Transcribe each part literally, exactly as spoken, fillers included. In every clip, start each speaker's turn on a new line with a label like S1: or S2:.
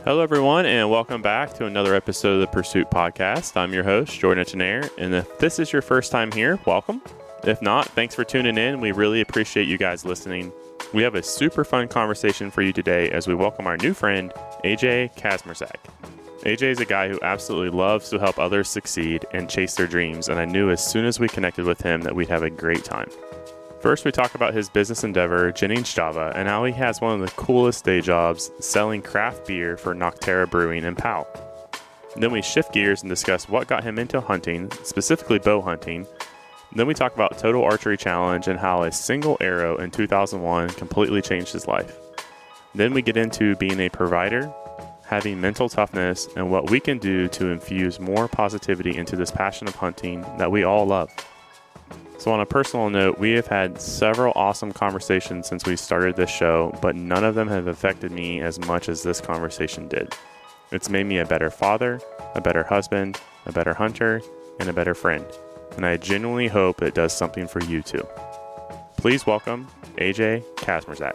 S1: Hello, everyone, and welcome back to another episode of the Pursuit Podcast. I'm your host, Jordan Etienne, and if this is your first time here, welcome. If not, thanks for tuning in. We really appreciate you guys listening. We have a super fun conversation for you today as we welcome our new friend, A J Kazmierczak. A J is a guy who absolutely loves to help others succeed and chase their dreams, and I knew as soon as we connected with him that we'd have a great time. First, we talk about his business endeavor, Jennings Java, and how he has one of the coolest day jobs selling craft beer for Nocterra Brewing in Powell. Then we shift gears and discuss what got him into hunting, specifically bow hunting. Then we talk about Total Archery Challenge and how a single arrow in two thousand one completely changed his life. Then we get into being a provider, having mental toughness, and what we can do to infuse more positivity into this passion of hunting that we all love. So on a personal note, we have had several awesome conversations since we started this show, but none of them have affected me as much as this conversation did. It's made me a better father, a better husband, a better hunter, and a better friend. And I genuinely hope it does something for you too. Please welcome A J Kazmierczak.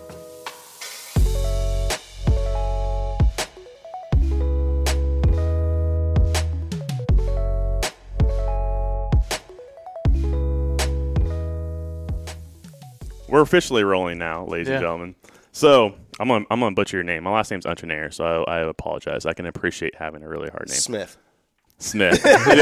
S1: We're officially rolling now, ladies yeah. and gentlemen. So I'm gonna I'm gonna butcher your name. My last name's Etienne, so I, I apologize. I can appreciate having a really hard name.
S2: Smith.
S1: Smith.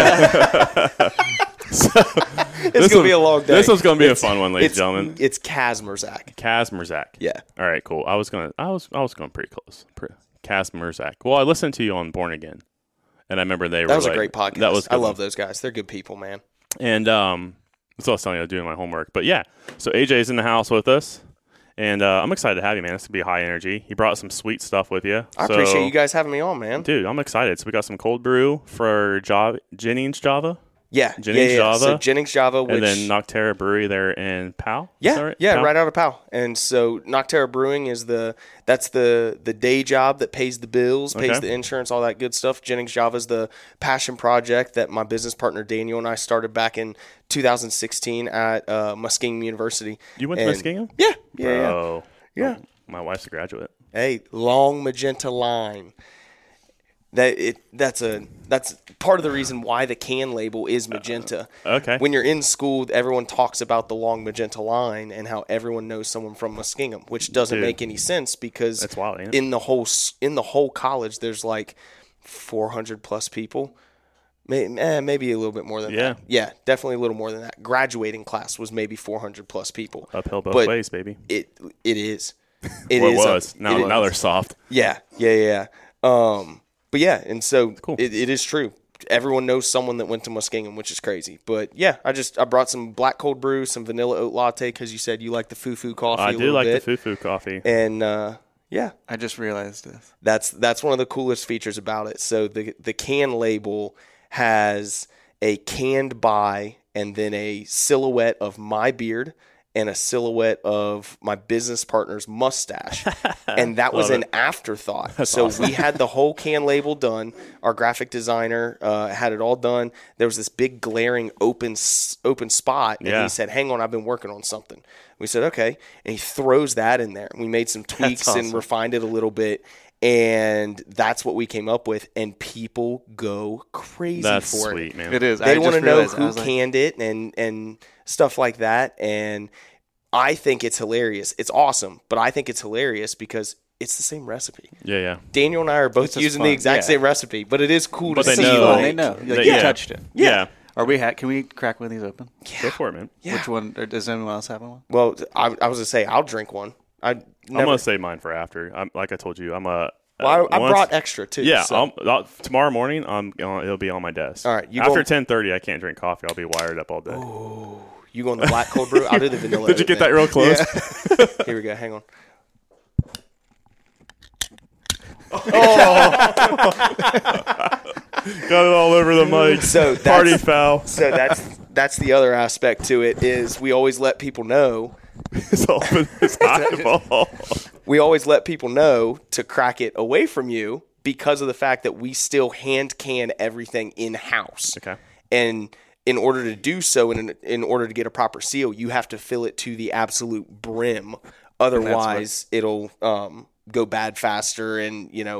S1: Yeah. So,
S2: it's gonna one, be a long day.
S1: This one's gonna be
S2: it's,
S1: a fun one, ladies and gentlemen.
S2: It's Kazmierczak.
S1: Kazmierczak.
S2: Yeah.
S1: All right, cool. I was gonna I was I was going pretty close. Kazmierczak. Well, I listened to you on Born Again, and I remember they were
S2: that was
S1: like,
S2: a great podcast.
S1: That was
S2: I love one. Those guys. They're good people, man.
S1: And um. So I was telling you I was doing my homework. But yeah, so A J's in the house with us, and uh, I'm excited to have you, man. This could be high energy. He brought some sweet stuff with you.
S2: I
S1: so,
S2: appreciate you guys having me on, man.
S1: Dude, I'm excited. So we got some cold brew for Java, Jennings Java.
S2: Yeah,
S1: Jennings
S2: yeah, yeah.
S1: Java.
S2: So Jennings Java, which,
S1: and then Nocterra Brewery there in Powell.
S2: Yeah,
S1: right?
S2: yeah,
S1: Powell?
S2: right out of Powell. And so Nocterra Brewing is the that's the the day job that pays the bills, pays
S1: okay.
S2: the insurance, all that good stuff. Jennings Java is the passion project that my business partner Daniel and I started back in two thousand sixteen at uh, Muskingum University.
S1: You went
S2: and,
S1: to Muskingum?
S2: Yeah, yeah,
S1: Bro.
S2: yeah. yeah.
S1: Oh, my wife's a graduate.
S2: Hey, long magenta line. That it that's a that's part of the reason why the can label is magenta.
S1: Uh, okay.
S2: When you're in school, everyone talks about the long magenta line and how everyone knows someone from Muskingum, which doesn't
S1: Dude,
S2: make any sense because
S1: that's wild, ain't it?
S2: in the whole in the whole college there's like four hundred plus people. Maybe, eh, maybe a little bit more than
S1: yeah.
S2: that. Yeah, definitely a little more than that. Graduating class was maybe four hundred plus people.
S1: Uphill both
S2: but
S1: ways, baby.
S2: It it is. It
S1: well,
S2: is.
S1: It was.
S2: A,
S1: now,
S2: it
S1: now
S2: is.
S1: they're soft.
S2: Yeah, yeah, yeah. Um, but yeah, and so
S1: cool.
S2: it, it is true. Everyone knows someone that went to Muskingum, which is crazy. But yeah, I just I brought some black cold brew, some vanilla oat latte because you said you like the foo-foo coffee.
S1: I
S2: a
S1: do like
S2: bit.
S1: the foo-foo coffee,
S2: and uh, yeah,
S3: I just realized this.
S2: That's that's one of the coolest features about it. So the the can label has a canned by and then a silhouette of my beard and a silhouette of my business partner's mustache. And that was an afterthought.
S1: That's
S2: so
S1: awesome.
S2: We had the whole can label done. Our graphic designer uh, had it all done. There was this big glaring open open spot. And
S1: yeah.
S2: he said, hang on, I've been working on something. We said, okay. And he throws that in there. We made some tweaks
S3: awesome.
S2: and refined it a little bit. And that's what we came up with. And people go crazy
S1: that's
S2: for
S1: sweet,
S2: it.
S1: man.
S3: It is.
S2: They want to know who
S3: like,
S2: canned it and, and stuff like that. And I think it's hilarious. It's awesome, but I think it's hilarious because it's the same recipe.
S1: Yeah, yeah.
S2: Daniel and I are both using the exact
S3: yeah.
S2: same recipe, but it is cool
S1: but
S2: to
S1: they
S2: see.
S1: know.
S2: Like,
S3: they know. Like,
S1: They,
S3: you
S1: yeah.
S3: touched it.
S1: Yeah. yeah.
S3: Are we? Ha- can we crack one of these open?
S2: Yeah.
S1: Go for it, man.
S2: Yeah.
S3: Which one? Or does anyone else have one?
S2: Well, I, I was going to say, I'll drink one. I never,
S1: I'm going to save mine for after. I'm, like I told you, I'm a...
S2: Well, I, I
S1: once,
S2: brought extra, too.
S1: Yeah,
S2: so.
S1: I'll, I'll, tomorrow morning, I'm, it'll be on my desk.
S2: All right. You
S1: After
S2: go,
S1: ten thirty, I can't drink coffee. I'll be wired up all day.
S2: Ooh, you going the black cold brew? I'll do the vanilla.
S1: Did you get that real close?
S2: Yeah. Here we go. Hang on.
S1: Oh. Got it all over the mic.
S2: So
S1: Party foul.
S2: So that's that's the other aspect to it is we always let people know.
S1: It's all in his eyeball.
S2: We always let people know to crack it away from you because of the fact that we still hand can everything in house.
S1: Okay.
S2: And in order to do so, in in order to get a proper seal, you have to fill it to the absolute brim. Otherwise, it'll um, go bad faster, and you know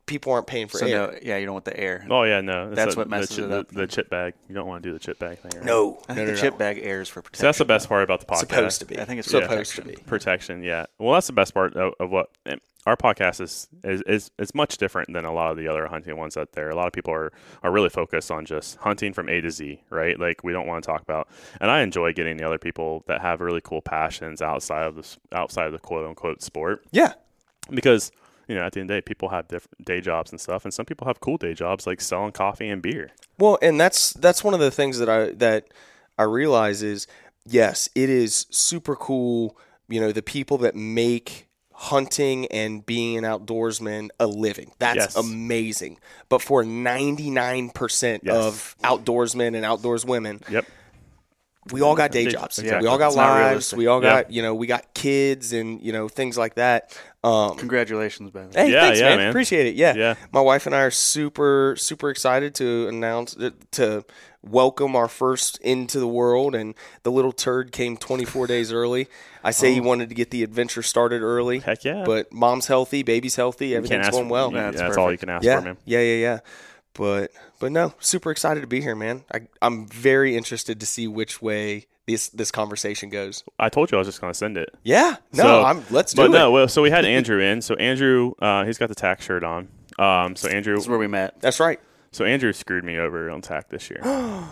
S2: people aren't paying for
S3: So
S2: air.
S3: no, yeah, you don't want the air.
S1: Oh yeah, no, it's
S3: That's
S1: a-
S3: what messes
S1: the, chip-
S3: it up.
S1: The, the chip bag. You don't want to do the chip bag thing. Right?
S2: No,
S3: I
S2: no,
S3: think
S2: no,
S3: the
S2: no.
S3: chip bag air is for protection.
S1: So that's the best part about the podcast.
S2: Supposed to be.
S3: I think it's
S2: supposed
S3: protection.
S2: to be.
S1: Protection, yeah. Well, that's the best part of, of what and our podcast is, is is is much different than a lot of the other hunting ones out there. A lot of people are are really focused on just hunting from A to Z, right? Like we don't want to talk about. And I enjoy getting the other people that have really cool passions outside of this outside of the quote unquote sport,
S2: Yeah.
S1: because you know at the end of the day, people have different day jobs and stuff, and some people have cool day jobs like selling coffee and beer.
S2: Well, and that's that's one of the things that I that I realize is yes, it is super cool. You know, the people that make hunting and being an outdoorsman a living. That's
S1: Yes.
S2: amazing. But for ninety-nine percent
S1: Yes.
S2: of outdoorsmen and outdoors women,
S1: Yep.
S2: we all got day
S1: Day-
S2: jobs.
S1: exactly.
S2: We all got
S3: It's not
S2: lives.
S3: realistic.
S2: We all
S1: Yeah.
S2: got, you know, we got kids and, you know, things like that. Um,
S3: Congratulations, by the way.
S2: Hey,
S1: Yeah,
S2: thanks,
S1: yeah,
S2: man.
S1: man.
S2: Appreciate it. Yeah.
S1: Yeah.
S2: My wife and I are super, super excited to announce to welcome our first into the world. And the little turd came twenty-four days early. I say he wanted to get the adventure started early.
S1: Heck yeah.
S2: But mom's healthy, baby's healthy,
S1: You can't
S2: everything's
S1: ask
S2: going
S1: for,
S2: well.
S1: you-
S3: Yeah,
S1: that's
S3: that's
S1: all you
S3: perfect.
S1: can ask
S2: Yeah,
S1: for, man.
S2: yeah, yeah, yeah. But but no, super excited to be here, man. I, I'm very interested to see which way this this conversation goes.
S1: I told you I was just going to send it.
S2: Yeah, no,
S1: So-
S2: I'm. Let's do
S1: But
S2: it.
S1: no, well, so we had Andrew in. So Andrew, uh, he's got the tack shirt on. Um, so Andrew,
S3: This is where we met.
S2: That's right.
S1: so Andrew screwed me over on tack this year.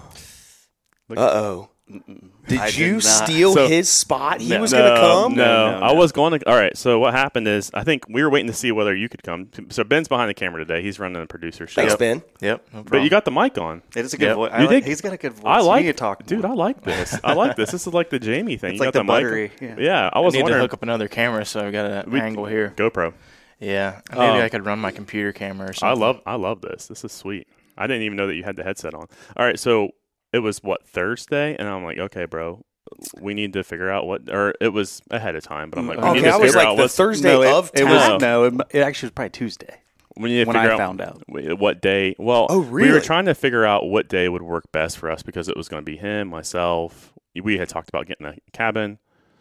S2: Uh oh. Did
S3: I
S2: you
S3: did not.
S2: steal
S1: So-
S2: his spot? He
S1: No,
S2: was going to
S1: no,
S2: come.
S1: No,
S3: No, no,
S1: I
S3: no.
S1: was going to. All right. So what happened is, I think we were waiting to see whether you could come. So Ben's behind the camera today. He's running the producer show.
S2: Thanks, Ben.
S4: Yep. No
S1: But you got the mic on.
S3: It is a good
S4: Yep.
S3: voice.
S1: You
S3: I like,
S1: did-
S3: he's got a good voice.
S1: I like,
S3: You need to talk
S1: dude.
S3: more.
S1: I like this. I like this. This is like the Jamie thing.
S3: It's
S1: you
S3: like
S1: got
S3: the
S1: mic.
S3: buttery,
S1: Yeah.
S3: yeah.
S1: I
S4: I
S1: was
S4: need to
S1: wondering.
S4: hook up another camera, so I got an
S1: We-
S4: angle here.
S1: GoPro.
S4: Yeah, maybe
S1: Um,
S4: I could run my computer camera or
S1: I
S4: something.
S1: love. I love this. This is sweet. I didn't even know that you had the headset on. All right. So it was what, Thursday, and I'm like, okay, bro. We need to figure out what, or it was ahead of time, but I'm like, we need
S2: Okay,
S1: to
S2: I was
S1: figure
S2: like
S1: out
S2: the
S1: what's,
S2: Thursday
S3: No, it,
S2: of
S3: it was
S2: tack?
S3: no. It, it actually was probably Tuesday
S1: we need to
S3: when
S1: figure
S3: I
S1: out
S3: found out.
S1: wh- what day. Well,
S2: Oh,
S1: we were
S2: really?
S1: trying to figure out what day would work best for us because it was going to be him, myself. We had talked about getting a cabin.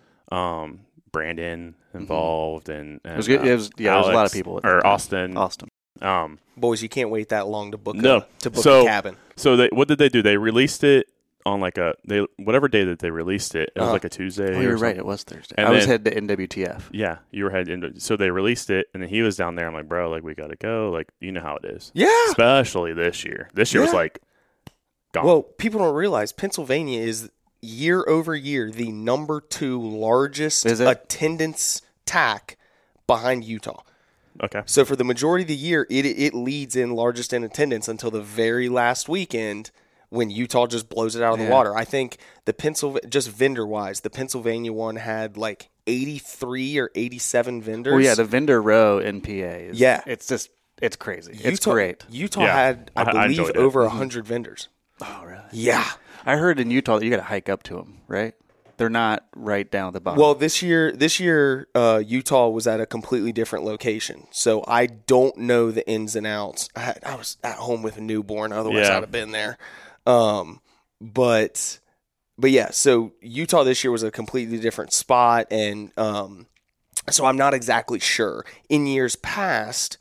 S1: Um, Brandon involved, and, and
S3: It was good. It was yeah. There was a lot of
S1: Alex,
S3: people. at
S1: or
S3: that time.
S1: Austin.
S3: Austin.
S1: Um,
S2: Boys, you can't wait that long to book
S1: No.
S2: a, to book
S1: So-
S2: a cabin.
S1: so they what did they do? They released it on like a they whatever day that they released it. It was
S2: Uh-huh.
S1: like a Tuesday.
S3: Oh,
S1: or
S3: you're
S1: something.
S3: right. It was Thursday.
S1: And
S3: I was
S1: then-
S3: headed to N W T F.
S1: Yeah, you were heading. So they released it, and then he was down there. I'm like, bro, like we got to go. Like you know how it is.
S2: Yeah.
S1: Especially this year. This year was
S2: Yeah.
S1: like gone.
S2: Well, people don't realize Pennsylvania is year over year the number two largest
S3: Is it?
S2: attendance tack behind Utah.
S1: okay.
S2: So for the majority of the year, it it leads in largest in attendance until the very last weekend when Utah just blows it out of the
S3: Yeah.
S2: water. I think the Pennsylvania, just vendor wise, the Pennsylvania one had like eighty-three or eighty-seven vendors.
S3: Well, yeah, the vendor row in P A. Is,
S2: Yeah.
S3: it's just it's crazy.
S2: Utah,
S3: It's great.
S2: Utah
S1: Yeah.
S2: had, I
S1: I- I
S2: believe,
S1: enjoyed it.
S2: over a hundred vendors.
S3: Oh, really?
S2: Yeah.
S3: I heard in Utah that you got to hike up to them, right? They're not right down at the bottom.
S2: Well, this year, this year, uh, Utah was at a completely different location, so I don't know the ins and outs. I, had, I was at home with a newborn, otherwise
S1: Yeah.
S2: I'd have been there. Um, but, but yeah, so Utah this year was a completely different spot, and um, so I'm not exactly sure. In years past,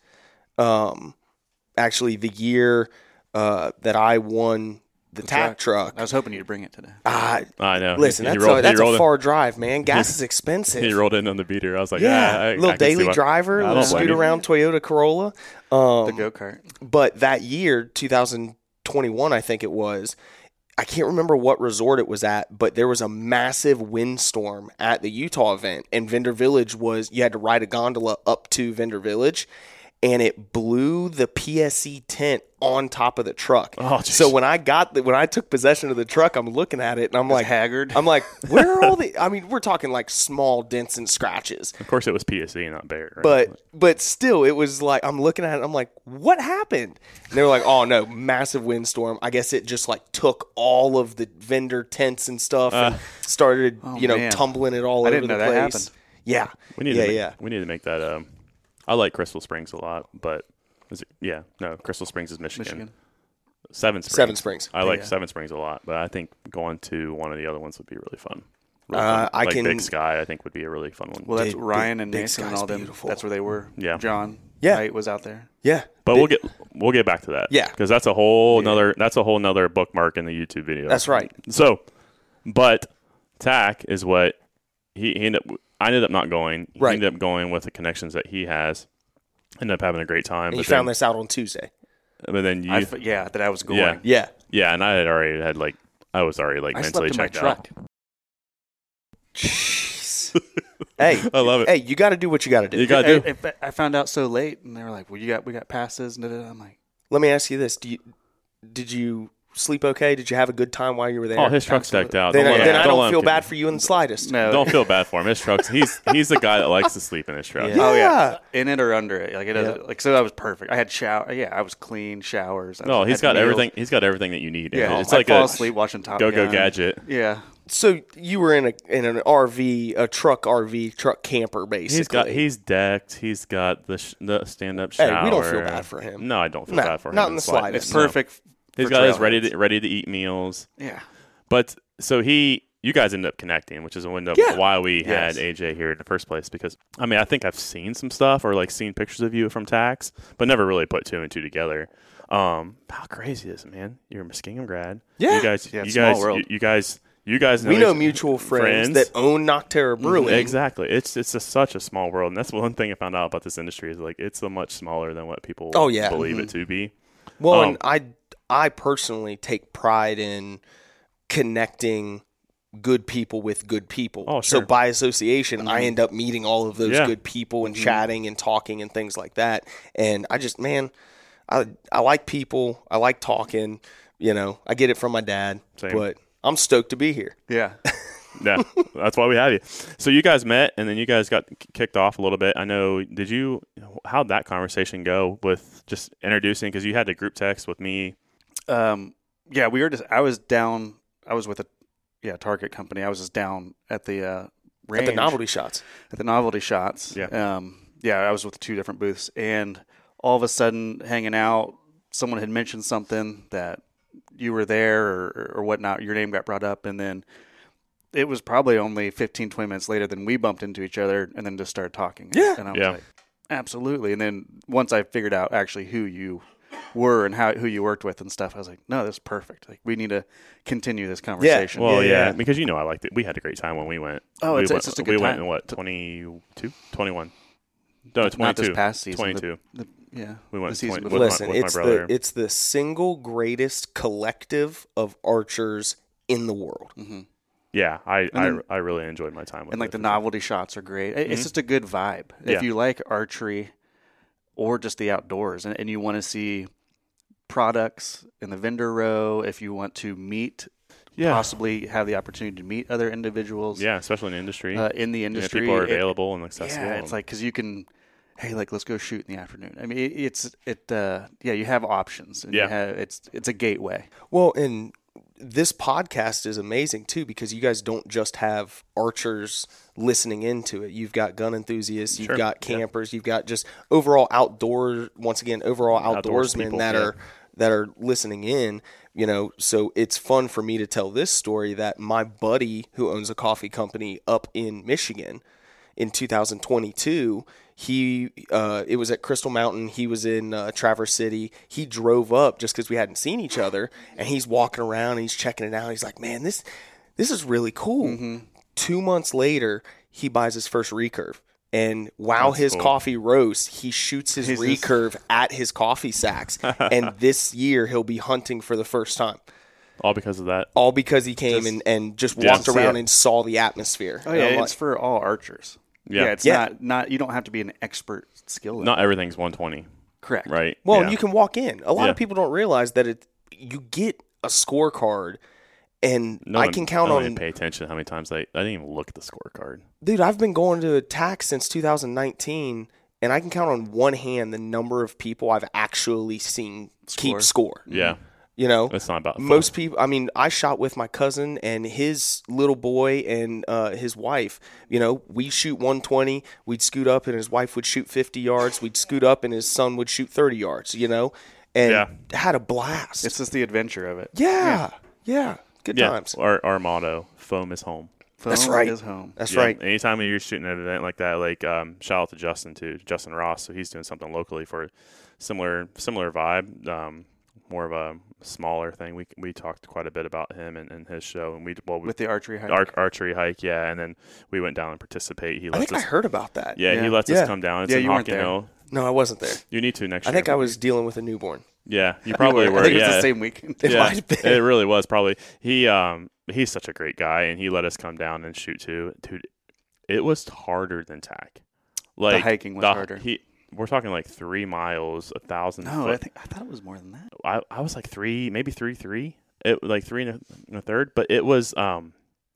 S2: um, actually, the year uh, that I won the, tack truck,
S3: I was hoping you'd bring it today.
S2: I
S1: I know.
S2: listen.
S1: He- he
S2: That's
S1: rolled-
S2: a, that's
S1: he rolled
S2: a
S1: in-
S2: far drive, man. Gas is expensive.
S1: He rolled in on the beater. I was like,
S2: Yeah,
S1: yeah, I,
S2: little
S1: I can see
S2: daily
S1: why-
S2: driver,
S1: I
S2: little
S1: don't blame
S2: scoot
S1: you.
S2: around Toyota Corolla. Um,
S3: The go kart.
S2: but that year, two thousand twenty-one, I think it was. I can't remember what resort it was at, but there was a massive windstorm at the Utah event, and Vendor Village was. You had to ride a gondola up to Vendor Village, and it blew the P S E tent on top of the truck.
S1: Oh,
S2: so
S1: jeez.
S2: when I got the, when I took possession of the truck, I'm looking at it and I'm like
S3: haggard.
S2: I'm like, where are all the? I mean, we're talking like small dents and scratches.
S1: Of course, it was P S E, not Bear. Right?
S2: But but still, it was like I'm looking at it. I'm like, what happened? And they were like, oh no, massive windstorm. I guess it just like took all of the vendor tents and stuff and started
S3: Oh,
S2: you know
S3: man.
S2: tumbling it all
S3: I
S2: over
S3: didn't
S2: the
S3: know that
S2: place.
S3: happened.
S2: Yeah,
S1: we need
S2: yeah,
S1: to make,
S2: yeah.
S1: we need to make that. Um, I like Crystal Springs a lot, but is it, yeah, no, Crystal Springs is Michigan.
S3: Michigan.
S1: Seven Springs.
S2: Seven Springs.
S1: I like
S3: Yeah.
S1: Seven Springs a lot, but I think going to one of the other ones would be really fun. Really
S2: Uh,
S1: fun.
S2: I
S1: like
S2: can-
S1: Big Sky, I think would be a really fun one.
S3: Well, that's
S2: Big-
S3: Ryan
S2: Big-
S3: and
S2: Big
S3: Nathan and
S2: Sky's
S3: all them.
S2: beautiful.
S3: That's where they were.
S1: Yeah.
S3: John.
S2: Yeah.
S3: right, was out there.
S2: Yeah.
S1: But
S2: They-
S1: we'll get we'll get back to that.
S2: Yeah.
S1: because that's a whole
S3: Yeah.
S1: another that's a whole another bookmark in the YouTube video.
S2: That's right.
S1: So, but Tack is what he, he ended up. I ended up not going. He
S2: Right.
S1: ended up going with the connections that he has. Ended up having a great time.
S2: And
S1: but
S2: you found
S1: then,
S2: this out on Tuesday.
S1: But then you,
S3: I f- yeah, that I was going.
S1: Yeah.
S2: Yeah.
S1: yeah, and I had already had like I was already like
S3: I
S1: mentally
S3: slept in my
S1: checked
S3: truck.
S1: out.
S2: Jeez. Hey,
S1: I love it.
S2: hey, you got to do what you got to do.
S1: You got
S3: I,
S1: to do.
S3: I- I found out so late, and they were like, "Well, you got we got passes." And da-da-da. I'm like,
S2: Let me ask you this: Do you did you sleep okay? Did you have a good time while you were there?
S1: Oh, his truck's decked out.
S2: then
S1: Don't
S2: I,
S1: let
S2: then
S1: him-
S2: I don't
S1: let him
S2: feel
S1: con-
S2: bad for you in the slightest.
S3: "No,
S1: Don't feel bad for him. His truck's he's he's the guy that likes to sleep in his truck.
S2: Yeah.
S3: Oh yeah,
S2: Yeah.
S3: in it or under it. Like it doesn't.
S2: Yeah.
S3: Like so, I was perfect. I had shower. Yeah, I was clean. Showers. I
S1: No,
S3: was-
S1: he's
S3: had
S1: got
S3: meals.
S1: everything. He's got everything that you need.
S3: Yeah,
S1: it's
S3: I'd
S1: like
S3: fall
S1: a
S3: asleep watching Top
S1: go go
S3: Gun.
S1: gadget.
S3: Yeah,
S2: So you were in a in an R V, a truck R V, truck camper, basically.
S1: He's got he's decked. He's got the sh- the stand up
S2: Hey,
S1: shower.
S2: we don't feel bad for him.
S1: No, I don't feel
S2: No,
S1: bad for him.
S2: not in the slightest.
S3: it's
S1: No.
S3: perfect.
S1: He's
S3: for
S1: got his ready
S3: trailheads.
S1: to ready to eat meals.
S3: Yeah,
S1: But so he, you guys ended up connecting, which is a window
S2: Yeah.
S1: why we
S3: Yes.
S1: had A J here in the first place. Because I mean, I think I've seen some stuff or like seen pictures of you from Tax, but never really put two and two together. Um, how crazy is it, man? You're a Muskingum grad.
S2: Yeah.
S1: you guys,
S3: Yeah,
S1: you
S3: small
S1: guys,
S3: world.
S1: you, you guys, you guys know
S2: we know
S1: each-
S2: mutual friends, that own Nocterra Brewing.
S1: Exactly. It's it's a, such a small world, and that's one thing I found out about this industry is like it's a much smaller than what people
S2: Oh, yeah.
S1: believe it to be.
S2: Well,
S1: Um,
S2: and I I personally take pride in connecting good people with good people.
S1: Oh,
S2: So
S1: sure.
S2: by association, I end up meeting all of those
S1: Yeah.
S2: good people and chatting and talking and things like that. And I just, man, I I like people. I like talking. You know, I get it from my dad,
S1: Same.
S2: but I'm stoked to be here.
S3: yeah.
S1: Yeah, that's why we have you. So you guys met, and then you guys got k- kicked off a little bit. I know. Did you? How'd that conversation go with just introducing? Because you had the group text with me.
S3: Um, yeah, we were just. I was down. I was with a yeah Target company. I was just down at the uh, range,
S2: At the novelty shots.
S3: at the novelty shots.
S1: Yeah.
S3: Um, yeah, I was with two different booths, and all of a sudden, hanging out, someone had mentioned something that you were there or, or whatnot. Your name got brought up, and then it was probably only fifteen, twenty minutes later than we bumped into each other and then just started talking.
S2: Yeah.
S3: And I was
S1: Yeah.
S3: like, absolutely. And then once I figured out actually who you were and how who you worked with and stuff, I was like, no, this is perfect. Like we need to continue this conversation.
S1: Well,
S2: Yeah,
S1: yeah,
S2: yeah.
S1: because you know I liked it. We had a great time when we went.
S3: Oh,
S1: we
S3: it's-
S1: went,
S3: it's just a good
S1: We went
S3: time.
S1: in what twenty-two, twenty-one. No, twenty-two.
S3: Not this past season.
S1: twenty-two.
S3: The, the, yeah.
S1: We went
S3: the season
S1: twenty-
S3: before.
S1: with my-
S2: Listen,
S1: with my
S2: it's
S1: brother.
S2: the it's the single greatest collective of archers in the world.
S3: Mm-hmm.
S1: Yeah, I, I
S3: then-
S1: I really enjoyed my time with
S3: And like
S1: it.
S3: the novelty shots are great. It- It's
S1: Mhm.
S3: just a good vibe.
S1: Yeah.
S3: If you like archery or just the outdoors and, and you want to see products in the vendor row, if you want to meet,
S1: Yeah,
S3: possibly have the opportunity to meet other individuals
S1: yeah, especially in the industry.
S3: uh, in the
S1: Yeah,
S3: industry.
S1: people are
S3: it-
S1: available and accessible.
S3: Yeah, it's
S1: and-
S3: like because you can, hey, like let's go shoot in the afternoon. I mean, it, it's it. Uh, yeah, you have options. And you
S1: Yeah.
S3: have, it's it's a gateway.
S2: Well, and this podcast is amazing too because you guys don't just have archers listening into it. You've got gun enthusiasts, you've
S1: Sure.
S2: got
S1: Yeah.
S2: campers, you've got just overall outdoor, once again, overall
S1: Outdoors
S2: outdoorsmen
S1: people,
S2: that
S1: yeah.
S2: are that are listening in. You know, so it's fun for me to tell this story that my buddy who owns a coffee company up in Michigan in two thousand twenty-two, he uh, it was at Crystal Mountain. He was in uh, Traverse City. He drove up just because we hadn't seen each other, and he's walking around and he's checking it out. He's like, "Man, this this is really cool."
S1: Mm-hmm.
S2: Two months later, he buys his first recurve. And while
S1: That's
S2: his
S1: cool.
S2: coffee roasts, he shoots his
S3: He's just-
S2: recurve at his coffee sacks. And this year, he'll be hunting for the first time.
S1: all because of that.
S2: All because he came
S3: Just-
S2: and, and just
S1: Yeah.
S2: walked
S3: See
S2: around
S3: it.
S2: and saw the atmosphere.
S3: Oh
S2: And
S3: yeah,
S2: I'm
S3: it's
S2: like,
S3: for all archers.
S1: Yeah.
S3: it's
S2: Yeah.
S3: not not you don't have to be an expert skill. In
S1: Not
S3: it.
S1: everything's one twenty,
S3: Correct.
S1: right?
S2: well,
S1: yeah.
S2: and you can walk in. A lot
S1: Yeah.
S2: of people don't realize that it you get a scorecard, and
S1: No
S2: I
S1: one-
S2: can count
S1: I don't
S2: on.
S1: even pay attention to how many times I, I didn't even look at the scorecard.
S2: Dude, I've been going to attack since two thousand nineteen, and I can count on one hand the number of people I've actually seen keep
S3: Score.
S2: score.
S1: Yeah,
S2: You know,
S1: it's not about fun.
S2: most people. I mean, I shot with my cousin and his little boy and uh, his wife. You know, we shoot one twenty. We'd scoot up, and his wife would shoot fifty yards. We'd scoot up, and his son would shoot thirty yards. You know, and
S1: Yeah.
S2: had a blast.
S3: It's just the adventure of it.
S2: yeah, yeah, good
S1: yeah.
S2: times.
S1: Our our motto: "Foam is home."
S3: Foam
S2: That's right.
S3: is home.
S2: That's
S1: Yeah,
S2: right.
S1: Anytime you're shooting an event like that, like um, shout out to Justin too, Justin Ross. So he's doing something locally for a similar similar vibe, um, more of a smaller thing. We we talked quite a bit about him and, and his show, and we well we,
S3: With the archery hike.
S1: ar- archery hike, yeah. And then we went down and participate. He
S2: I
S1: lets
S2: think I
S1: us,
S2: heard about that.
S1: yeah,
S3: Yeah.
S1: he lets
S2: Yeah.
S1: us come down. It's
S3: Yeah,
S1: in
S3: you weren't
S1: Hocking
S3: there.
S1: Hill.
S2: No, I wasn't there.
S1: You need to next
S2: I
S1: year.
S2: think I was dealing with a newborn.
S1: Yeah, you probably
S3: You
S1: were.
S3: I think it was
S1: yeah.
S3: the same weekend.
S2: It
S1: yeah,
S2: might have been.
S1: it really was probably. He um he's such a great guy, and he let us come down and shoot too. Dude, it was harder than tack. Like
S3: the hiking was
S1: the-
S3: harder.
S1: He, we're talking like three miles, a thousand.
S3: No,
S1: foot.
S3: I think I thought it was more than that.
S1: I I was like three, maybe three, three. It like three and a, and a third, but it was um,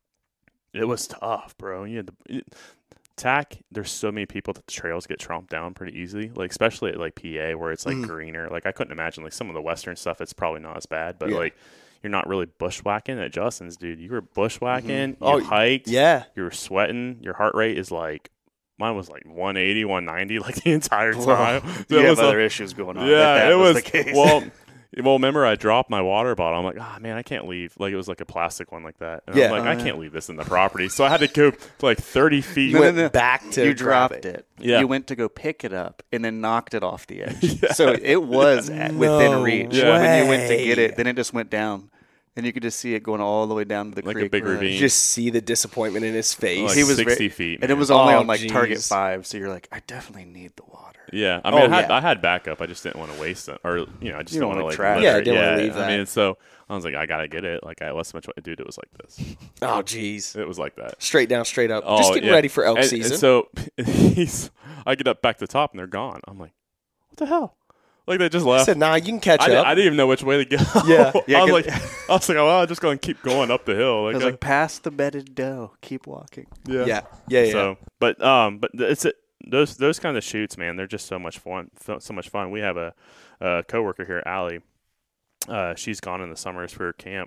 S1: it was tough, bro. You had the it, tack. There's so many people that the trails get tromped down pretty easily. Like especially at like P A where it's like
S2: Mhm.
S1: greener. Like I couldn't imagine like some of the western stuff. It's probably not as bad, but
S2: Yeah.
S1: like you're not really bushwhacking at Justin's, dude. You were bushwhacking.
S2: Oh,
S1: You hiked.
S2: Yeah.
S1: You were sweating. Your heart rate is like. Mine was like one eighty, one ninety like the entire
S2: Whoa.
S1: time.
S3: You
S1: It
S3: have
S1: was a-
S3: other issues going on.
S1: yeah,
S3: if that
S1: it
S3: was,
S1: was.
S3: the case.
S1: Well, well, remember I dropped my water bottle. I'm like, ah, man, I can't leave. Like it was like a plastic one like that. And
S2: Yeah.
S1: I'm like,
S3: Oh,
S1: I
S3: yeah.
S1: can't leave this in the property. So I had to go to like thirty feet.
S3: No, no,
S2: Went
S3: no.
S2: back to
S3: you
S2: grab
S3: dropped
S2: it.
S3: it.
S1: Yeah.
S3: You went to go pick it up and then knocked it off the edge. So it was at,
S2: No
S3: within reach.
S1: Yeah.
S3: When you went to
S2: way.
S3: get it, then it just went down. And you could just see it going all the way down to the
S1: Like a
S3: creek.
S1: big
S3: Right.
S1: ravine.
S2: Just see the disappointment in his face.
S1: Like
S3: He was
S1: sixty
S3: re-
S1: feet,
S3: And it
S1: man.
S3: was only
S2: Oh,
S3: on like target
S2: jeez.
S3: five. So you're like, I definitely need the water.
S1: Yeah, I mean,
S2: Oh,
S1: I had
S2: yeah.
S1: I had backup. I just didn't want to waste it, or you know, I just
S3: You
S1: don't
S3: don't
S1: want to
S3: wanna
S1: like
S3: trash
S1: litter
S3: it.
S2: Yeah, I
S1: it.
S2: didn't wanna
S1: yeah,
S2: leave
S1: I mean,
S2: that.
S1: so I was like, I gotta get it. Like I less much, dude. It was like this.
S2: Oh, jeez.
S1: It was like that.
S2: Straight down, straight up.
S1: Oh,
S2: Just getting
S1: yeah.
S2: ready for elk
S1: And-
S2: season.
S1: And so he's, I get up back to the top and they're gone. I'm like, what the hell? Like they just
S2: I
S1: left.
S2: said, nah, you can catch
S1: I,
S2: up.
S1: didn't, I didn't even know which way to go.
S2: Yeah.
S3: Yeah,
S1: I was
S3: 'cause-
S1: like, I was like, oh, well, I'm just going to keep going up the hill.
S3: I
S1: Like,
S3: was
S1: uh,
S3: like, past the bedded doe. Keep walking.
S1: yeah,
S2: yeah. Yeah, yeah.
S1: So, but um, but it's it, those those kind of shoots, man. They're just so much fun. So, so much fun. We have a, a coworker here, Allie. Uh, she's gone in the summers for camp,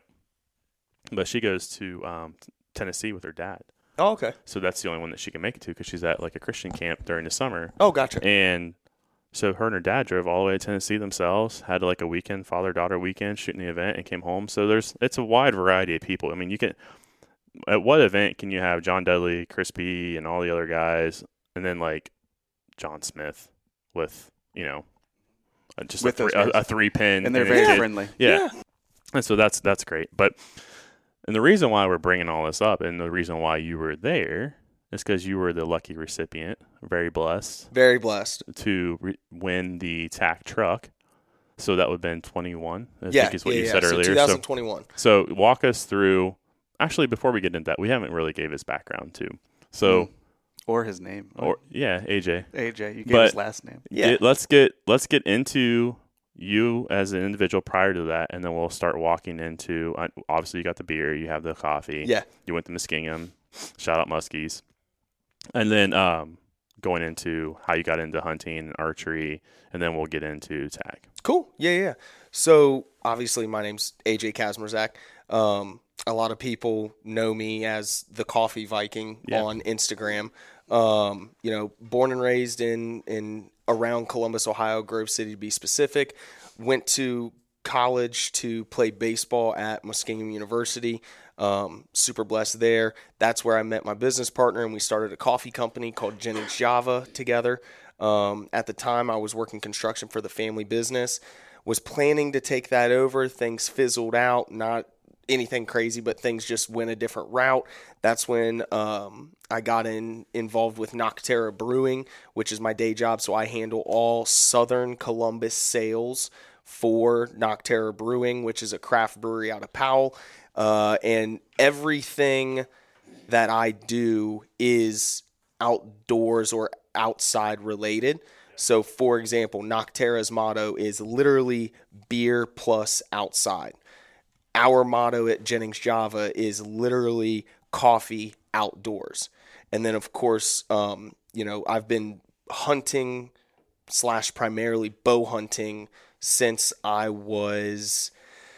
S1: but she goes to um, Tennessee with her dad.
S2: oh, okay.
S1: So that's the only one that she can make it to because she's at like a Christian camp during the summer.
S2: Oh, gotcha.
S1: And so her and her dad drove all the way to Tennessee themselves, had like a weekend, father-daughter weekend, shooting the event, and came home. So there's it's a wide variety of people. I mean, you can at what event can you have John Dudley, Chris P, and all the other guys, and then like John Smith with you know uh, just
S3: With
S1: a,
S3: those
S1: three, a,
S3: guys.
S1: a three pin,
S3: And they're
S1: and
S3: very
S1: kid.
S3: friendly.
S1: Yeah. And so that's that's great. But and the reason why we're bringing all this up, and the reason why you were there, is because you were the lucky recipient, very blessed,
S2: Very blessed.
S1: to re- win the T A C truck. So that would have been twenty-one, I
S2: Yeah.
S1: think is what
S2: yeah,
S1: you
S2: yeah.
S1: said
S2: So
S1: earlier. So,
S2: twenty twenty-one.
S1: so walk us through. Actually, before we get into that, we haven't really gave his background too. So,
S3: Or his name.
S1: or yeah, A J.
S3: A J. You gave
S1: But-
S3: his last name.
S2: Yeah.
S1: Get- let's get let's get into you as an individual prior to that, and then we'll start walking into. uh, Obviously, you got the beer, you have the coffee.
S2: Yeah.
S1: You went to Muskingum. Shout out Muskies. And then um, going into how you got into hunting and archery, and then we'll get into tag.
S2: Cool. Yeah, yeah. So obviously, my name's A J Kazmerzak. Um, a lot of people know me as the Coffee Viking
S1: Yeah.
S2: on Instagram. Um, you know, born and raised in in around Columbus, Ohio, Grove City to be specific. Went to college to play baseball at Muskingum University. Um, super blessed there. That's where I met my business partner, and we started a coffee company called Jennings Java together. Um, at the time, I was working construction for the family business. Was planning to take that over. Things fizzled out. Not anything crazy, but things just went a different route. That's when um, I got in involved with Nocterra Brewing, which is my day job. So I handle all Southern Columbus sales for Nocterra Brewing, which is a craft brewery out of Powell. Uh, and everything that I do is outdoors or outside related. So, for example, Nocterra's motto is literally beer plus outside. Our motto at Jennings Java is literally coffee outdoors. And then, of course, um, you know, I've been hunting slash primarily bow hunting since I was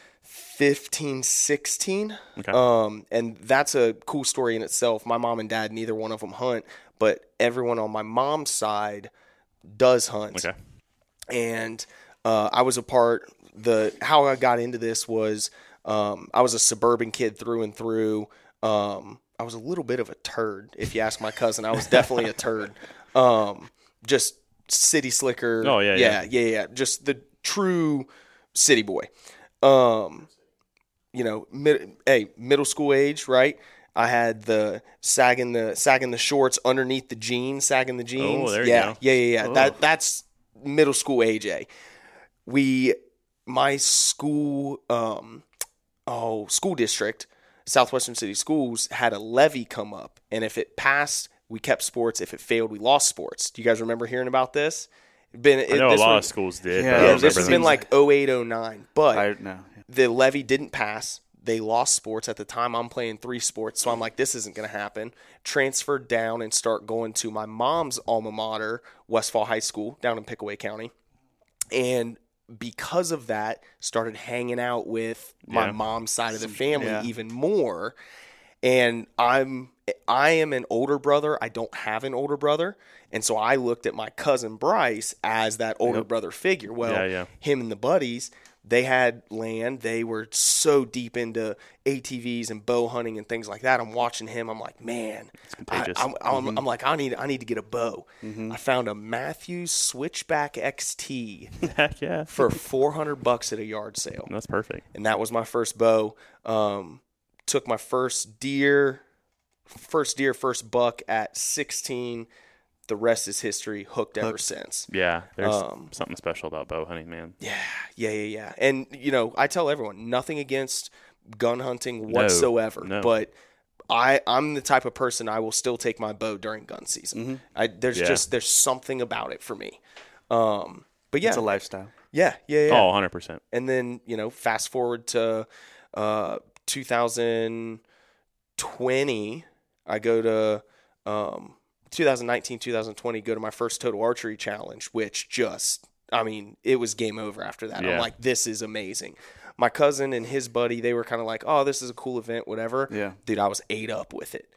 S2: fifteen, sixteen.
S1: Okay.
S2: Um, and that's a cool story in itself. My mom and dad, neither one of them hunt, but everyone on my mom's side does hunt.
S1: Okay.
S2: And uh, I was a part, the how I got into this was um, I was a suburban kid through and through. Um, I was a little bit of a turd. If you ask my cousin, I was definitely a turd. Um, just city slicker.
S1: Oh, yeah,
S2: yeah,
S1: yeah.
S2: yeah, yeah. Just the true city boy. Um, you know, mid, hey, middle school age, right? I had the sagging the sagging the shorts underneath the jeans, sagging the jeans.
S1: Oh, there you
S2: yeah,
S1: go.
S2: yeah, yeah, yeah.
S3: Oh.
S2: That that's middle school age. A. We, my school, um, oh, school district, Southwestern City Schools had a levy come up, and if it passed, we kept sports. If it failed, we lost sports. Do you guys remember hearing about this? Been,
S1: I know
S2: this
S1: a lot
S2: one-
S1: of schools did.
S3: Yeah,
S1: but I
S2: Yeah,
S1: don't
S2: this
S1: remember
S2: has
S1: them.
S2: been like oh eight, oh nine, but
S3: I no.
S2: the levy didn't pass. They lost sports. At the time, I'm playing three sports, so I'm like, this isn't going to happen. Transferred down and start going to my mom's alma mater, Westfall High School, down in Pickaway County. And because of that, started hanging out with my
S1: Yeah.
S2: mom's side of the family
S3: yeah.
S2: even more. And I'm I am an older brother. I don't have an older brother. And so I looked at my cousin Bryce as that older brother figure. Well,
S1: Yeah, yeah.
S2: him and the buddies, they had land. They were so deep into A T Vs and bow hunting and things like that. I'm watching him. I'm like, man, I,
S1: contagious.
S2: I'm, I'm, I'm like, I need, I need to get a bow. I found a Matthews Switchback X T
S1: Heck yeah.
S2: for four hundred bucks at a yard sale,
S1: That's perfect.
S2: and that was my first bow. Um, took my first deer, first deer, first buck at sixteen. The rest is history. Hooked ever since.
S1: Yeah, there's
S2: Um,
S1: something special about bow hunting, man.
S2: Yeah, yeah, yeah, yeah. And, you know, I tell everyone, nothing against gun hunting whatsoever.
S1: no.
S2: But I, I'm the type of person I will still take my bow during gun season. I, there's
S1: Yeah.
S2: just, there's something about it for me. Um, but yeah,
S3: It's a lifestyle.
S2: yeah, yeah, yeah.
S1: Oh, one hundred percent.
S2: And then, you know, fast forward to uh, two thousand twenty, I go to um, twenty nineteen, twenty twenty, go to my first Total Archery Challenge, which just, I mean, it was game over after that.
S1: Yeah.
S2: I'm like, this is amazing. My cousin and his buddy, they were kind of like, oh, this is a cool event, whatever.
S3: Yeah.
S2: Dude, I was ate up with it.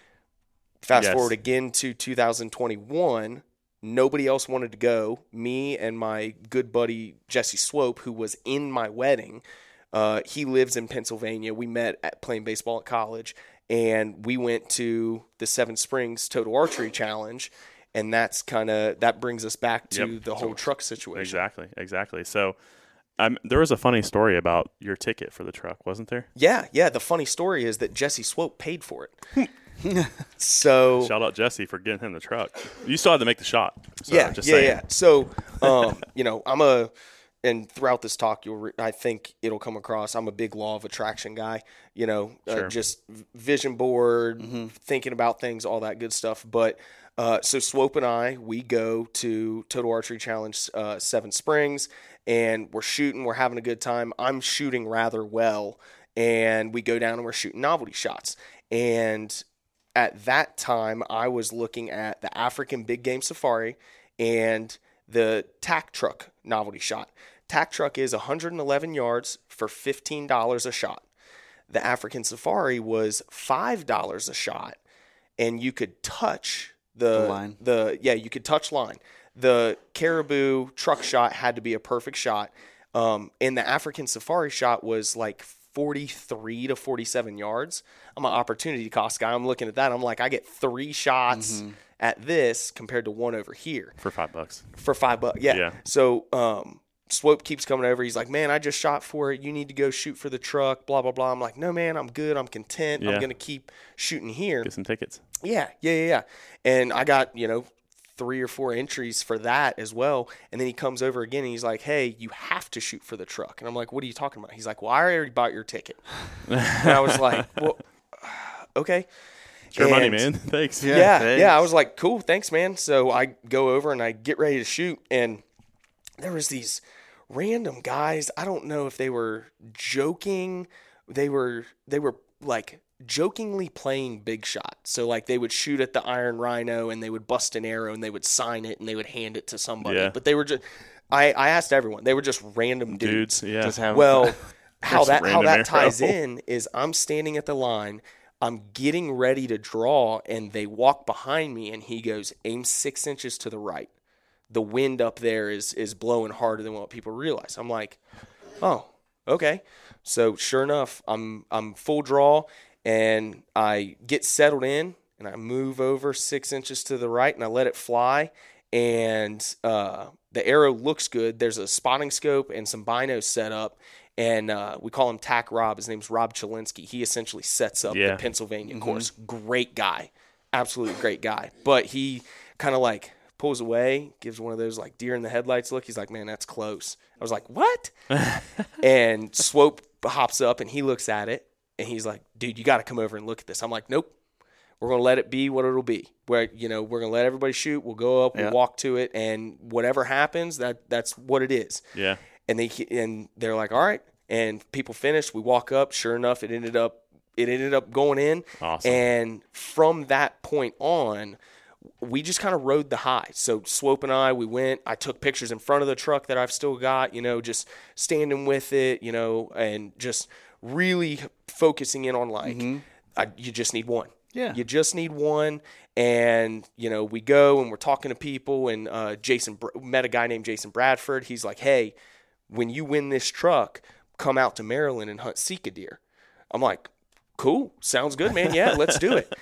S2: Fast
S1: Yes.
S2: forward again to two thousand twenty-one. Nobody else wanted to go. Me and my good buddy Jesse Swope, who was in my wedding, uh, he lives in Pennsylvania. We met at playing baseball at college, and we went to the Seven Springs Total Archery Challenge, and that's kind of that brings us back to
S1: Yep.
S2: the whole truck situation.
S1: Exactly, exactly. So, um, there was a funny story about your ticket for the truck, wasn't there?
S2: Yeah, yeah. The funny story is that Jesse Swope paid for it. So
S1: Shout out Jesse for getting him the truck. You still had to make the shot. So,
S2: yeah,
S1: just
S2: yeah,
S1: saying.
S2: yeah. So, um, you know, I'm a, and throughout this talk, you'll, re- I think it'll come across. I'm a big law of attraction guy. You know,
S1: Sure.
S2: uh, just vision board, thinking about things, all that good stuff. But uh, so Swope and I, we go to Total Archery Challenge uh, Seven Springs, and we're shooting. We're having a good time. I'm shooting rather well, and we go down and we're shooting novelty shots. And at that time, I was looking at the African Big Game Safari and the Tac Truck novelty shot. Tac Truck is one hundred eleven yards for fifteen dollars a shot. The African Safari was five dollars a shot, and you could touch the,
S3: The line.
S2: The yeah, you could touch line. The Caribou truck shot had to be a perfect shot, um, and the African Safari shot was like forty-three to forty-seven yards. I'm an opportunity cost guy. I'm looking at that. I'm like, I get three shots
S3: Mm-hmm.
S2: at this compared to one over here
S1: For five bucks.
S2: for five bucks. Yeah.
S1: Yeah.
S2: So um, Swope keeps coming over. He's like, man, I just shot for it. You need to go shoot for the truck, blah, blah, blah. I'm like, no, man, I'm good. I'm content.
S1: Yeah.
S2: I'm going to keep shooting here.
S1: Get some tickets.
S2: Yeah, yeah, yeah, yeah. And I got, you know, three or four entries for that as well. And then he comes over again and he's like, hey, you have to shoot for the truck. And I'm like, what are you talking about? He's like, well, I already bought your ticket. And I was like, well, okay.
S1: It's your money,
S2: And-
S1: man. Thanks.
S3: Yeah.
S2: yeah,
S3: thanks.
S2: yeah. I was like, cool, thanks, man. So I go over and I get ready to shoot, and there was these random guys. I don't know if they were joking. They were they were like jokingly playing big shot. So like they would shoot at the Iron Rhino and they would bust an arrow and they would sign it and they would hand it to somebody.
S1: Yeah.
S2: But they were just I, I asked everyone. They were just random dudes.
S1: Dudes, yeah.
S3: Just have
S2: Well, how
S1: Just
S2: that how
S1: random
S2: that
S1: arrow.
S2: ties in is I'm standing at the line, I'm getting ready to draw, and they walk behind me, and he goes, aim six inches to the right. The wind up there is is blowing harder than what people realize. I'm like, oh, okay. So sure enough, I'm I'm full draw, and I get settled in, and I move over six inches to the right, and I let it fly, and uh, the arrow looks good. There's a spotting scope and some binos set up, and uh, we call him Tack Rob. His name's Rob Chalinsky. He essentially sets up
S1: Yeah.
S2: the Pennsylvania
S3: Mm-hmm.
S2: course. Great guy. Absolutely great guy. But he kind of like pulls away, gives one of those like deer in the headlights look. He's like, man, that's close. I was like, what? And Swope hops up, and he looks at it, and he's like, dude, you got to come over and look at this. I'm like, nope. We're going to let it be what it'll be. Where, you know, we're going to let everybody shoot. We'll go up, we'll
S3: Yeah.
S2: walk to it, and whatever happens, that that's what it is.
S1: Yeah.
S2: And they and they're like, all right. And people finished. We walk up. Sure enough, it ended up it ended up going in.
S1: Awesome.
S2: And from that point on, we just kind of rode the high. So Swope and I, we went. I took pictures in front of the truck that I've still got. You know, just standing with it. You know, and just really focusing in on like, I, you just need one.
S3: Yeah.
S2: You just need one. And, you know, we go and we're talking to people, and uh, Jason met a guy named Jason Bradford. He's like, hey, when you win this truck, come out to Maryland and hunt Sika deer. I'm like, cool. Sounds good, man. Yeah, let's do it.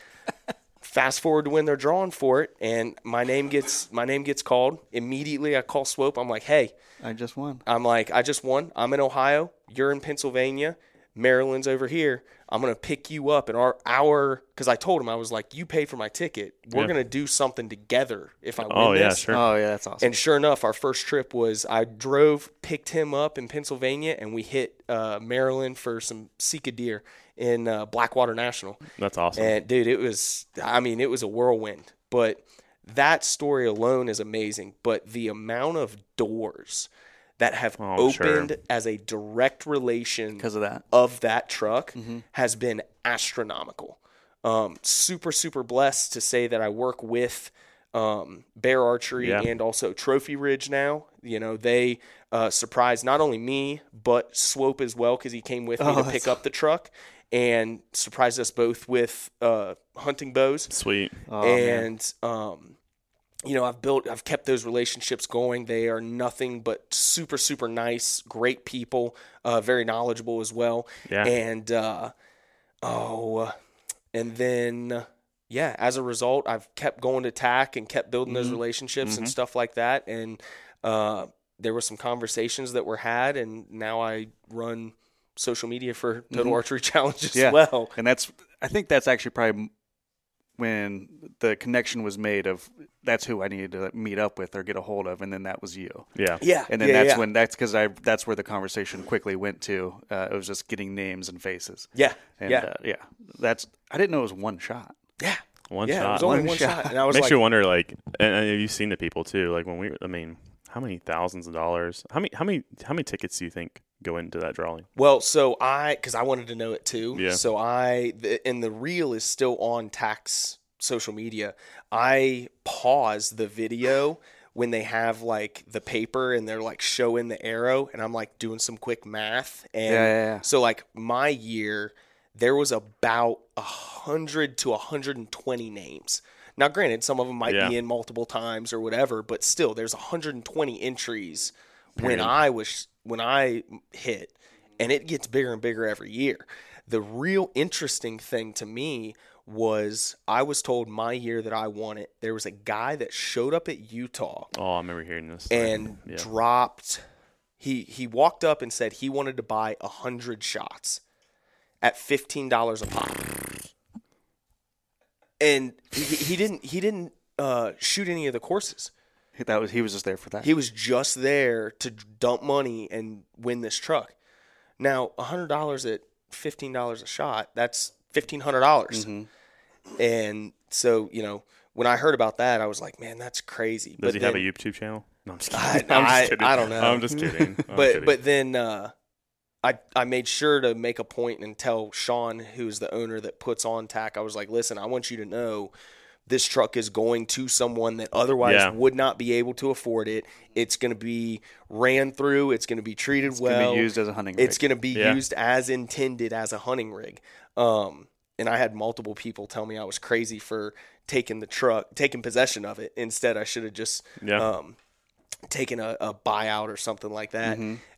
S2: Fast forward to when they're drawing for it, and my name gets my name gets called. Immediately I call Swope. I'm like, hey,
S3: I just won.
S2: I'm like, I just won. I'm in Ohio. You're in Pennsylvania. Maryland's over here. I'm going to pick you up in our hour. Because I told him, I was like, you pay for my ticket. We're
S1: Yeah.
S2: going to do something together if I win
S1: Oh, yeah,
S2: this.
S1: sure.
S3: Oh yeah, that's awesome.
S2: And sure enough, our first trip was I drove, picked him up in Pennsylvania, and we hit uh, Maryland for some Sika deer in uh, Blackwater National.
S1: That's awesome.
S2: And dude, it was, I mean, it was a whirlwind. But that story alone is amazing. But the amount of doors that have
S1: Oh, sure.
S2: opened as a direct relation
S3: because of that.
S2: of that truck
S3: Mm-hmm.
S2: has been astronomical. Um, super, super blessed to say that I work with um, Bear Archery
S1: Yeah.
S2: and also Trophy Ridge now. You know, they uh, surprised not only me, but Swope as well, because he came with me
S3: Oh,
S2: to pick up the truck and surprised us both with uh, hunting bows.
S1: Sweet.
S3: Oh, man.
S2: and, um, you know, I've built, I've kept those relationships going. They are nothing but super, super nice, great people, uh, very knowledgeable as well.
S1: Yeah.
S2: And, uh, oh, and then, yeah, as a result, I've kept going to T A C and kept building those relationships and stuff like that. And, uh, there were some conversations that were had, and now I run social media for Total Archery Challenge as
S3: Yeah.
S2: well.
S3: And that's, I think that's actually probably when the connection was made of that's who I needed to meet up with or get a hold of, and then that was you.
S1: Yeah.
S2: Yeah.
S3: And then
S2: yeah,
S3: that's
S2: yeah.
S3: when that's because I that's where the conversation quickly went to. Uh, it was just getting names and faces.
S2: yeah,
S3: And,
S2: yeah,
S3: uh, yeah. That's I didn't know it was one shot.
S2: yeah.
S1: One
S2: yeah,
S1: shot.
S2: it was only
S3: One
S2: one,
S3: shot.
S2: shot. And I was
S1: Makes
S2: like,
S1: you wonder, like, and, and you've seen the people too. Like when we, I mean, how many thousands of dollars? How many? How many? How many tickets do you think go into that drawing?
S2: well, so I, because I wanted to know it too.
S1: Yeah.
S2: So I, the, and the reel is still on T A C's social media. I pause the video when they have like the paper and they're like showing the arrow, and I'm like doing some quick math. And
S3: Yeah, yeah, yeah.
S2: so like my year, there was about a hundred to a hundred and twenty names. Now, granted, some of them might
S1: Yeah.
S2: be in multiple times or whatever, but still, there's one hundred twenty entries when
S1: Period.
S2: I was when I hit, and it gets bigger and bigger every year. The real interesting thing to me was I was told my year that I won it, there was a guy that showed up at Utah
S1: Oh, I remember hearing this.
S2: and
S1: yeah.
S2: dropped. He he walked up and said he wanted to buy a hundred shots at fifteen dollars a pop, and he, he didn't he didn't uh, shoot any of the courses.
S3: That was he was just there for that.
S2: He was just there to dump money and win this truck. Now, a hundred dollars at fifteen dollars a shot, that's fifteen hundred dollars.
S3: Mm-hmm.
S2: And so, you know, when I heard about that, I was like, man, that's crazy.
S1: Does
S2: but
S1: he
S2: then,
S1: have a YouTube channel? No, I'm just
S2: I-
S1: kidding. I'm just
S2: I-
S1: kidding.
S2: I don't know.
S1: I'm just kidding. I'm
S2: but
S1: kidding.
S2: but then uh, I I made sure to make a point and tell Sean, who's the owner that puts on T A C, I was like, listen, I want you to know this truck is going to someone that otherwise
S1: Yeah.
S2: would not be able to afford it. It's going to be ran through. It's going to be treated
S3: It's
S2: well.
S3: gonna be used as a hunting rig.
S2: It's going to be
S1: Yeah.
S2: used as intended as a hunting rig. Um, and I had multiple people tell me I was crazy for taking the truck, taking possession of it. Instead, I should have just
S1: Yeah.
S2: um, taken a, a buyout or something like that.
S3: Mm-hmm.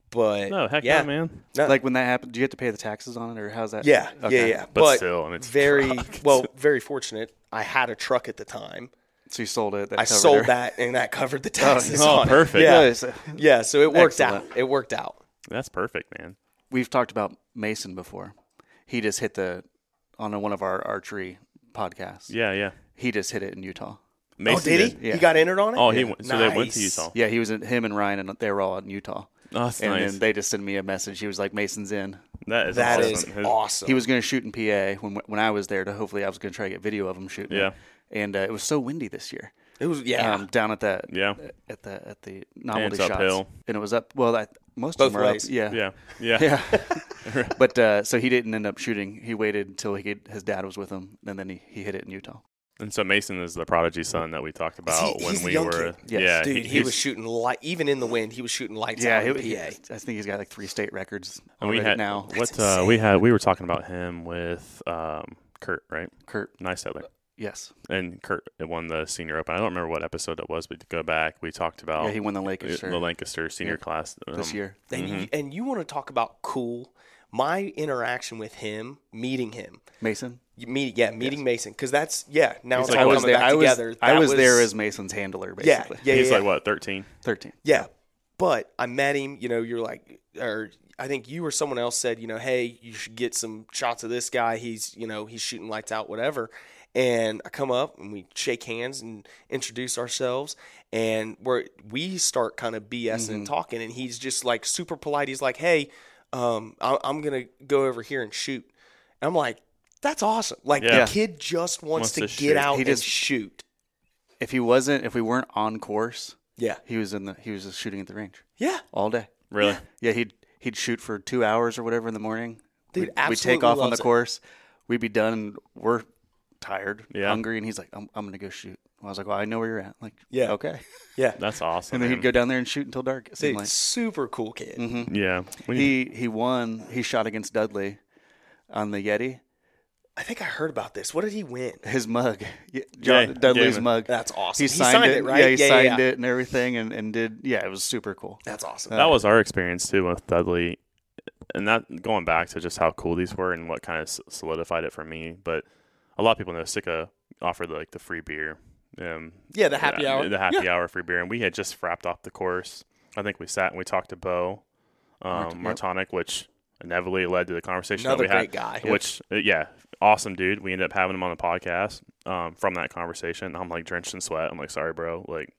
S2: But
S1: No, heck
S2: yeah,
S1: no, man.
S2: no.
S3: Like when that happened, do you have to pay the taxes on it, or how's that?
S2: yeah,
S3: Okay.
S2: yeah, yeah.
S1: But
S2: But,
S1: still, I mean, it's a
S2: very
S1: truck.
S2: well, very fortunate. I had a truck at the time.
S3: So you sold it. That
S2: I
S3: covered
S2: sold
S3: her.
S2: that, and that covered the taxes.
S1: Oh,
S2: on it.
S1: perfect.
S2: Yeah,
S3: Nice.
S2: yeah. So it worked
S3: Excellent.
S2: out. It worked out.
S1: That's perfect, man.
S3: We've talked about Mason before. He just hit the on one of our archery podcasts.
S1: Yeah, yeah.
S3: He just hit it in Utah.
S1: Mason
S2: oh, did he?
S3: Yeah.
S2: He got entered on it.
S1: Oh, he
S3: Yeah.
S1: went, so they went to
S2: Nice.
S1: Utah.
S3: Yeah, he was in, him and Ryan, and they were all in Utah.
S1: Oh, that's
S3: and
S1: nice.
S3: then they just sent me a message. He was like, "Mason's in."
S1: That is
S2: That
S1: awesome.
S2: is
S1: His-
S2: awesome.
S3: He was going to shoot in P A when when I was there. To hopefully, I was going to try to get video of him shooting.
S1: Yeah.
S3: it. And uh, it was so windy this year.
S2: It was yeah.
S3: Um, down at that.
S1: Yeah.
S3: At the at the novelty
S1: it's
S3: shots.
S1: uphill.
S3: And it was up. Well, that, most
S2: Both
S3: of them are
S2: ways.
S3: up. Yeah.
S1: Yeah, yeah.
S3: Yeah. But uh, so he didn't end up shooting. He waited until he could, his dad was with him, and then he, he hit it in Utah.
S1: And so Mason is the prodigy son that we talked about
S2: he-
S1: when
S2: he's the
S1: we
S2: young
S1: were.
S2: kid.
S3: Yes.
S1: Yeah,
S2: Dude, he,
S1: he's-
S2: was shooting light, even in the wind. He was shooting lights
S3: Yeah,
S2: out in
S3: he,
S2: P
S3: he,
S2: A.
S3: I think he's got like three state records
S1: And we
S3: already
S1: had
S3: now.
S1: what
S2: That's
S1: uh, we
S2: insane.
S1: had. We were talking about him with um, Kurt, right?
S3: Kurt,
S1: Nice Settler.
S3: yes.
S1: And Kurt won the senior open. I don't remember what episode it was, but to go back, we talked about
S3: Yeah, he won the
S1: the,
S3: Lancaster
S1: the Lancaster senior
S3: Yeah.
S1: class
S3: this
S1: um,
S3: year.
S2: And
S1: Mm-hmm.
S2: you, and you want to talk about cool? My interaction with him, meeting him,
S3: Mason.
S2: you meet yeah, meeting Mason, because that's yeah. Now
S1: He's
S2: it's
S1: like,
S2: all
S1: I
S3: was
S2: coming
S3: there.
S2: back
S3: I was,
S2: together.
S3: I
S2: That
S3: was there as Mason's handler,
S2: yeah,
S3: basically.
S2: yeah,
S1: He's
S2: yeah,
S1: like what, thirteen?
S3: thirteen.
S2: yeah. But I met him. You know, you're like, or I think you or someone else said, you know, hey, you should get some shots of this guy. He's, you know, he's shooting lights out, whatever. And I come up and we shake hands and introduce ourselves, and we're we start kind of BSing
S3: Mm-hmm.
S2: and talking, and he's just like super polite. He's like, hey, um, I- I'm gonna go over here and shoot. And I'm like, that's awesome. Like
S1: Yeah.
S2: the kid just wants,
S1: Wants
S2: to,
S1: to
S2: get
S1: shoot.
S2: out
S3: He
S2: and
S3: just-
S2: shoot.
S3: If he wasn't, if we weren't on course,
S2: Yeah,
S3: he was in the. He was just shooting at the range
S2: yeah.
S3: all day.
S1: Really?
S3: Yeah, he'd he'd shoot for two hours or whatever in the morning.
S2: Dude,
S3: we'd, we'd
S2: absolutely
S3: take off on the
S2: loves it.
S3: course. We'd be done. And we're tired,
S1: Yeah.
S3: hungry, and he's like, "I'm I'm gonna go shoot." I was like, "Well, I know where you're at." Like,
S2: Yeah.
S3: okay.
S2: Yeah.
S1: That's awesome.
S3: And then
S1: man.
S3: he'd go down there and shoot until dark. It seemed
S2: Dude,
S3: like.
S2: super cool kid.
S3: Mhm.
S1: Yeah. We-
S3: He he won. He shot against Dudley on the Yeti.
S2: I think I heard about this. What did he win?
S3: His mug, yeah, John,
S1: Yeah,
S3: Dudley's
S1: gave it-
S3: mug.
S2: That's awesome.
S3: He signed, it,
S2: right?
S3: Yeah, he
S2: yeah,
S3: signed
S2: yeah.
S3: it and everything, and, and did. Yeah, it was super cool.
S2: That's awesome.
S1: that was our experience too with Dudley, and that going back to just how cool these were and what kind of s- solidified it for me. But a lot of people know Sika offered like the free beer. Um,
S2: Yeah, the happy hour.
S1: The happy
S2: Yeah.
S1: hour free beer, and we had just wrapped off the course. I think we sat and we talked to Bo um,
S3: Mart-
S1: Martonic, which inevitably led to the conversation
S2: Another
S1: that we
S2: great
S1: had.
S2: guy.
S1: Which, uh, yeah, awesome dude. We ended up having him on the podcast um, from that conversation. I'm like drenched in sweat. I'm like, sorry, bro. Like,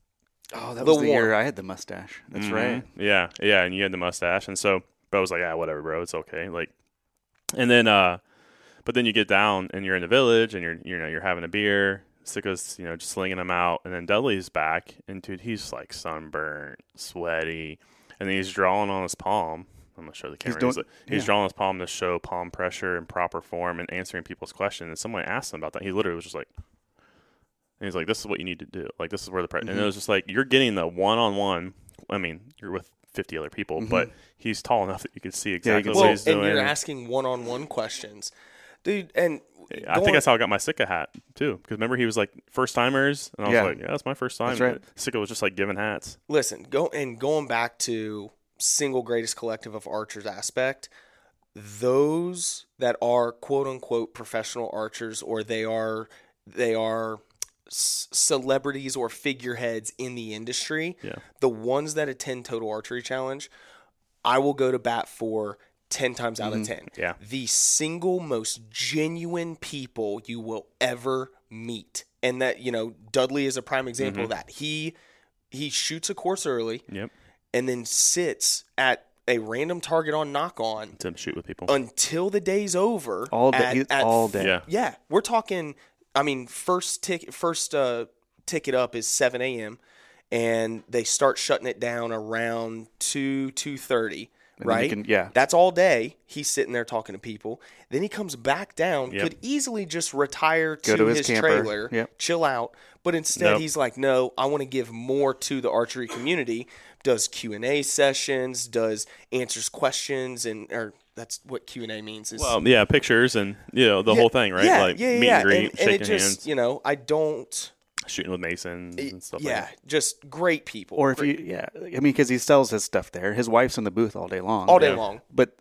S3: Oh, that
S2: The
S3: was the
S2: warm.
S3: year I had the mustache. That's
S1: mhm.
S3: right.
S1: Yeah, yeah, and you had the mustache, and so Bo was like, yeah, whatever, bro. It's okay. Like, and then, uh, but then you get down and you're in the village and you're, you know, you're having a beer. Sicko's, you know, just slinging them out, and then Dudley's back, and dude, he's like sunburnt, sweaty, and then he's drawing on his palm. I'm not sure the camera.
S3: doing-
S1: He's, like, he's
S3: yeah.
S1: drawing his palm to show palm pressure in proper form and answering people's questions. And someone asked him about that. He literally was just like, and he's like, "This is what you need to do. Like, this is where the pre-.
S3: Mm-hmm.
S1: And it was just like you're getting the one-on-one. I mean, you're with fifty other people, but he's tall enough that you can see exactly
S3: can
S1: what
S3: see.
S2: Well,
S1: he's
S2: and
S1: doing.
S2: you're asking one-on-one questions, dude. And
S1: I think that's how I got my Sika hat too. Because remember, he was like first timers, and I was
S3: Yeah.
S1: like, "Yeah, that's my first time."
S3: That's right.
S1: Sika was just like giving hats.
S2: listen, go and going back to single greatest collective of archers aspect, those that are quote unquote professional archers, or they are they are c- celebrities or figureheads in the industry,
S1: Yeah.
S2: the ones that attend Total Archery Challenge, I will go to bat for ten times out of ten.
S1: Yeah.
S2: The single most genuine people you will ever meet. And that, you know, Dudley is a prime example of that. He he shoots a course early
S1: Yep.
S2: and then sits at a random target on knock on
S1: To shoot with people.
S2: until the day's over.
S3: All day.
S2: at-
S3: He's
S2: at-
S3: all day.
S1: Yeah.
S2: Yeah. We're talking, I mean, first ticket, first uh, ticket up is seven a.m. and they start shutting it down around two, two thirty.
S3: And then you
S2: Right?
S3: can- yeah.
S2: That's all day. He's sitting there talking to people. Then he comes back down,
S1: Yep.
S2: could easily just retire
S3: Go
S2: to,
S3: to his
S2: his,
S3: camper.
S2: trailer,
S3: Yep.
S2: chill out. But instead,
S1: Nope.
S2: he's like, no, I want to give more to the archery community. Does Q and A sessions, does answers questions, and or that's what Q and A means. Is
S1: Well, yeah, pictures and you know the
S2: Yeah,
S1: whole thing, right?
S2: Yeah,
S1: like
S2: yeah,
S1: meet
S2: yeah.
S1: and greet,
S2: and, and
S1: shaking
S2: it just,
S1: hands.
S2: you know, I don't.
S1: shooting with Masons and stuff
S2: yeah,
S1: like that.
S2: just great people.
S3: Or if
S2: Great-
S3: you, yeah, I mean, because he sells his stuff there. His wife's in the booth all day long.
S2: all day
S1: Yeah.
S2: long.
S3: But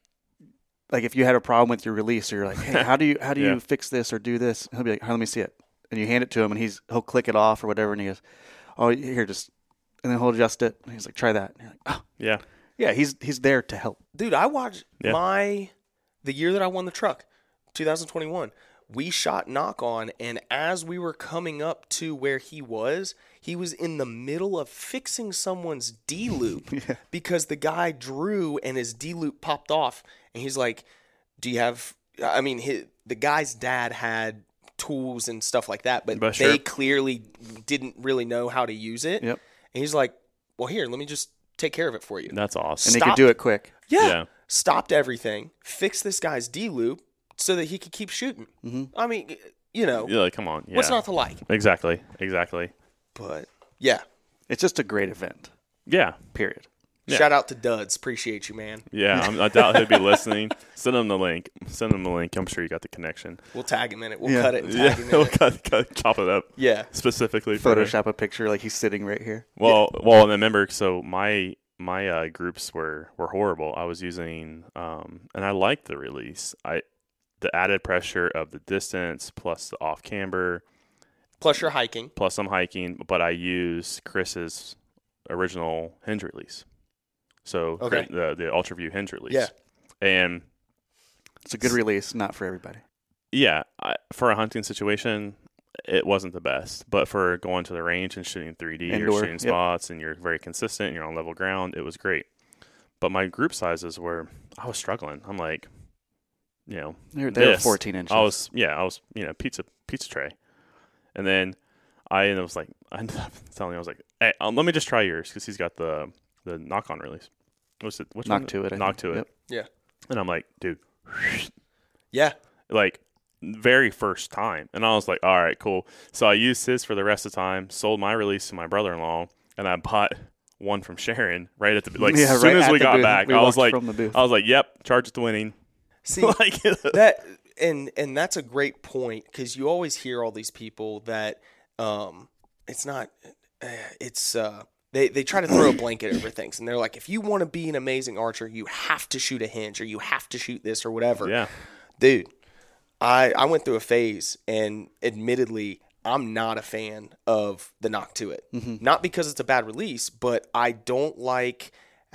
S3: like, if you had a problem with your release, or you're like, hey, how do you how do
S1: Yeah.
S3: you fix this or do this? He'll be like, let me see it, and you hand it to him, and he's he'll click it off or whatever, and he goes, oh, here, just, and then he'll adjust it. And he's like, try that. And you're like, oh,
S1: Yeah.
S3: yeah, he's he's there to help.
S2: Dude, I watched
S1: Yeah.
S2: my the year that I won the truck, twenty twenty-one. We shot Knock On, and as we were coming up to where he was, he was in the middle of fixing someone's D loop because the guy drew and his D loop popped off, and he's like, "Do you have?" I mean, his, the guy's dad had tools and stuff like that, but,
S1: But
S2: they
S1: sure.
S2: clearly didn't really know how to use it.
S3: Yep.
S2: And he's like, "Well, here, let me just take care of it for you."
S1: That's awesome.
S3: And he
S2: Stop.
S3: could do it quick.
S2: Yeah.
S1: Yeah.
S2: Stopped everything, fixed this guy's D loop so that he could keep shooting.
S3: Mm-hmm.
S2: I mean, you know,
S1: Yeah, like, come on. Yeah.
S2: what's not to like?
S1: Exactly. Exactly.
S2: But yeah,
S3: It's just a great event.
S1: Yeah.
S3: Period.
S1: Yeah.
S2: shout out to Duds. Appreciate you, man.
S1: Yeah. I'm, I doubt he'll be listening. Send him the link. Send him the link. I'm sure you got the connection.
S2: We'll tag him in it. We'll
S3: Yeah.
S2: cut it and
S1: Yeah.
S2: tag him in
S1: We'll
S2: it.
S1: cut, cut, chop it up
S2: Yeah.
S1: specifically for him.
S3: Photoshop a picture like he's sitting right here.
S1: Well, well, and remember, so my my uh, groups were, were horrible. I was using, um, and I liked the release. I the added pressure of the distance plus the off camber
S2: Plus you're hiking.
S1: plus I'm hiking, but I use Chris's original hinge release. So
S2: Okay.
S1: the the Ultra View hinge release.
S2: Yeah.
S1: And
S3: It's a good release, not for everybody.
S1: yeah, I, for a hunting situation, it wasn't the best. But for going to the range and shooting three D or
S3: Indoor,
S1: shooting
S3: yep.
S1: spots, and you're very consistent, and you're on level ground, it was great. But my group sizes were, I was struggling. I'm like, you know,
S3: They were, they were
S1: this.
S3: fourteen inches.
S1: I was, yeah, I was, you know, pizza pizza tray, and then I ended up was like, I ended up telling him, I was like, hey, um, let me just try yours because he's got the the knock on release. What's it? Which
S3: Knock
S1: one?
S3: to it. I
S1: Knock
S3: think.
S1: to it.
S3: Yep.
S2: Yeah.
S1: And I'm like, dude,
S2: Yeah.
S1: like very first time, and I was like, all right, cool. So I used his for the rest of the time. Sold my release to my brother-in-law, and I bought one from Sharon right at the like
S3: Yeah,
S1: as soon
S3: right
S1: as
S3: at
S1: we
S3: the
S1: got
S3: booth.
S1: back.
S3: We
S1: I was
S3: walked
S1: like,
S3: from the booth.
S1: I was like, yep, charge it to winning.
S2: See,
S1: like
S2: that and and that's a great point because you always hear all these people that um it's not uh, it's uh they, they try to throw a blanket over things, and they're like, if you want to be an amazing archer, you have to shoot a hinge or you have to shoot this or whatever.
S1: yeah,
S2: Dude, I I went through a phase, and admittedly, I'm not a fan of the knock to it. Not because it's a bad release, but I don't like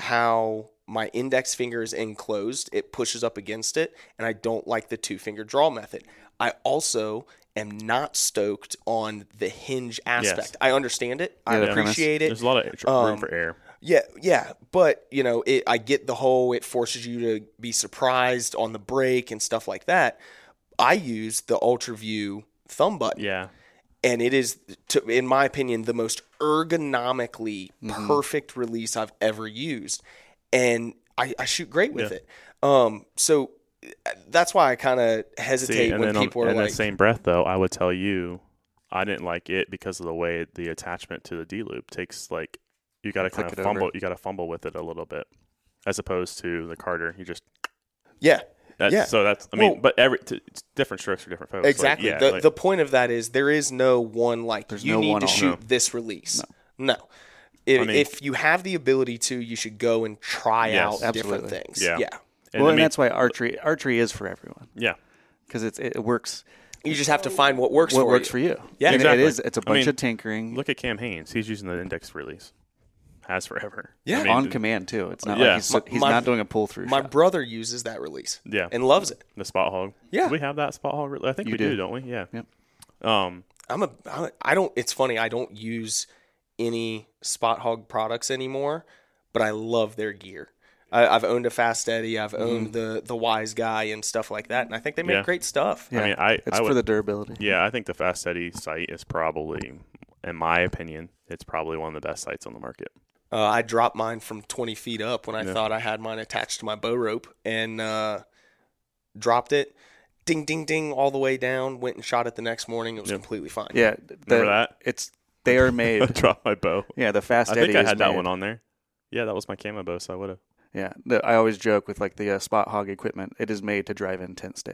S2: how my index finger is enclosed. It pushes up against it, and I don't like the two finger draw method. I also am not stoked on the hinge aspect. I understand it. I
S3: Yeah, the premise.
S2: appreciate it.
S1: there's a lot of room
S2: Um,
S1: for error.
S2: Yeah, yeah, but you know, it, I get the whole it forces you to be surprised on the break and stuff like that. I use the Ultra View thumb button,
S1: Yeah,
S2: and it is, to, in my opinion, the most ergonomically perfect release I've ever used, and I, I shoot great with
S1: Yeah.
S2: it. Um, so that's why I kind of hesitate
S1: See, and
S2: when
S1: then on,
S2: people are
S1: in
S2: like,
S1: the same breath, though, I would tell you, I didn't like it because of the way the attachment to the D loop takes. Like, you got to
S3: Click
S1: kind of
S3: it
S1: fumble.
S3: over.
S1: You got to fumble with it a little bit, as opposed to the Carter. You just
S2: yeah,
S1: that's,
S2: Yeah.
S1: So that's I mean,
S2: Well-
S1: but every t- it's different strokes for different folks. Like,
S2: exactly.
S1: yeah,
S2: the
S1: like-
S2: the point of that is there is no one like
S3: There's
S2: you
S3: no
S2: need
S3: one
S2: to
S3: all.
S2: shoot
S1: No.
S2: this release. No. If,
S1: I mean-
S2: if you have the ability to, you should go and try
S1: Yes.
S2: out different
S3: Absolutely.
S2: things.
S1: Yeah.
S2: Yeah.
S1: and
S3: well,
S1: I
S3: and
S1: mean,
S3: that's why archery archery is for everyone
S1: yeah.
S3: because it's it works.
S2: You just have to find what works
S3: What
S2: for
S3: works
S2: you.
S3: for you?
S2: Yeah.
S3: And
S1: Exactly.
S3: It is. It's a
S1: I
S3: bunch
S1: mean,
S3: of tinkering
S1: Look at Cam Haynes. He's using the index release. Has forever.
S2: Yeah.
S1: I mean,
S3: on command too. It's not
S1: Yeah.
S3: like he's
S2: My-
S3: he's
S2: my-
S3: not doing a pull through.
S2: My
S3: shot.
S2: brother uses that release.
S1: Yeah.
S2: And loves it.
S1: the spot hog.
S2: Yeah.
S1: Do we have that spot hog. I think
S3: You
S1: we
S3: do.
S1: do, don't we? Yeah.
S3: Yep.
S1: Um.
S2: I'm a I- I don't it's funny, I don't use any Spot Hog products anymore, but I love their gear. I, I've owned a Fast Eddie, I've owned the the Wise Guy and stuff like that, and I think they make
S1: Yeah.
S2: great stuff.
S3: Yeah.
S1: I mean, I.
S3: it's
S1: I
S3: for
S1: would,
S3: the durability.
S1: Yeah, I think the Fast Eddie site is probably, in my opinion, it's probably one of the best sites on the market.
S2: Uh, I dropped mine from twenty feet up when I
S1: Yeah.
S2: thought I had mine attached to my bow rope, and uh, dropped it. Ding, ding, ding, all the way down. Went and shot it the next morning. It was
S1: Yep.
S2: completely fine.
S3: Yeah. The,
S1: Remember that?
S3: It's they are made.
S1: Drop my bow.
S3: Yeah, the fast
S1: I
S3: Eddie
S1: think I
S3: is
S1: had that
S3: made-
S1: one on there. Yeah, that was my camo bow, so I would have.
S3: Yeah, the, I always joke with like the uh, Spot Hog equipment. It is made to drive in tent stakes.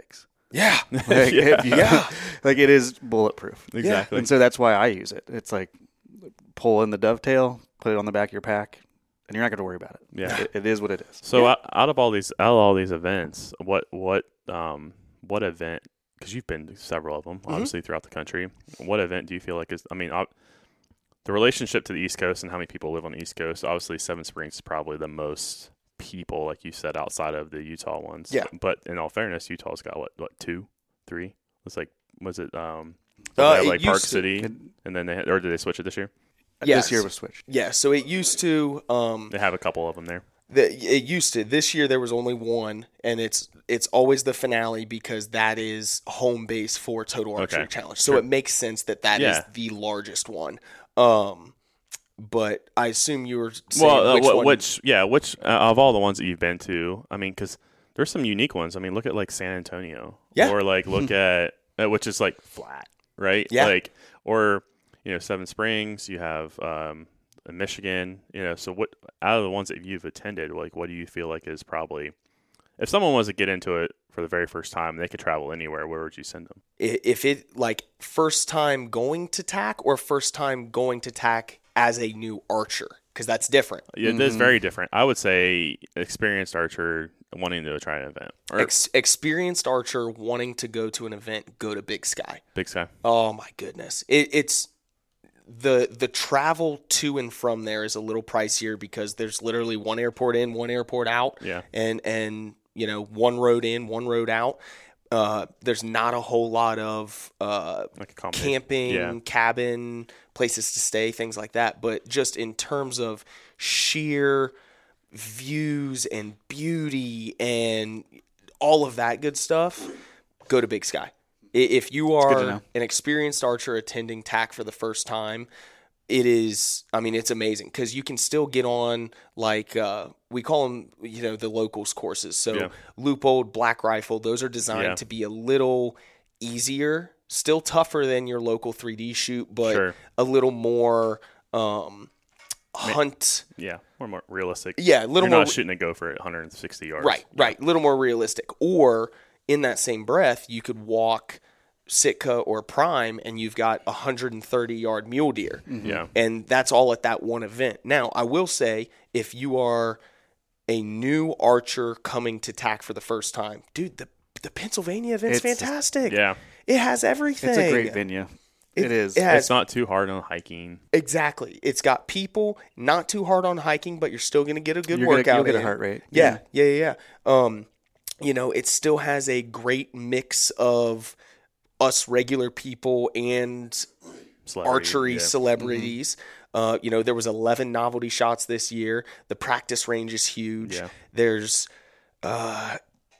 S2: Yeah.
S3: Like,
S1: Yeah.
S3: if you-
S2: Yeah.
S3: like it is bulletproof.
S1: Exactly.
S3: And so that's why I use it. It's like pull in the dovetail, put it on the back of your pack, and you're not going to worry about it.
S1: Yeah.
S3: It, it is what it is.
S1: So
S2: Yeah.
S1: out, out of all these, out of all these events, what what um what event? Because you've been to several of them,
S2: Mm-hmm.
S1: obviously throughout the country. What event do you feel like is? I mean, I, the relationship to the East Coast and how many people live on the East Coast. Obviously, Seven Springs is probably the most people, like you said, outside of the Utah ones.
S2: Yeah.
S1: But in all fairness, Utah's got what what two, three? It's like was it um
S2: Uh,
S1: they have
S2: it
S1: like Park
S2: used to-
S1: City,
S3: It-
S1: and then they had, or did they switch it this year?
S2: Yes.
S3: This year was switched.
S2: Yeah, so it used to um
S1: They have a couple of them there.
S2: the, it used to this year there was only one, and it's it's always the finale because that is home base for Total Archery
S1: Okay.
S2: Challenge. So
S1: Sure.
S2: it makes sense that that is
S1: Yeah.
S2: the largest one. Um but I assume you were saying
S1: Well, uh,
S2: which
S1: wh-
S2: one.
S1: which yeah, which uh, of all the ones that you've been to? I mean, because there's some unique ones. I mean, look at like San Antonio,
S2: Yeah.
S1: or like look at uh, which is like flat, right?
S2: Yeah.
S1: Like or you know Seven Springs. You have um, Michigan. You know, so what out of the ones that you've attended, like what do you feel like is probably if someone wants to get into it for the very first time, they could travel anywhere. Where would you send them?
S2: I- if it like first time going to tack or first time going to tack as a new archer, because that's different.
S1: Yeah, it is very different. I would say experienced archer wanting to try an event or
S2: Ex- experienced archer wanting to go to an event, go to Big Sky.
S1: Big Sky.
S2: Oh my goodness. It, it's the the travel to and from there is a little pricier because there's literally one airport in, one airport out.
S1: Yeah.
S2: And and you know, one road in, one road out. Uh, there's not a whole lot of uh,
S1: Like a combination.
S2: camping,
S1: Yeah.
S2: cabin, places to stay, things like that. But just in terms of sheer views and beauty and all of that good stuff, go to Big Sky. I- If you
S3: good to
S2: are
S3: know.
S2: an experienced archer attending T A C for the first time, it is, I mean, it's amazing because you can still get on, like, uh, we call them, you know, the locals courses. So
S1: Yeah.
S2: Loopold, Black Rifle, those are designed
S1: Yeah.
S2: to be a little easier, still tougher than your local three D shoot, but
S1: Sure.
S2: a little more um, hunt.
S1: Yeah, or more realistic.
S2: Yeah, a little
S1: You're
S2: more.
S1: not shooting a gopher at one hundred sixty yards.
S2: Right, right. A little more realistic. Or in that same breath, you could walk Sitka or Prime and you've got a one hundred thirty yard mule deer.
S1: Yeah.
S2: And that's all at that one event. Now, I will say, if you are a new archer coming to T A C for the first time, dude, the the Pennsylvania event's
S3: It's-
S2: fantastic.
S1: Yeah.
S2: It has everything.
S3: It's a great venue.
S2: It-
S3: it is.
S2: it has-
S1: It's not too hard on hiking.
S2: Exactly. It's got people, not too hard on hiking, but you're still going to get a good
S3: You're gonna-
S2: workout.
S3: you'll get a
S2: in.
S3: heart rate.
S2: Yeah, yeah, yeah, yeah. Um, you know, it still has a great mix of us regular people and
S1: Celebrity,
S2: archery
S1: yeah.
S2: celebrities. Uh, you know, there was eleven novelty shots this year. The practice range is huge.
S1: Yeah.
S2: There's uh,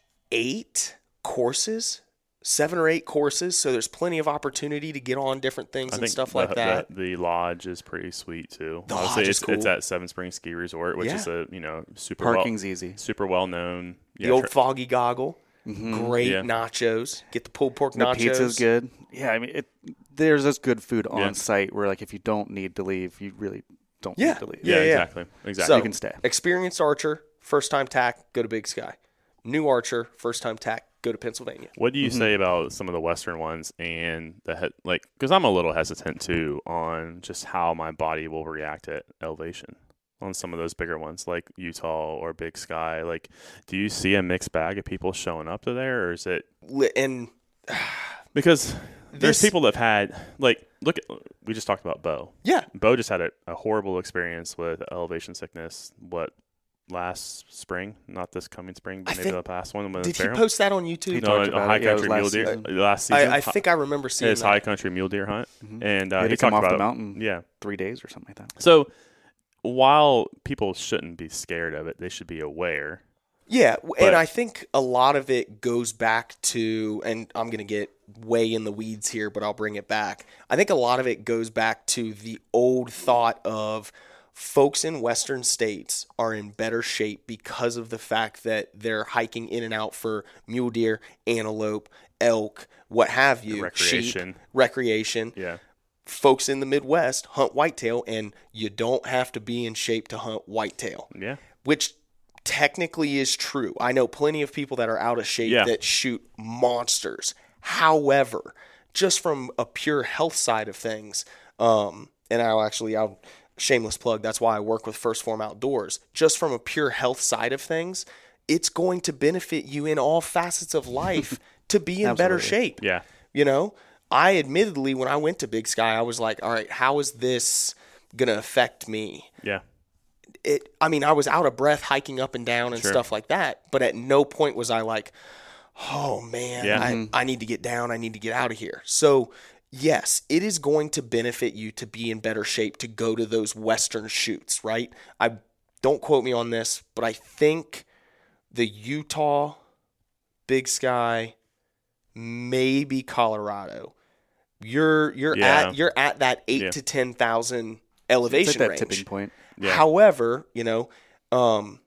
S2: eight courses, seven or eight courses. So there's plenty of opportunity to get on different things
S1: I
S2: and
S1: think
S2: stuff
S1: the,
S2: like
S1: the-
S2: that.
S1: The, lodge is pretty sweet too.
S2: The
S1: Obviously,
S2: lodge
S1: it's,
S2: is
S1: it's
S2: cool.
S1: at Seven Springs Ski Resort, which
S2: Yeah.
S1: is a you know super
S3: Parking's
S1: well,
S3: easy.
S1: super well known.
S2: The old foggy goggle, great
S1: Mm-hmm. Yeah.
S2: nachos. Get the pulled pork
S3: The
S2: nachos.
S3: pizza's good. Yeah, I mean, it, there's this good food on
S1: Yeah.
S3: site where, like, if you don't need to leave, you really don't
S2: Yeah.
S3: need to leave.
S1: yeah,
S2: Yeah, yeah.
S1: exactly, exactly.
S2: So,
S3: You can stay.
S2: Experienced archer, first time tack, go to Big Sky. New archer, first time tack, go to Pennsylvania.
S1: What do you say about some of the Western ones and the he- like? Because I'm a little hesitant too on just how my body will react at elevation on some of those bigger ones like Utah or Big Sky. Like, do you see a mixed bag of people showing up to there, or is it
S2: Li- And
S1: because there's
S2: This-
S1: people that have had like look at we just talked about Bo.
S2: yeah,
S1: Bo just had a, a horrible experience with elevation sickness. What last spring? Not this coming spring, but
S2: I
S1: maybe
S2: think-
S1: the past one. When
S2: did he
S1: Fairham?
S2: post that on YouTube?
S3: He
S1: No,
S3: talked
S1: a
S3: about
S1: high
S3: it. Yeah, it was
S1: country mule
S3: last
S1: deer
S3: season.
S1: last season.
S2: I, I think I remember seeing
S1: his
S2: that.
S1: high country mule deer hunt, and uh,
S3: He had
S1: he
S3: to come
S1: talked
S3: off the
S1: about
S3: mountain.
S1: yeah.
S3: Three days or something like that.
S1: So while people shouldn't be scared of it, they should be aware.
S2: Yeah, w-
S1: But-
S2: and I think a lot of it goes back to, and I'm going to get way in the weeds here, but I'll bring it back. I think a lot of it goes back to the old thought of folks in Western states are in better shape because of the fact that they're hiking in and out for mule deer, antelope, elk, what have you,
S1: Recreation.
S2: sheep, recreation.
S1: Yeah,
S2: Folks in the Midwest hunt whitetail, and you don't have to be in shape to hunt whitetail,
S1: yeah,
S2: which technically is true. I know plenty of people that are out of shape
S1: Yeah.
S2: that shoot monsters. However, just from a pure health side of things, um, and I'll actually, I'll shameless plug, that's why I work with First Form Outdoors. Just from a pure health side of things, it's going to benefit you in all facets of life to be in better
S3: Absolutely.
S2: shape.
S1: Yeah.
S2: You know, I admittedly, when I went to Big Sky, I was like, all right, how is this going to affect me?
S1: Yeah.
S2: It, I mean, I was out of breath hiking up and down and
S1: Sure.
S2: stuff like that, but at no point was I like, oh man,
S1: Yeah.
S2: I, I need to get down. I need to get out of here. So yes, it is going to benefit you to be in better shape to go to those Western shoots, right? I don't quote me on this, but I think the Utah, Big Sky, maybe Colorado. You're you're
S1: Yeah.
S2: at you're at that eight
S1: Yeah.
S2: to ten thousand
S3: It's
S2: elevation
S3: at that
S2: range.
S3: tipping point.
S1: Yeah.
S2: However, you know, um,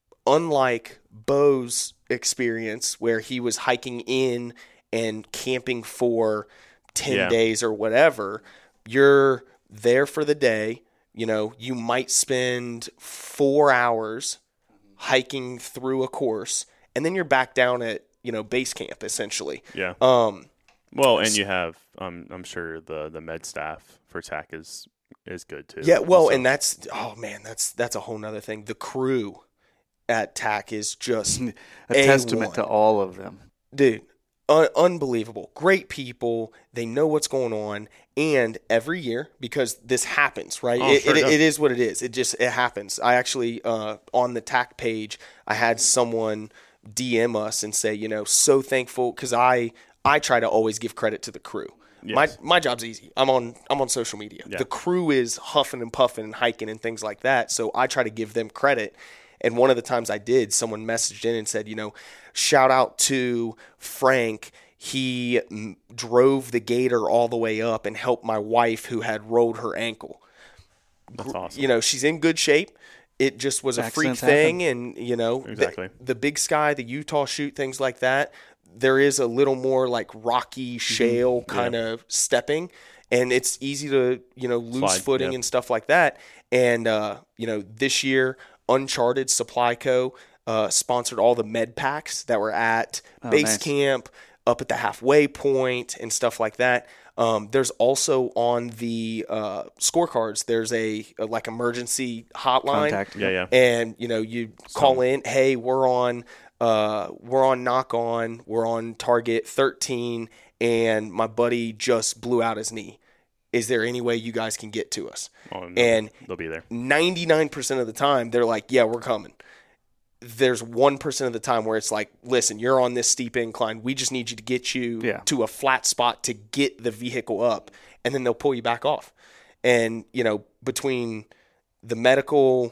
S2: unlike Bo's experience where he was hiking in and camping for ten
S1: Yeah.
S2: days or whatever, you're there for the day. You know, you might spend four hours hiking through a course, and then you're back down at, you know, base camp essentially.
S1: Yeah.
S2: Um,
S1: Well, and you have, um, I'm sure the, the med staff for T A C is is good too.
S2: Yeah, well,
S1: So-
S2: and that's oh man, that's that's a whole nother thing. The crew at T A C is just
S3: A
S2: A
S3: testament to
S2: one.
S3: all of them.
S2: dude, un- unbelievable. Great people. They know what's going on, and every year because this happens, right?
S1: Oh,
S2: it,
S1: sure
S2: it,
S1: does.
S2: it is what it is. It just it happens. I actually uh, on the T A C page, I had someone D M us and say, you know, so thankful because I I try to always give credit to the crew. My
S1: Yes.
S2: my job's easy. I'm on I'm on social media.
S1: Yeah.
S2: The crew is huffing and puffing and hiking and things like that. So I try to give them credit. And one of the times I did, someone messaged in and said, you know, shout out to Frank. He mm, drove the gator all the way up and helped my wife who had rolled her ankle.
S1: That's awesome.
S2: You know, she's in good shape. It just was a freak
S3: Accidents
S2: thing. And, you know, the-
S1: Exactly.
S2: the, Big Sky, the Utah shoot, things like that. There is a little more like rocky shale kind of stepping, and it's easy to, you know, lose
S1: Slide,
S2: footing
S1: yeah.
S2: and stuff like that. And, uh, you know, this year, Uncharted Supply Co. Uh, sponsored all the med packs that were at base
S3: nice.
S2: camp, up at the halfway point, and stuff like that. Um, there's also on the uh, scorecards, there's a, a like emergency hotline.
S3: Contact.
S1: Yeah, yeah.
S2: And you know, you call in, hey, we're on, uh, we're on knock on, we're on target thirteen, and my buddy just blew out his knee. Is there any way you guys can get to us?
S1: Oh, and
S2: And
S1: they'll be there.
S2: ninety-nine percent of the time, they're like, yeah, we're coming. There's one percent of the time where it's like, listen, you're on this steep incline. We just need you to get you
S3: Yeah.
S2: to a flat spot to get the vehicle up, and then they'll pull you back off. And, you know, between the medical,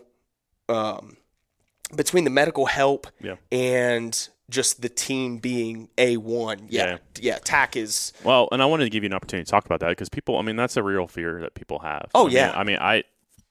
S2: um, between the medical help
S1: Yeah.
S2: and just the team being A one, yeah, yeah, T A C is,
S1: Well, and I wanted to give you an opportunity to talk about that because people, I mean, that's a real fear that people have.
S2: Oh,
S1: I mean,
S2: yeah.
S1: I mean, I,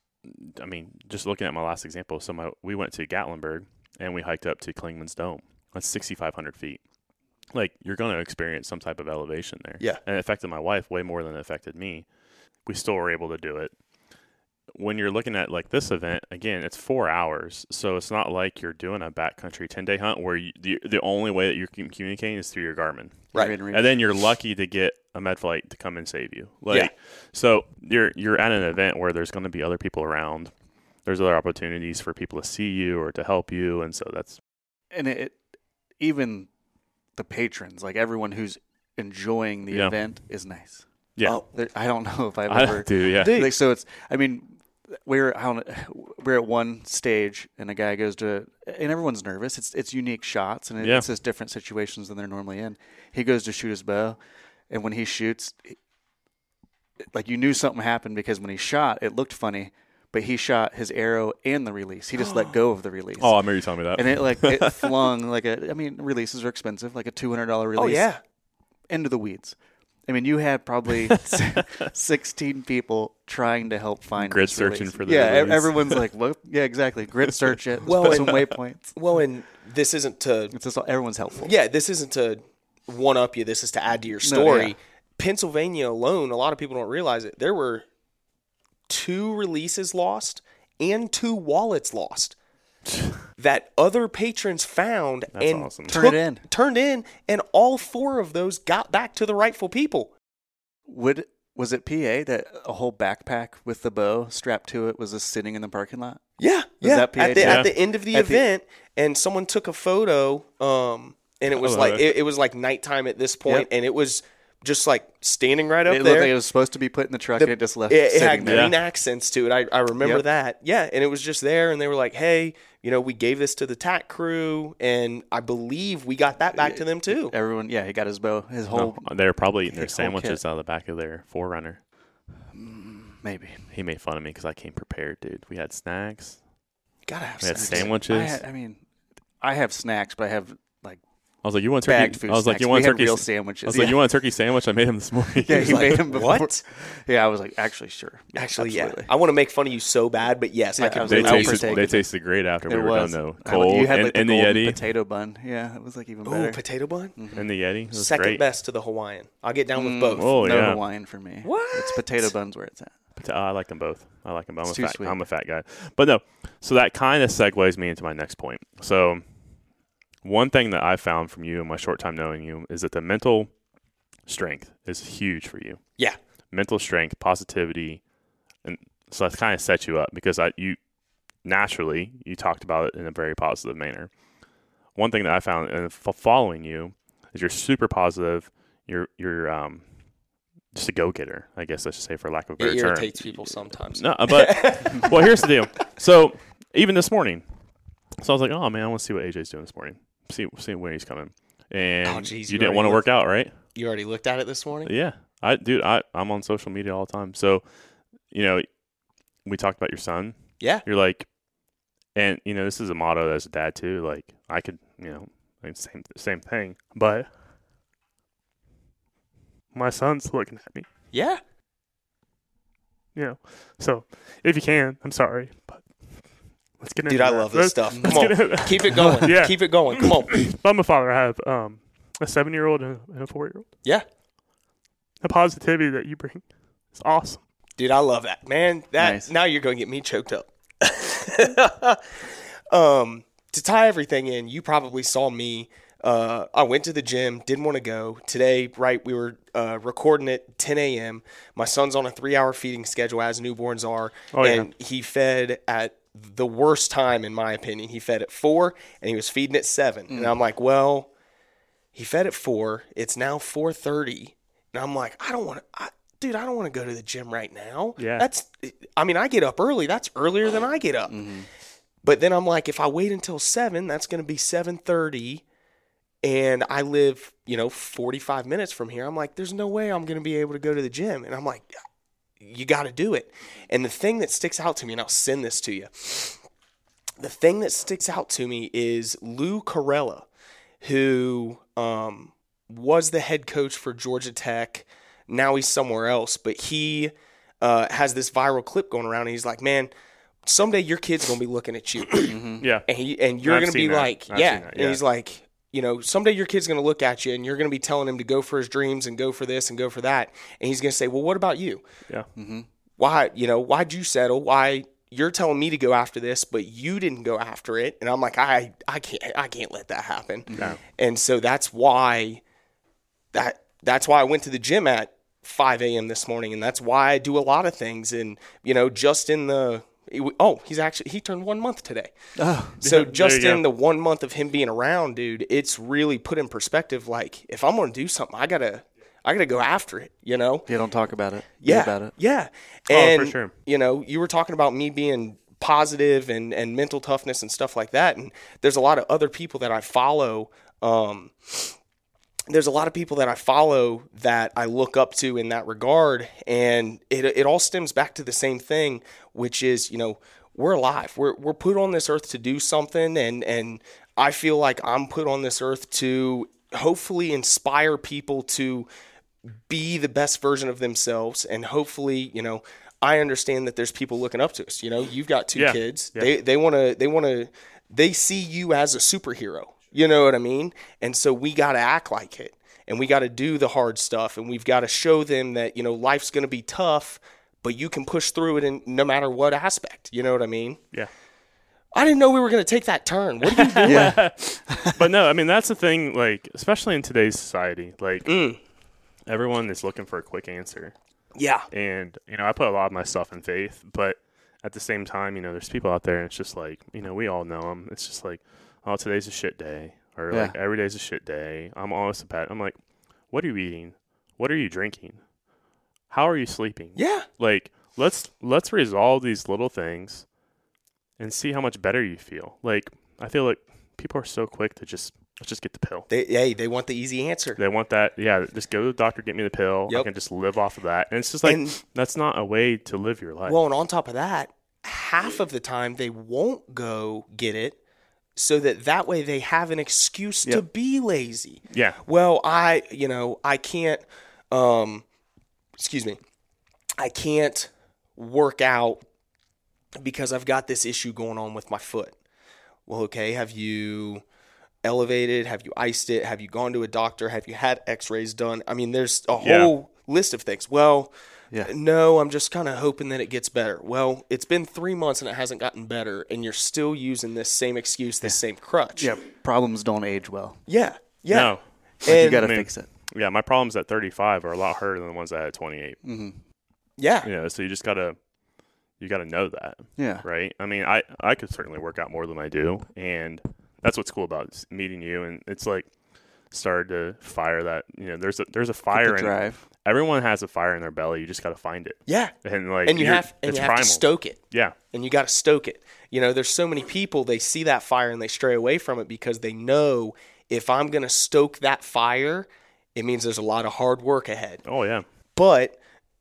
S1: I mean, just looking at my last example, so my, we went to Gatlinburg and we hiked up to Klingman's Dome. That's sixty-five hundred feet. Like, you're going to experience some type of elevation there.
S2: Yeah.
S1: And it affected my wife way more than it affected me. We still were able to do it. When you're looking at like this event, again, it's four hours. So it's not like you're doing a backcountry ten-day hunt where you, the, the only way that you're communicating is through your Garmin.
S2: Right.
S3: You're in reach.
S1: And then you're lucky to get a med flight to come and save you. Like,
S2: Yeah.
S1: So you're you're at an event where there's going to be other people around. There's other opportunities for people to see you or to help you, and so that's
S3: and it, even the patrons, like everyone who's enjoying the
S1: Yeah.
S3: event, is nice.
S1: yeah.
S2: Oh,
S3: There, I don't know if I've
S1: I
S3: ever.
S1: do, yeah.
S2: Dude.
S3: Like, so it's. I mean, we're I don't, we're at one stage, and a guy goes to, and everyone's nervous. It's it's unique shots, and it,
S1: Yeah.
S3: it's just different situations than they're normally in. He goes to shoot his bow, and when he shoots, like you knew something happened because when he shot, it looked funny, but he shot his arrow and the release. He just let go of the release.
S1: Oh, I remember you telling me that.
S3: And it like it flung like a. I mean, releases are expensive, like a two hundred dollar release.
S2: oh yeah,
S3: Into the weeds. I mean, you had probably sixteen people trying to help find
S1: Grid
S3: this
S1: searching
S3: release.
S1: for the
S3: yeah. e-
S1: release.
S3: Everyone's like, look, yeah, exactly. Grid search it.
S2: Well,
S3: Put
S2: and-
S3: some waypoints.
S2: well, and this isn't to
S3: It's just all, everyone's helpful.
S2: yeah, this isn't to one up you. This is to add to your
S3: No,
S2: story.
S3: yeah.
S2: Pennsylvania alone, a lot of people don't realize it. There were two releases lost and two wallets lost. that other patrons found
S1: That's
S2: and
S1: awesome.
S2: took,
S3: Turned it in.
S2: turned in, and all four of those got back to the rightful people.
S3: Would was it P A that a whole backpack with the bow strapped to it was just sitting in the parking lot?
S2: Yeah,
S3: Was
S2: yeah.
S3: that P A
S2: at the
S3: too?
S2: at the end of the
S3: At the-
S2: event, and someone took a photo, um, and it was
S1: love
S2: like
S1: it.
S2: it, it was like nighttime at this point,
S3: Yep.
S2: and it was just like standing right up
S3: It
S2: there.
S3: looked like it was supposed to be put in the truck
S2: The-
S3: and it just left
S2: it, it
S3: sitting
S2: had
S3: there.
S2: green accents to it. I, I remember
S3: Yep.
S2: that. Yeah, and it was just there, and they were like, "Hey, you know, we gave this to the T A C crew, and I believe we got that back to them too."
S3: Everyone, yeah, he got his bow, his whole
S1: No, they're probably eating their
S3: his whole
S1: sandwiches
S3: kit.
S1: out of the back of their Forerunner.
S3: maybe.
S1: He made fun of me because I came prepared, dude. We had snacks.
S2: Gotta have
S1: We had
S2: snacks.
S1: sandwiches.
S3: I, had, I mean, I have snacks, but I have like
S1: I was like, "You want turkey?"
S3: bagged food.
S1: I was like,
S3: snacks.
S1: "You want
S3: we
S1: turkey?"
S3: had real
S1: s-
S3: sandwiches.
S1: I was like,
S3: yeah.
S1: "You want a turkey sandwich?" I made him this morning.
S3: Yeah,
S2: was
S3: he
S2: like,
S3: made him before.
S2: "What?"
S3: Yeah, I was like, actually, sure. Yeah,
S2: Actually,
S3: absolutely.
S2: yeah. I want to make fun of you so bad, but yes, I
S3: Yeah,
S2: can.
S3: I was
S1: They
S3: like, I'll
S1: tasted,
S3: partake
S1: they
S3: in it.
S1: tasted great after we
S3: It
S1: were
S3: was.
S1: done, though.
S3: I-
S1: Cold
S3: you had
S1: and,
S3: like the
S1: and the
S3: golden
S1: Yeti.
S3: potato bun. Yeah, it was like even
S2: Ooh,
S3: better.
S2: potato bun.
S1: And the Yeti. It was
S2: Second
S1: great.
S2: best to the Hawaiian. I'll get down with
S3: Mm,
S2: both.
S1: Oh,
S3: no
S1: yeah.
S3: Hawaiian for me.
S2: What?
S3: It's potato buns where it's at.
S1: But, uh, I like them both. I like them both. I'm,
S3: It's
S1: a
S3: too
S1: fat,
S3: sweet.
S1: I'm a fat guy. But no, so that kind of segues me into my next point. So one thing that I found from you in my short time knowing you is that the mental strength is huge for you.
S2: Yeah.
S1: Mental strength, positivity, and so that's kind of set you up because I you naturally you talked about it in a very positive manner. One thing that I found in f- following you is you're super positive. You're you're um just a go getter, I guess I should say, for lack of a better
S2: It
S1: term.
S2: irritates people sometimes.
S1: No, but well, here's the deal. So even this morning, so I was like, oh man, I want to see what A J's doing this morning. See see when he's coming. And
S2: Oh, geez,
S1: you
S2: you
S1: didn't
S2: already
S1: want to
S2: looked-
S1: work out, right?
S2: You already looked at it this morning?
S1: Yeah, I dude, I I'm on social media all the time. So you know, we talked about your son.
S2: Yeah.
S1: You're like, and you know, this is a motto as a dad too. Like I could, you know, like same same thing, but my son's looking at me.
S2: Yeah.
S1: You know, so if you can, I'm sorry, but let's get into
S2: Dude, I
S1: that.
S2: love this
S1: Let's-
S2: stuff.
S1: let's
S2: Come
S1: get
S2: on.
S1: into-
S2: Keep it going.
S1: Yeah.
S2: Keep it going. Come on.
S1: I'm a father. I have um, a seven-year-old and a, and a four-year-old.
S2: Yeah.
S1: The positivity that you bring is awesome.
S2: Dude, I love that. Man, that
S3: Nice.
S2: now you're going to get me choked up. um, to tie everything in, you probably saw me. Uh, I went to the gym, didn't want to go. Today, right, we were uh, recording at ten a.m. My son's on a three-hour feeding schedule, as newborns are,
S1: Oh, yeah.
S2: and he fed at the worst time, in my opinion. He fed at four, and he was feeding at seven. And I'm like, well, he fed at four. It's now four thirty, and I'm like, I don't want to. Dude, I don't want to go to the gym right now.
S1: Yeah.
S2: That's, I mean, I get up early. That's earlier than I get up. But then I'm like, if I wait until seven, that's going to be seven thirty, and I live, you know, forty-five minutes from here. I'm like, there's no way I'm going to be able to go to the gym. And I'm like, you got to do it. And the thing that sticks out to me, and I'll send this to you, the thing that sticks out to me is Lou Carella, who um, was the head coach for Georgia Tech. Now he's somewhere else, but he uh, has this viral clip going around. And he's like, man, someday your kid's going to be looking at you.
S1: Yeah.
S2: And he and you're
S1: I've
S2: going to be
S1: seen that.
S2: like,
S1: I've
S2: yeah.
S1: seen that,
S2: And
S1: yeah.
S2: he's like, you know, someday your kid's going to look at you and you're going to be telling him to go for his dreams and go for this and go for that. And he's going to say, well, what about you?
S1: Yeah.
S2: Why, you know, why'd you settle? Why you're telling me to go after this, but you didn't go after it? And I'm like, I, I can't, I can't let that happen.
S1: No.
S2: And so that's why that, that's why I went to the gym at five a.m. this morning. And that's why I do a lot of things. And, you know, just in the, oh, he's actually, he turned one month today.
S3: Oh,
S2: So
S1: Yeah,
S2: just
S1: there you
S2: in
S1: go.
S2: the one month of him being around, dude, it's really put in perspective. Like, if I'm going to do something, I gotta, I gotta go after it. You know?
S3: yeah, don't talk about it. Be
S2: Yeah,
S3: about it.
S2: yeah.
S1: Oh,
S2: And
S1: for sure.
S2: you know, you were talking about me being positive and and mental toughness and stuff like that. And there's a lot of other people that I follow. Um, there's a lot of people that I follow that I look up to in that regard, and it it all stems back to the same thing, which is, you know, we're alive. We're we're put on this earth to do something, and and I feel like I'm put on this earth to hopefully inspire people to be the best version of themselves, and hopefully, you know, I understand that there's people looking up to us. You know, you've got two
S1: Yeah,
S2: kids.
S1: yeah.
S2: They they want to they want to they see you as a superhero. You know what I mean? And so we got to act like it, and we got to do the hard stuff, and we've got to show them that, you know, life's going to be tough, but you can push through it in no matter what aspect. You know what I mean?
S1: Yeah.
S2: I didn't know we were going to take that turn. What are you doing?
S3: Yeah.
S1: But no, I mean, that's the thing, like, especially in today's society, like,
S2: Mm.
S1: everyone is looking for a quick answer.
S2: Yeah.
S1: And, you know, I put a lot of my stuff in faith, but at the same time, you know, there's people out there, and it's just like, you know, we all know them. It's just like, oh, today's a shit day. Or,
S3: Yeah.
S1: like, every day's a shit day. I'm almost a bad. I'm like, what are you eating? What are you drinking? How are you sleeping?
S2: Yeah.
S1: Like, let's let's resolve these little things and see how much better you feel. Like, I feel like people are so quick to just, let's just get the pill.
S2: They, hey, they want the easy answer.
S1: They want that, yeah, just go to the doctor, get me the pill. I
S2: Yep.
S1: can just live off of that. And it's just like,
S2: And-
S1: that's not a way to live your life.
S2: Well, and on top of that, half of the time they won't go get it so that that way they have an excuse to
S3: Yep.
S2: be lazy.
S1: yeah.
S2: Well, I, you know, I can't, um, excuse me, I can't work out because I've got this issue going on with my foot. Well, okay, have you elevated? Have you iced it? Have you gone to a doctor? Have you had x-rays done? I mean, there's a
S1: Yeah.
S2: whole list of things. Well,
S3: Yeah.
S2: no, I'm just kind of hoping that it gets better. Well, it's been three months and it hasn't gotten better, and you're still using this same excuse, this same crutch.
S3: Yeah. Problems don't age well.
S2: Yeah. Yeah.
S1: No.
S3: Like, you
S2: And-
S3: got to
S1: I mean,
S3: fix it.
S1: Yeah, my problems at thirty-five are a lot harder than the ones I had at twenty-eight.
S2: Yeah.
S1: You know, so you just gotta, you gotta know that,
S3: Yeah.
S1: right? I mean, I I could certainly work out more than I do, and that's what's cool about s- meeting you. And it's like started to fire that. You know, there's a there's a
S3: Get
S1: fire
S3: the
S1: in
S3: drive.
S1: everyone has a fire in their belly. You just gotta find it,
S2: Yeah.
S1: and like
S2: And you
S1: you're-
S2: have and
S1: it's
S2: you have
S1: primal.
S2: to stoke it.
S1: Yeah,
S2: And you got to stoke it. You know, there's so many people, they see that fire and they stray away from it because they know if I'm going to stoke that fire, it means there's a lot of hard work ahead.
S1: oh yeah,
S2: But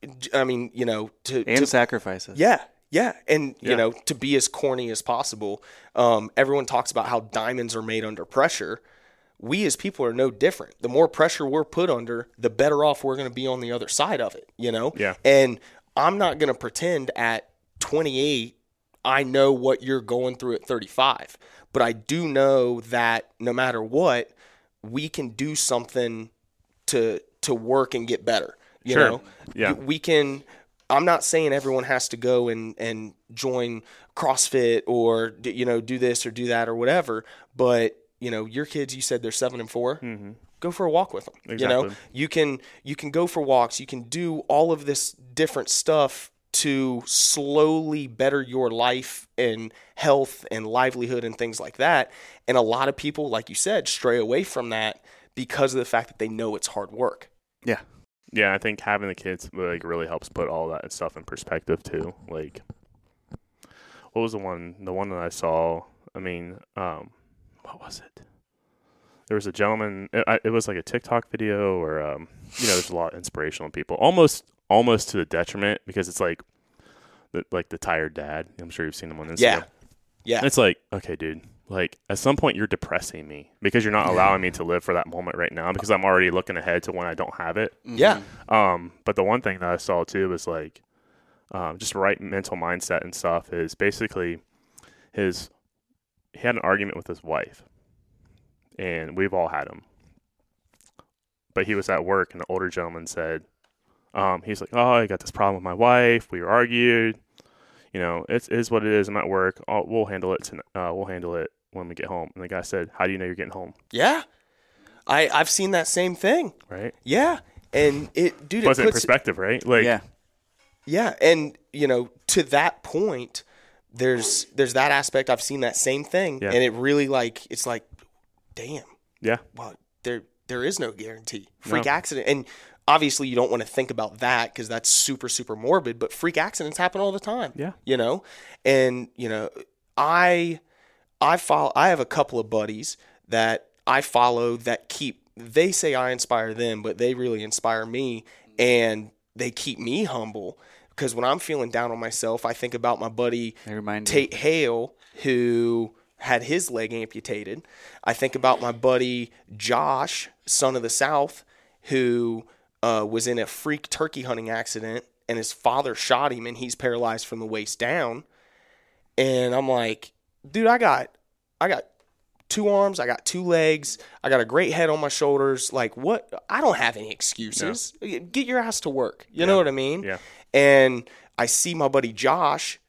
S2: I mean, you know, to,
S3: And
S2: to
S3: sacrifices.
S2: yeah, yeah, and
S1: Yeah.
S2: you know, to be as corny as possible, um, everyone talks about how diamonds are made under pressure. We as people are no different. The more pressure we're put under, the better off we're going to be on the other side of it. You know,
S1: Yeah.
S2: And I'm not going to pretend at twenty-eight I know what you're going through at thirty-five, but I do know that no matter what, we can do something to to work and get better. You
S1: Sure.
S2: know,
S1: Yeah.
S2: we can. I'm not saying everyone has to go and, and join CrossFit or d- you know do this or do that or whatever. But you know, your kids, you said they're seven and four. Mm-hmm. Go for a walk with them. You know,
S1: Exactly.
S2: you can you can go for walks. You can do all of this different stuff to slowly better your life and health and livelihood and things like that. And a lot of people, like you said, stray away from that because of the fact that they know it's hard work.
S3: Yeah.
S1: yeah. I think having the kids like really helps put all that stuff in perspective too. Like, what was the one? The one that I saw. I mean, um, what was it? There was a gentleman. It, I- it was like a TikTok video, or um, you know, there's a lot of inspirational people. Almost, almost to the detriment because it's like, the, like the tired dad. I'm sure you've seen him on Instagram.
S2: Yeah. Yeah.
S1: It's like, okay, dude. Like at some point, you're depressing me because you're not allowing me to live for that moment right now because I'm already looking ahead to when I don't have it.
S2: Yeah.
S1: Um, but the one thing that I saw too was like, um, just right mental mindset and stuff is basically his. He had an argument with his wife, and we've all had them. But he was at work, and the older gentleman said, um, he's like, "Oh, I got this problem with my wife. We argued. You know, it is what it is. I'm at work. I'll, we'll handle it. To, uh, we'll handle it when we get home." And the guy said, "How do you know you're getting home?"
S2: Yeah. I, I've seen that same thing.
S1: Right?
S2: Yeah. And it, dude, it
S1: Puts it in
S2: puts,
S1: perspective, right? Like,
S3: Yeah.
S2: yeah. And, you know, to that point, there's, there's that aspect. I've seen that same thing.
S1: Yeah.
S2: And it really like, it's like, damn,
S1: yeah,
S2: well, there, there is no guarantee. Freak
S1: No.
S2: accident. And obviously you don't want to think about that because that's super, super morbid, but freak accidents happen all the time.
S1: Yeah.
S2: You know? And, you know, I, I follow, I have a couple of buddies that I follow that keep, they say I inspire them, but they really inspire me and they keep me humble because when I'm feeling down on myself, I think about my buddy
S3: They remind you.
S2: Tate Hale, who had his leg amputated. I think about my buddy Josh, son of the South, who uh, was in a freak turkey hunting accident and his father shot him and he's paralyzed from the waist down. And I'm like, dude, I got, I got two arms, I got two legs, I got a great head on my shoulders. Like what? I don't have any excuses. Get your ass to work. You know what I mean?
S1: Yeah.
S2: And I see my buddy Josh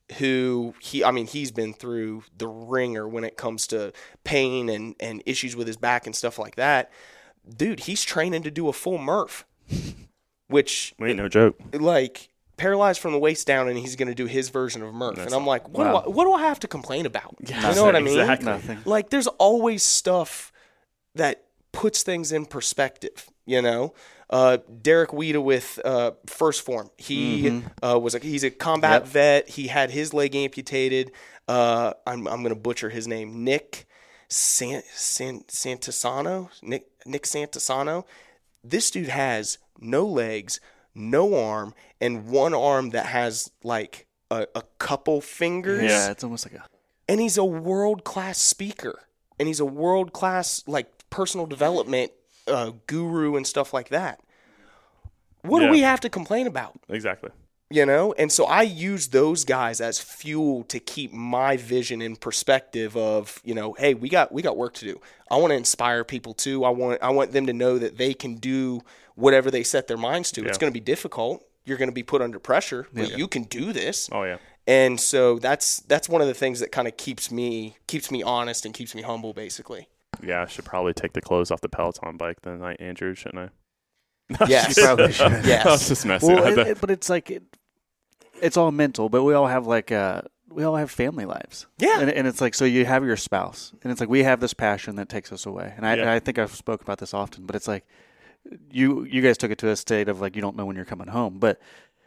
S2: who he, I mean, he's been through the ringer when it comes to pain and, and issues with his back and stuff like that. Dude, he's training to do a full Murph, which
S1: Ain't no joke.
S2: like paralyzed from the waist down, and he's going to do his version of Murph.
S1: That's
S2: and I'm like, what,
S3: wow.
S2: do I, what do I have to complain about?
S1: Yeah,
S2: you know what I mean?
S1: exactly.
S3: Nothing.
S2: Like, there's always stuff that puts things in perspective, you know? Uh, Derek Weeda with uh, First Form. He
S3: Mm-hmm.
S2: uh, was a, he's a combat
S3: Yep.
S2: vet. He had his leg amputated. Uh, I'm I'm going to butcher his name. Nick San, San, Santasano? Nick, Nick Santasano? This dude has no legs, no arm, and one arm that has like a, a couple fingers.
S3: Yeah, it's almost like a.
S2: And he's a world-class speaker. And he's a world-class like personal development uh, guru and stuff like that. What
S1: Yeah.
S2: do we have to complain about?
S1: Exactly.
S2: You know? And so I use those guys as fuel to keep my vision in perspective of, you know, hey, we got we got work to do. I want to inspire people too. I want I want them to know that they can do whatever they set their minds to.
S1: Yeah.
S2: It's going to be difficult. You're going to be put under pressure, but
S3: Yeah.
S2: you can do this.
S1: Oh yeah.
S2: And so that's that's one of the things that kind of keeps me keeps me honest and keeps me humble, basically.
S1: Yeah, I should probably take the clothes off the Peloton bike the night Andrew, shouldn't I?
S2: Yes.
S3: You probably should.
S2: Yes.
S1: I was just messing.
S3: Well,
S1: I
S3: it,
S1: bet-
S3: it- but it's like it, it's all mental. But we all have like uh, we all have family lives.
S2: Yeah.
S3: and, and it's like so you have your spouse, and it's like we have this passion that takes us away. And I,
S1: Yeah.
S3: and I think I've spoke about this often, but it's like you you guys took it to a state of like you don't know when you're coming home, but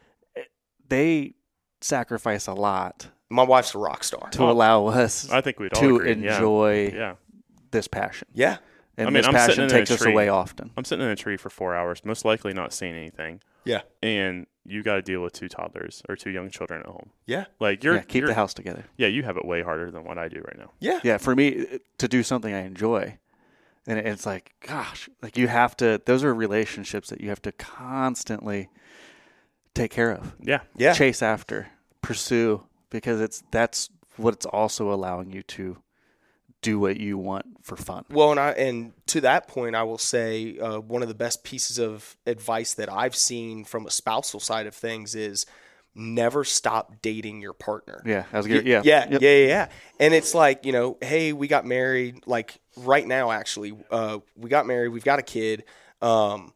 S3: they sacrifice a lot
S2: My wife's a rock star.
S3: to
S1: Oh,
S3: allow us
S1: I think we'd all
S3: to
S1: agree. Yeah.
S3: enjoy
S1: Yeah.
S3: this passion.
S2: Yeah.
S3: And
S1: I mean,
S3: this
S1: I'm sitting
S3: passion
S1: in a
S3: takes us
S1: tree.
S3: away often.
S1: I'm sitting in a tree for four hours, most likely not seeing anything,
S2: Yeah.
S1: and you got to deal with two toddlers or two young children at home.
S2: Yeah.
S1: Like you're,
S3: Yeah, keep
S1: you're
S3: the house together.
S1: yeah, you have it way harder than what I do right now.
S2: Yeah.
S3: Yeah, for me to do something I enjoy, and it's like, gosh, like you have to. Those are relationships that you have to constantly take care of,
S1: Yeah.
S2: Yeah.
S3: chase after, pursue, because it's that's what it's also allowing you to do what you want for fun.
S2: Well, and I and to that point, I will say uh, one of the best pieces of advice that I've seen from a spousal side of things is never stop dating your partner.
S3: Yeah, I was
S2: Y-
S3: good. Yeah,
S2: yeah,
S3: Yep.
S2: yeah, yeah, yeah. And it's like, you know, hey, we got married. Like right now, actually, uh, we got married. We've got a kid. Um,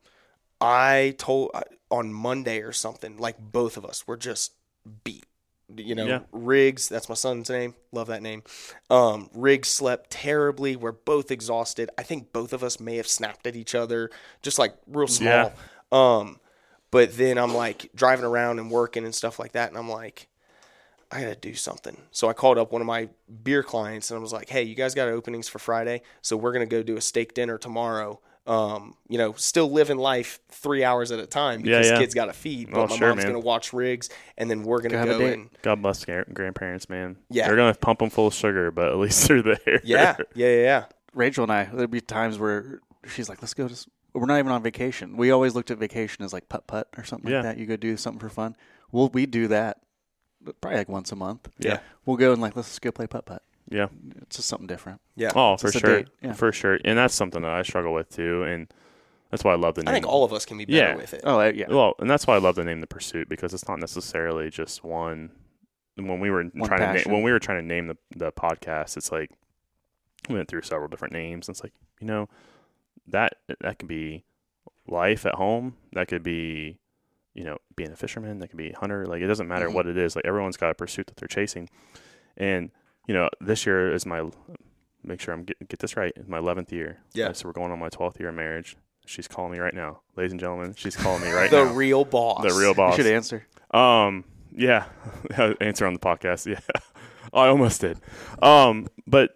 S2: I told uh, on Monday or something, like both of us were just beat. You know,
S1: Yeah.
S2: Riggs, that's my son's name. Love that name. Um, Riggs slept terribly. We're both exhausted. I think both of us may have snapped at each other, just like real small. Um, but then I'm like driving around and working and stuff like that. And I'm like, I got to do something. So I called up one of my beer clients and I was like, hey, you guys got openings for Friday? So we're going to go do a steak dinner tomorrow. Um, you know, still living life three hours at a time because
S1: Yeah, yeah.
S2: kids got to feed. But
S1: Oh,
S2: my
S1: sure,
S2: mom's
S1: man.
S2: going to watch Riggs and then we're going to
S3: Have a
S2: go
S3: date.
S2: and
S1: God bless gar- grandparents, man.
S2: Yeah.
S1: They're going to pump them full of sugar, but at least they're there.
S2: yeah, yeah, yeah, yeah.
S3: Rachel and I, there'd be times where she's like, let's go to, s- we're not even on vacation. We always looked at vacation as like putt-putt or something
S1: Yeah.
S3: like that. You go do something for fun. Well, we do that probably like once a month.
S1: Yeah.
S3: We'll go and like, let's just go play putt-putt.
S1: Yeah.
S3: It's just something different.
S2: Yeah.
S1: Oh, for
S3: Just a
S1: sure.
S3: date, yeah.
S1: For sure. And that's something that I struggle with too. And that's why I love the name.
S2: I think all of us can be better
S1: Yeah.
S2: with it.
S3: Oh, uh, yeah.
S1: Well, and that's why I love the name The Pursuit, because it's not necessarily just one. When we were
S3: One
S1: trying to
S3: passion.
S1: na- when we were trying to name the the podcast, it's like we went through several different names. And it's like, you know, that that could be life at home. That could be, you know, being a fisherman. That could be a hunter. Like it doesn't matter
S2: Mhm.
S1: what it is. Like everyone's got a pursuit that they're chasing. And you know, this year is my make sure I'm get get this right. It's my eleventh year.
S2: Yeah.
S1: Uh, So we're going on my twelfth year of marriage. She's calling me right now, ladies and gentlemen. She's calling me right
S2: the
S1: now.
S2: real boss.
S1: The real
S3: You
S1: boss.
S3: should answer.
S1: Um, yeah, answer on the podcast. Yeah, I almost did. Um, but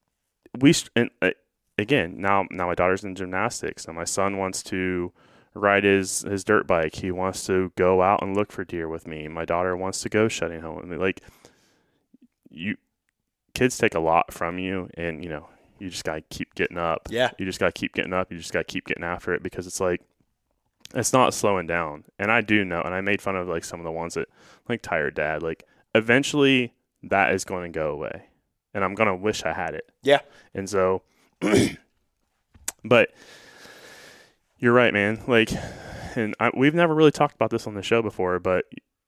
S1: we st- and uh, again now now my daughter's in gymnastics, and my son wants to ride his his dirt bike. He wants to go out and look for deer with me. My daughter wants to go shutting home. I mean, like you, kids take a lot from you, and you know you just gotta keep getting up.
S2: Yeah.
S1: You just gotta keep getting up. You just gotta keep getting after it, because it's like it's not slowing down. And I do know, and I made fun of like some of the ones that like tired dad. Like eventually that is going to go away, and I'm gonna wish I had it.
S2: Yeah.
S1: And so, but you're right, man. Like, and I, we've never really talked about this on the show before, but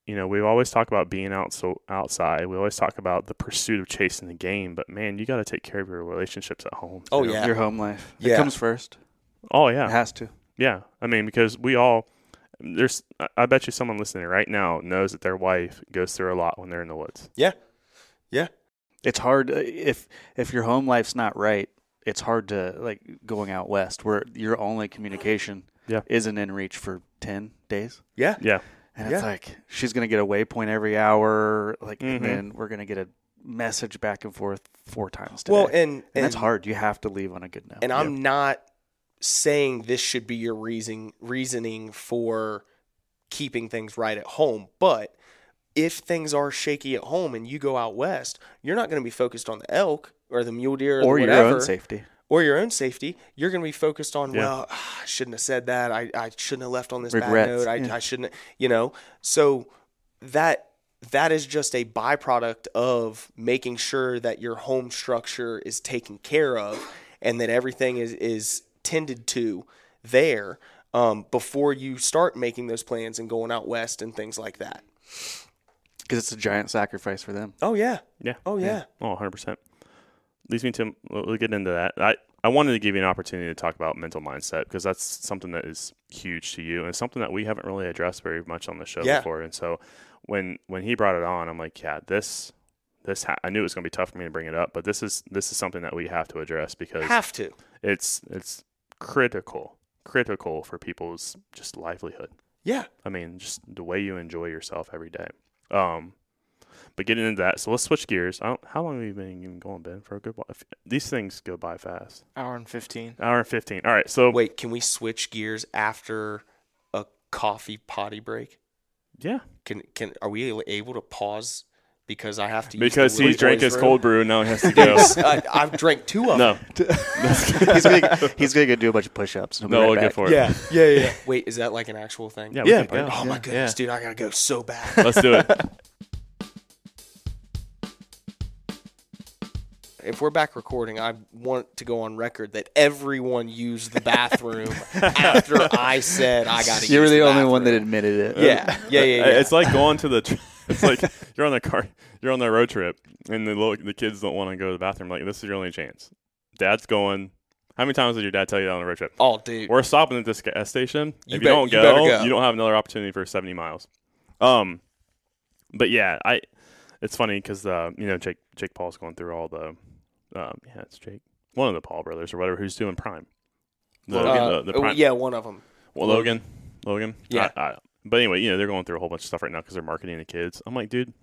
S1: you know, we always talk about being out so outside. We always talk about the pursuit of chasing the game, but man, you got to take care of your relationships at home.
S2: Oh,
S1: you know?
S2: yeah.
S3: Your home life.
S2: Yeah.
S3: It comes first.
S1: Oh
S3: It
S1: yeah.
S3: has to.
S1: Yeah. I mean, because we all, there's, I- I bet you someone listening right now knows that their wife goes through a lot when they're in the woods.
S2: Yeah. Yeah.
S3: It's hard uh, if if your home life's not right. It's hard to like going out west where your only communication
S1: Yeah.
S3: isn't in reach for ten days.
S2: Yeah.
S1: Yeah.
S3: And
S2: Yeah.
S3: it's like she's gonna get a waypoint every hour, like,
S1: Mhm.
S3: and then we're gonna get a message back and forth four times today.
S2: Well, and,
S3: and,
S2: and
S3: that's hard. You have to leave on a good note.
S2: And I'm not saying this should be your reason reasoning for keeping things right at home, but if things are shaky at home and you go out west, you're not going to be focused on the elk or the mule deer or,
S3: or
S2: the
S3: your
S2: whatever,
S3: own safety.
S2: or your own safety. You're going to be focused on,
S1: Yeah.
S2: well, I shouldn't have said that. I, I shouldn't have left on this bad
S3: Regrets,
S2: note. I,
S3: yeah.
S2: I shouldn't, you know. So that that is just a byproduct of making sure that your home structure is taken care of and that everything is, is tended to there um, before you start making those plans and going out west and things like that.
S3: Because it's a giant sacrifice for them.
S2: Oh, yeah.
S1: Yeah.
S2: Oh, yeah.
S1: Oh, one hundred percent. Leads me to, we'll get into that. I, I wanted to give you an opportunity to talk about mental mindset because that's something that is huge to you and something that we haven't really addressed very much on the show
S2: Yeah.
S1: before. And so when when he brought it on, I'm like, yeah, this this ha- I knew it was going to be tough for me to bring it up, but this is this is something that we have to address because
S2: Have to.
S1: it's it's critical critical for people's just livelihood.
S2: Yeah.
S1: I mean, just the way you enjoy yourself every day. Um, but getting into that, so let's switch gears. I don't, how long have you been even going, Ben? For a good while. If- These things go by fast.
S4: Hour and fifteen.
S1: Hour and fifteen. All right, so
S2: Wait, can we switch gears after a coffee potty break?
S1: yeah,
S2: Can can are we able to pause because I have to use
S1: because
S2: the
S1: he
S2: little
S1: drank
S2: boys'
S1: his
S2: room?
S1: cold brew and now he has to go.
S2: I, I've drank two of
S1: no,
S2: them.
S3: he's gonna he's gonna go do a bunch of push-ups. He'll be
S1: no,
S3: right
S1: we'll
S3: back.
S1: get for it.
S2: Yeah, yeah, yeah. Wait, is that like an actual thing?
S1: Yeah, we
S3: Yeah,
S1: can
S3: yeah.
S2: Oh my
S3: Yeah.
S2: goodness, dude, I gotta go so bad.
S1: Let's do it.
S2: If we're back recording, I want to go on record that everyone used the bathroom after I said I got to use
S3: You were the,
S2: the
S3: only one that
S2: bathroom.
S3: admitted it.
S2: Yeah, yeah, yeah, yeah.
S1: It's like going to the. Tr- it's like you're on the car. You're on the road trip, and the little, the kids don't want to go to the bathroom. Like this is your only chance. Dad's going. How many times did your dad tell you that on the road trip?
S2: Oh, dude.
S1: We're stopping at this gas station.
S2: You
S1: if
S2: bet-
S1: you don't
S2: you better
S1: go,
S2: go.
S1: you don't have another opportunity for seventy miles. Um, but yeah, I. It's funny because uh, you know, Jake Jake Paul's going through all the. Um, yeah, it's Jake, one of the Paul brothers or whatever, who's doing Prime. The,
S2: Uh,
S1: the, the Prime.
S2: yeah, one of them.
S1: Well, Logan. Logan.
S2: Yeah.
S1: I, I, but anyway, you know, they're going through a whole bunch of stuff right now because they're marketing the kids. I'm like, dude,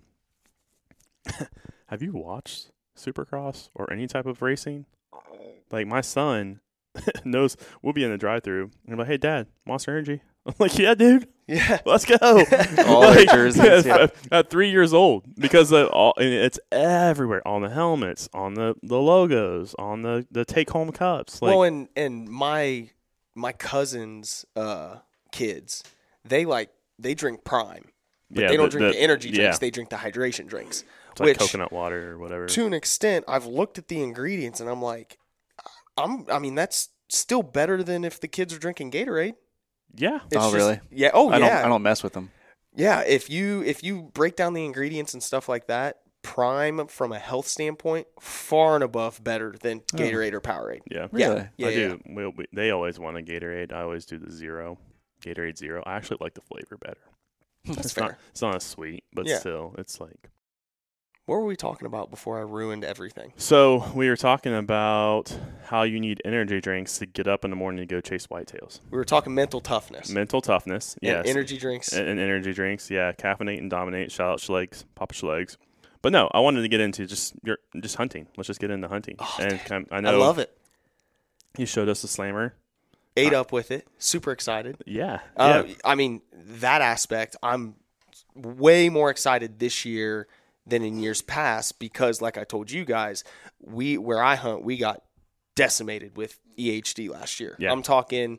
S1: have you watched Supercross or any type of racing? Like, my son knows we'll be in the drive-thru and I'm like, hey, Dad, Monster Energy. I'm like, yeah, dude,
S2: Yeah.
S1: let's go.
S3: All their jerseys, yeah.
S1: At, at three years old, because it all, and it's everywhere on the helmets, on the, the logos, on the, the take-home cups. Like,
S2: well, and and my my cousins' uh, kids, they like they drink Prime, but
S1: yeah,
S2: they don't
S1: the-
S2: drink the,
S1: the-
S2: energy drinks.
S1: Yeah,
S2: They drink the hydration drinks.
S1: it's like
S2: which,
S1: coconut water or whatever.
S2: to an extent, I've looked at the ingredients and I'm like, I'm. I mean, that's still better than if the kids are drinking Gatorade.
S1: Yeah.
S2: It's
S3: Oh,
S2: just-
S3: really?
S2: Yeah. Oh,
S3: I
S2: yeah.
S3: don't I don't mess with them.
S2: Yeah, if you if you break down the ingredients and stuff like that, Prime from a health standpoint, far and above better than Gatorade or Powerade.
S1: Yeah.
S3: Really?
S2: Yeah,
S1: I
S2: yeah,
S1: do. We, we, they always want a Gatorade. I always do the zero, Gatorade zero. I actually like the flavor better.
S2: That's
S1: it's
S2: fair.
S1: not. It's not as sweet, but
S2: Yeah.
S1: still, it's like.
S2: What were we talking about before I ruined everything?
S1: So we were talking about how you need energy drinks to get up in the morning to go chase whitetails.
S2: We were talking mental toughness.
S1: Mental toughness,
S2: and
S1: yes.
S2: energy drinks.
S1: And, and energy drinks, yeah. Caffeinate and dominate. Shout out Schlegs, Papa Schlegs. But no, I wanted to get into just your just hunting. Let's just get into hunting.
S2: Oh,
S1: and
S2: dude.
S1: kind I
S2: I
S1: know
S2: love it.
S1: you showed us the slammer.
S2: Ate up with it. Super excited.
S1: Yeah.
S2: Uh,
S1: yeah.
S2: I mean, that aspect, I'm way more excited this year than in years past because, like I told you guys, we where I hunt, we got decimated with E H D last year.
S1: Yeah.
S2: I'm talking,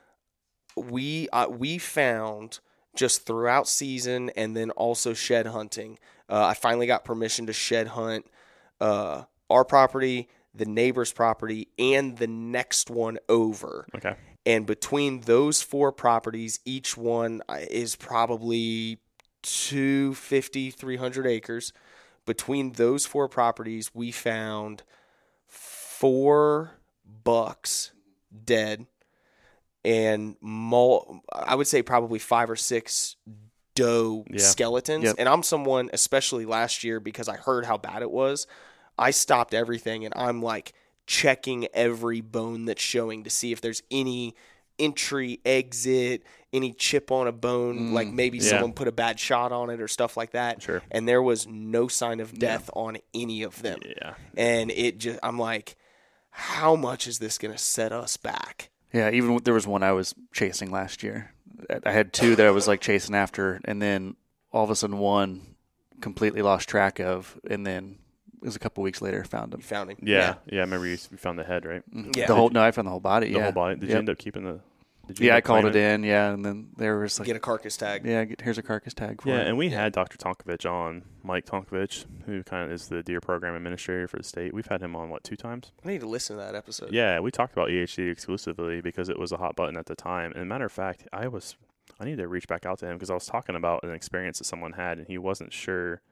S2: we uh, we found just throughout season and then also shed hunting. Uh, I finally got permission to shed hunt uh, our property, the neighbor's property, and the next one over.
S1: Okay.
S2: And between those four properties, each one is probably two fifty, three hundred acres. Between those four properties, we found four bucks dead and mul- I would say probably five or six doe
S1: Yeah.
S2: skeletons.
S3: Yep.
S2: And I'm someone, especially last year, because I heard how bad it was, I stopped everything and I'm like checking every bone that's showing to see if there's any entry, exit, any chip on a bone,
S3: Mm,
S2: like maybe
S1: yeah.
S2: someone put a bad shot on it or stuff like that.
S1: Sure.
S2: And there was no sign of death on any of them.
S1: Yeah.
S2: And it just, I'm like, how much is this going to set us back?
S3: Yeah, even there was one I was chasing last year. I had two that I was like chasing after, and then all of a sudden one completely lost track of, and then it was a couple weeks later found him.
S2: You found him.
S1: Yeah. Yeah. I remember you you found the head, right?
S2: Yeah.
S3: The whole no, I found the whole body.
S1: The
S3: yeah,
S1: whole body. Did you
S3: Yep.
S1: end up keeping the? Did you
S3: Yeah,
S1: end
S3: I
S1: up
S3: called it
S1: claiming
S3: in. Yeah, and then there was like,
S2: Get a carcass tag.
S3: yeah, get- here's a carcass tag for
S1: Yeah,
S3: it.
S1: and we had Doctor Tonkovich on, Mike Tonkovich, who kind of is the deer program administrator for the state. We've had him on, what, two times?
S2: I need to listen to that episode.
S1: Yeah, we talked about E H D exclusively because it was a hot button at the time. And matter of fact, I was, I need to reach back out to him because I was talking about an experience that someone had, and he wasn't sure.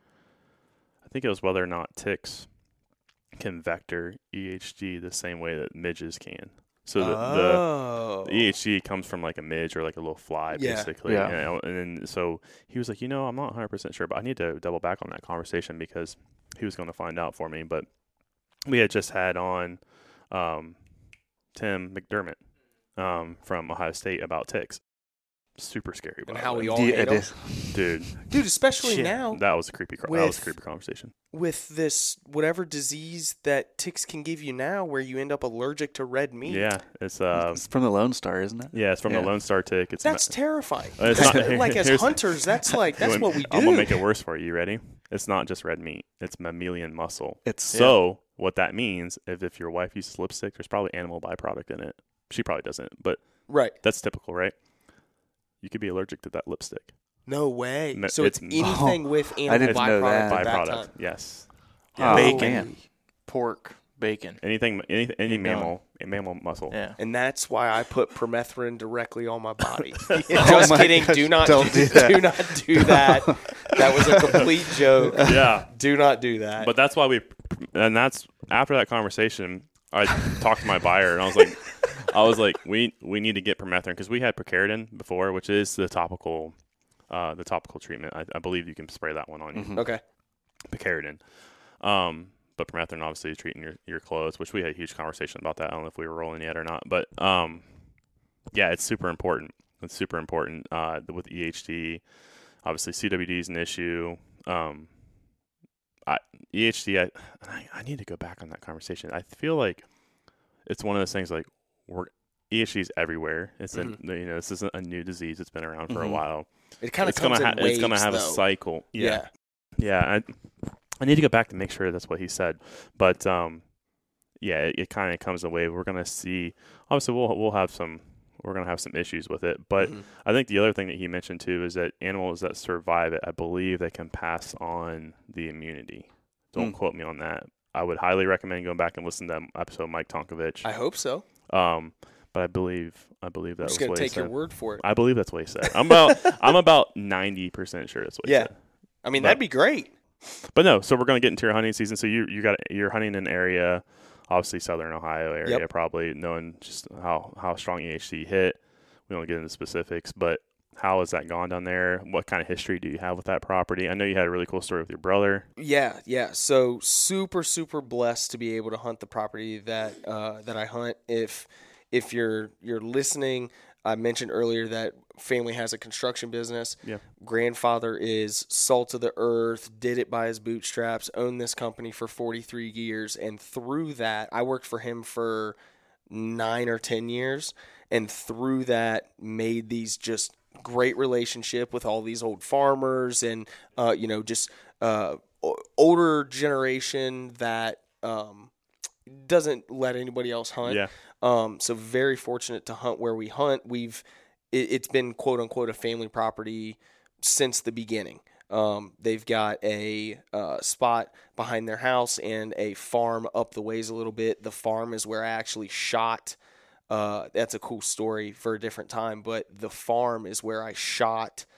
S1: I think it was whether or not ticks can vector E H D the same way that midges can. So the,
S2: Oh.
S1: the, the E H D comes from like a midge or like a little fly,
S2: Yeah.
S1: basically.
S3: Yeah.
S1: You know? And then so he was like, you know, I'm not one hundred percent sure, but I need to double back on that conversation because he was going to find out for me. But we had just had on um, Tim McDermott um, from Ohio State about ticks. Super scary. by
S2: And
S1: the
S2: how
S1: way.
S2: we all
S3: Yeah,
S2: hate
S3: it
S2: them.
S3: is.
S1: Dude,
S2: Dude, especially
S3: Shit.
S2: now
S1: that was a creepy. That was a
S2: With-
S1: creepy conversation.
S2: with this whatever disease that ticks can give you now where you end up allergic to red meat.
S1: Yeah, it's um,
S3: It's from the Lone Star, isn't it?
S1: yeah, it's from
S3: Yeah.
S1: the Lone Star tick. It's
S2: That's
S1: ma-
S2: terrifying.
S1: Uh, it's not-
S2: like as
S1: here's-
S2: hunters, that's like that's
S1: I'm
S2: what we do.
S1: I'm gonna make it worse for you. You ready? It's not just red meat. It's mammalian muscle.
S3: It's
S1: So what that means is if your wife uses lipstick, there's probably animal byproduct in it. She probably doesn't, but
S2: Right.
S1: that's typical, right? You could be allergic to that lipstick.
S2: No way.
S1: Ma-
S2: So it's,
S1: it's-
S2: anything with animal
S3: didn't know
S2: byproduct
S3: that.
S2: at that
S1: Byproduct,
S2: time.
S1: yes.
S3: Oh,
S4: Bacon,
S3: man.
S4: pork, bacon.
S1: Anything, any, any
S4: Keep going.
S1: mammal, mammal muscle.
S4: Yeah.
S2: And that's why I put permethrin directly on my body.
S3: Oh
S2: Just
S3: my
S2: kidding.
S3: gosh,
S2: Do not
S3: don't do that.
S2: do not do that. That was a complete joke.
S1: Yeah.
S2: Do not do that.
S1: But that's why we, and that's after that conversation, I talked to my buyer and I was like, I was like, we we need to get permethrin because we had picaridin before, which is the topical, uh, the topical treatment. I, I believe you can spray that one on you,
S3: Mhm.
S2: okay.
S1: picaridin. Um, but permethrin obviously is treating your your clothes, which we had a huge conversation about that. I don't know if we were rolling yet or not, but um, yeah, it's super important. It's super important uh, with E H D. Obviously, C W D is an issue. Um, I, E H D, I, I I need to go back on that conversation. I feel like it's one of those things like we're E H D is everywhere. It's
S2: Mhm.
S1: a, you know this isn't a new disease. It's been around for a
S3: Mhm.
S1: while.
S2: It kind of
S1: It's
S2: comes
S1: gonna
S2: in
S1: ha-
S2: waves,
S1: it's gonna have
S2: though.
S1: a cycle.
S2: Yeah.
S1: Yeah, I I need to go back to make sure that's what he said. But um, yeah, it, it kind of comes in a wave. We're gonna see. Obviously, we'll we'll have some. We're gonna have some issues with it. But
S2: Mhm.
S1: I think the other thing that he mentioned too is that animals that survive it, I believe they can pass on the immunity. Don't
S3: Mm.
S1: quote me on that. I would highly recommend going back and listening to that episode of Mike Tonkovich.
S2: I hope so.
S1: Um, but I believe I believe that
S2: I'm
S1: was
S2: just gonna
S1: what he
S2: take your
S1: said.
S2: word for it.
S1: I believe that's what he said. I'm about I'm about ninety percent sure that's what
S2: Yeah.
S1: he said.
S2: I mean,
S1: But-
S2: that'd be great.
S1: But no, so we're going to get into your hunting season. So you you got you're hunting an area, obviously Southern Ohio area,
S2: Yep.
S1: probably knowing just how how strong E H D hit. We don't get into specifics, but how has that gone down there? What kind of history do you have with that property? I know you had a really cool story with your brother.
S2: Yeah, yeah. So super, super blessed to be able to hunt the property that uh, that I hunt. If if you're you're listening, I mentioned earlier that family has a construction business.
S1: Yeah.
S2: Grandfather is salt of the earth, did it by his bootstraps, owned this company for forty-three years, and through that, I worked for him for nine or ten years, and through that, made these just great relationship with all these old farmers and uh, you know just uh, o- older generation that um, doesn't let anybody else hunt.
S1: Yeah.
S2: Um, so very fortunate to hunt where we hunt. We've it, it's been quote unquote a family property since the beginning. Um, they've got a uh, spot behind their house and a farm up the ways a little bit. The farm is where I actually shot. Uh, that's a cool story for a different time, but the farm is where I shot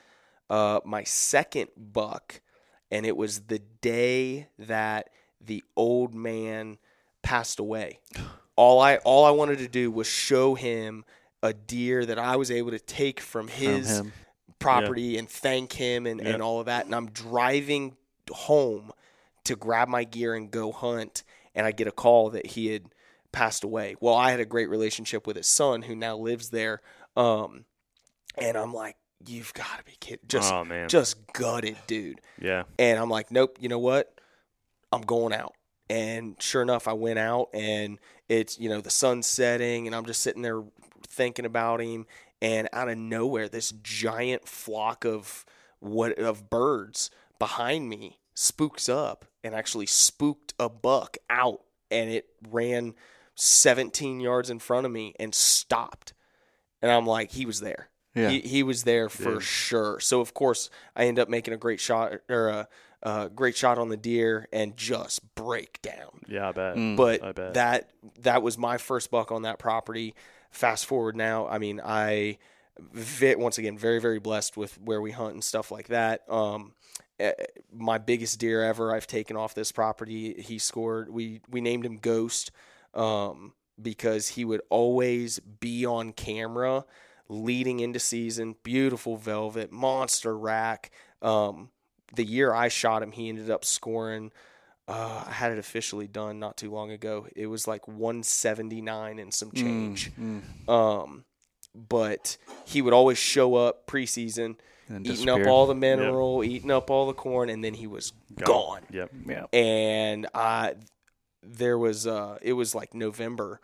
S2: uh, my second buck, and it was the day that the old man passed away. All I all I wanted to do was show him a deer that I was able to take from his
S3: From him.
S2: property yeah. and thank him and,
S1: yeah.
S2: and all of that. And I'm driving home to grab my gear and go hunt, and I get a call that he had passed away. Well, I had a great relationship with his son who now lives there. Um, and I'm like, you've got to be kidding. Just,
S1: oh, man.
S2: just gutted, dude.
S1: Yeah.
S2: And I'm like, nope, you know what? I'm going out. And sure enough, I went out, and it's, you know, the sun's setting, and I'm just sitting there thinking about him. And out of nowhere, this giant flock of what of birds behind me spooks up and actually spooked a buck out, and it ran seventeen yards in front of me and stopped. And I'm like, he was there.
S3: Yeah.
S2: He, he was there for
S1: Dude.
S2: sure. So of course, I end up making a great shot or a, a great shot on the deer and just break down.
S1: Yeah, I bet.
S3: Mm.
S2: But
S1: I bet.
S2: that that was my first buck on that property. Fast forward now, I mean, I vi- once again very very blessed with where we hunt and stuff like that. Um, eh, my biggest deer ever I've taken off this property. He scored. We we named him Ghost um, because he would always be on camera leading into season. Beautiful velvet, monster rack. Um, the year I shot him, he ended up scoring. Uh, I had it officially done not too long ago. It was like one seventy-nine and some change.
S3: Mm, mm.
S2: Um, but he would always show up preseason,
S3: And
S2: eating up
S3: disappear.
S2: all the mineral, yep. eating up all the corn, and then he was gone.
S1: Yep.
S3: Yeah.
S2: And I, there was, uh, it was like November,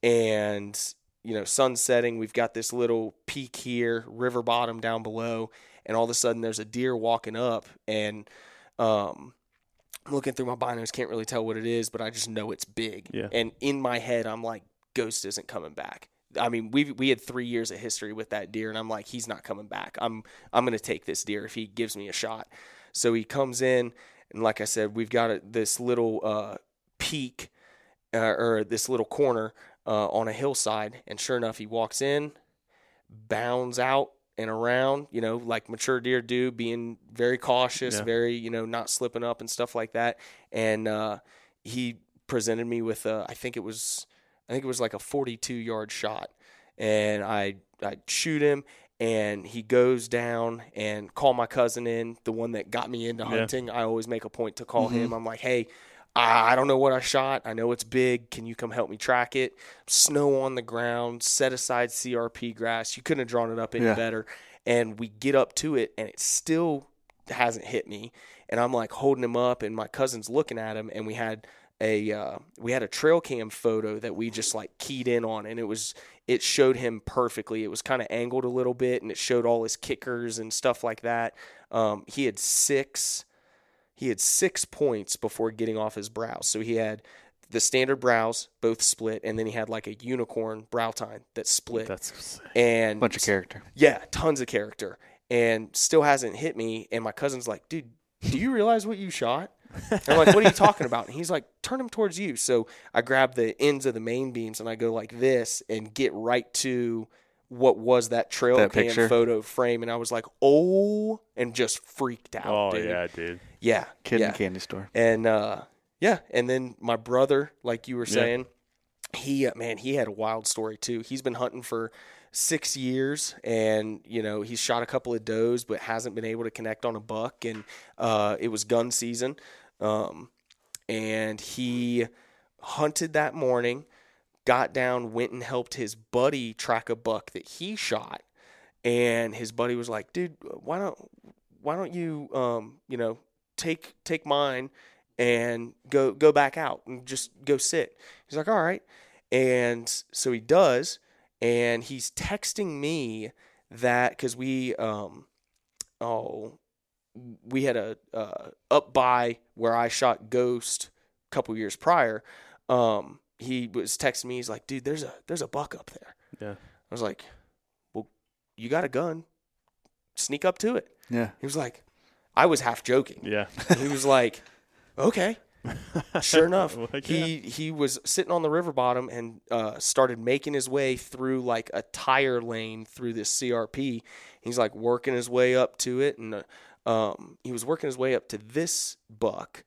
S2: and you know, sun setting. We've got this little peak here, river bottom down below, and all of a sudden there's a deer walking up, and um. I'm looking through my binos, can't really tell what it is, but I just know it's big.
S1: Yeah.
S2: And in my head, I'm like, Ghost isn't coming back. I mean, we we had three years of history with that deer, and I'm like, he's not coming back. I'm I'm going to take this deer if he gives me a shot. So he comes in, and like I said, we've got a, this little uh, peak uh, or this little corner uh, on a hillside, and sure enough, he walks in, bounds out, and around, you know, like mature deer do, being very cautious,
S1: Yeah.
S2: very, you know, not slipping up and stuff like that. And uh, he presented me with, a, I think it was, I think it was like a forty-two yard shot. And I, I shoot him, and he goes down and call my cousin in, the one that got me into
S1: Yeah.
S2: hunting. I always make a point to call
S3: Mhm.
S2: him. I'm like, hey, I don't know what I shot. I know it's big. Can you come help me track it? Snow on the ground, set aside C R P grass. You couldn't have drawn it up any
S3: Yeah.
S2: better. And we get up to it, and it still hasn't hit me. And I'm like holding him up, and my cousin's looking at him, and we had a uh, we had a trail cam photo that we just like keyed in on, and it was it showed him perfectly. It was kind of angled a little bit, and it showed all his kickers and stuff like that. Um, he had six. He had six points before getting off his brows. So he had the standard brows, both split, and then he had like a unicorn brow tine that split.
S1: That's sick.
S2: And
S3: Bunch of character.
S2: yeah, tons of character. And still hasn't hit me. And my cousin's like, dude, do you realize what you shot? And I'm like, what are you talking about? And he's like, turn him towards you. So I grab the ends of the main beams, and I go like this and get right to what was that trail
S3: That
S2: cam
S3: picture?
S2: photo frame. And I was like, oh, and just freaked out.
S1: Oh,
S2: dude.
S1: yeah, dude.
S2: Yeah.
S3: Kid
S2: yeah.
S3: in the candy store.
S2: And uh, yeah, and then my brother, like you were
S1: Yeah.
S2: saying, he uh, man, he had a wild story too. He's been hunting for six years, and you know he's shot a couple of does, but hasn't been able to connect on a buck. And uh, it was gun season, um, and he hunted that morning, got down, went and helped his buddy track a buck that he shot, and his buddy was like, "Dude, why don't why don't you um, you know." take take mine and go go back out and just go sit." He's like, all right. And so he does, and he's texting me that because we um oh we had a uh, up by where I shot Ghost a couple years prior. Um, he was texting me. He's like, dude, there's a there's a buck up there.
S1: Yeah.
S2: I was like, well, you got a gun, sneak up to it.
S3: Yeah.
S2: He was like, I was half joking.
S1: Yeah.
S2: He was like, okay. Sure enough,
S1: Well, heck
S2: he he was sitting on the river bottom and uh, started making his way through like a tire lane through this C R P. He's like working his way up to it, and uh, um, he was working his way up to this buck,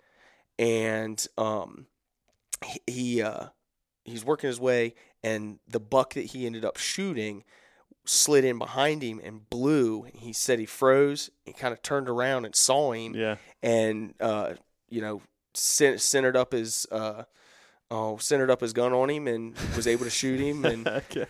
S2: and um, he, he uh, he's working his way, and the buck that he ended up shooting slid in behind him and blew. He said he froze. He kind of turned around and saw him,
S1: Yeah.
S2: and uh, you know. centered up his uh oh centered up his gun on him and was able to shoot him, and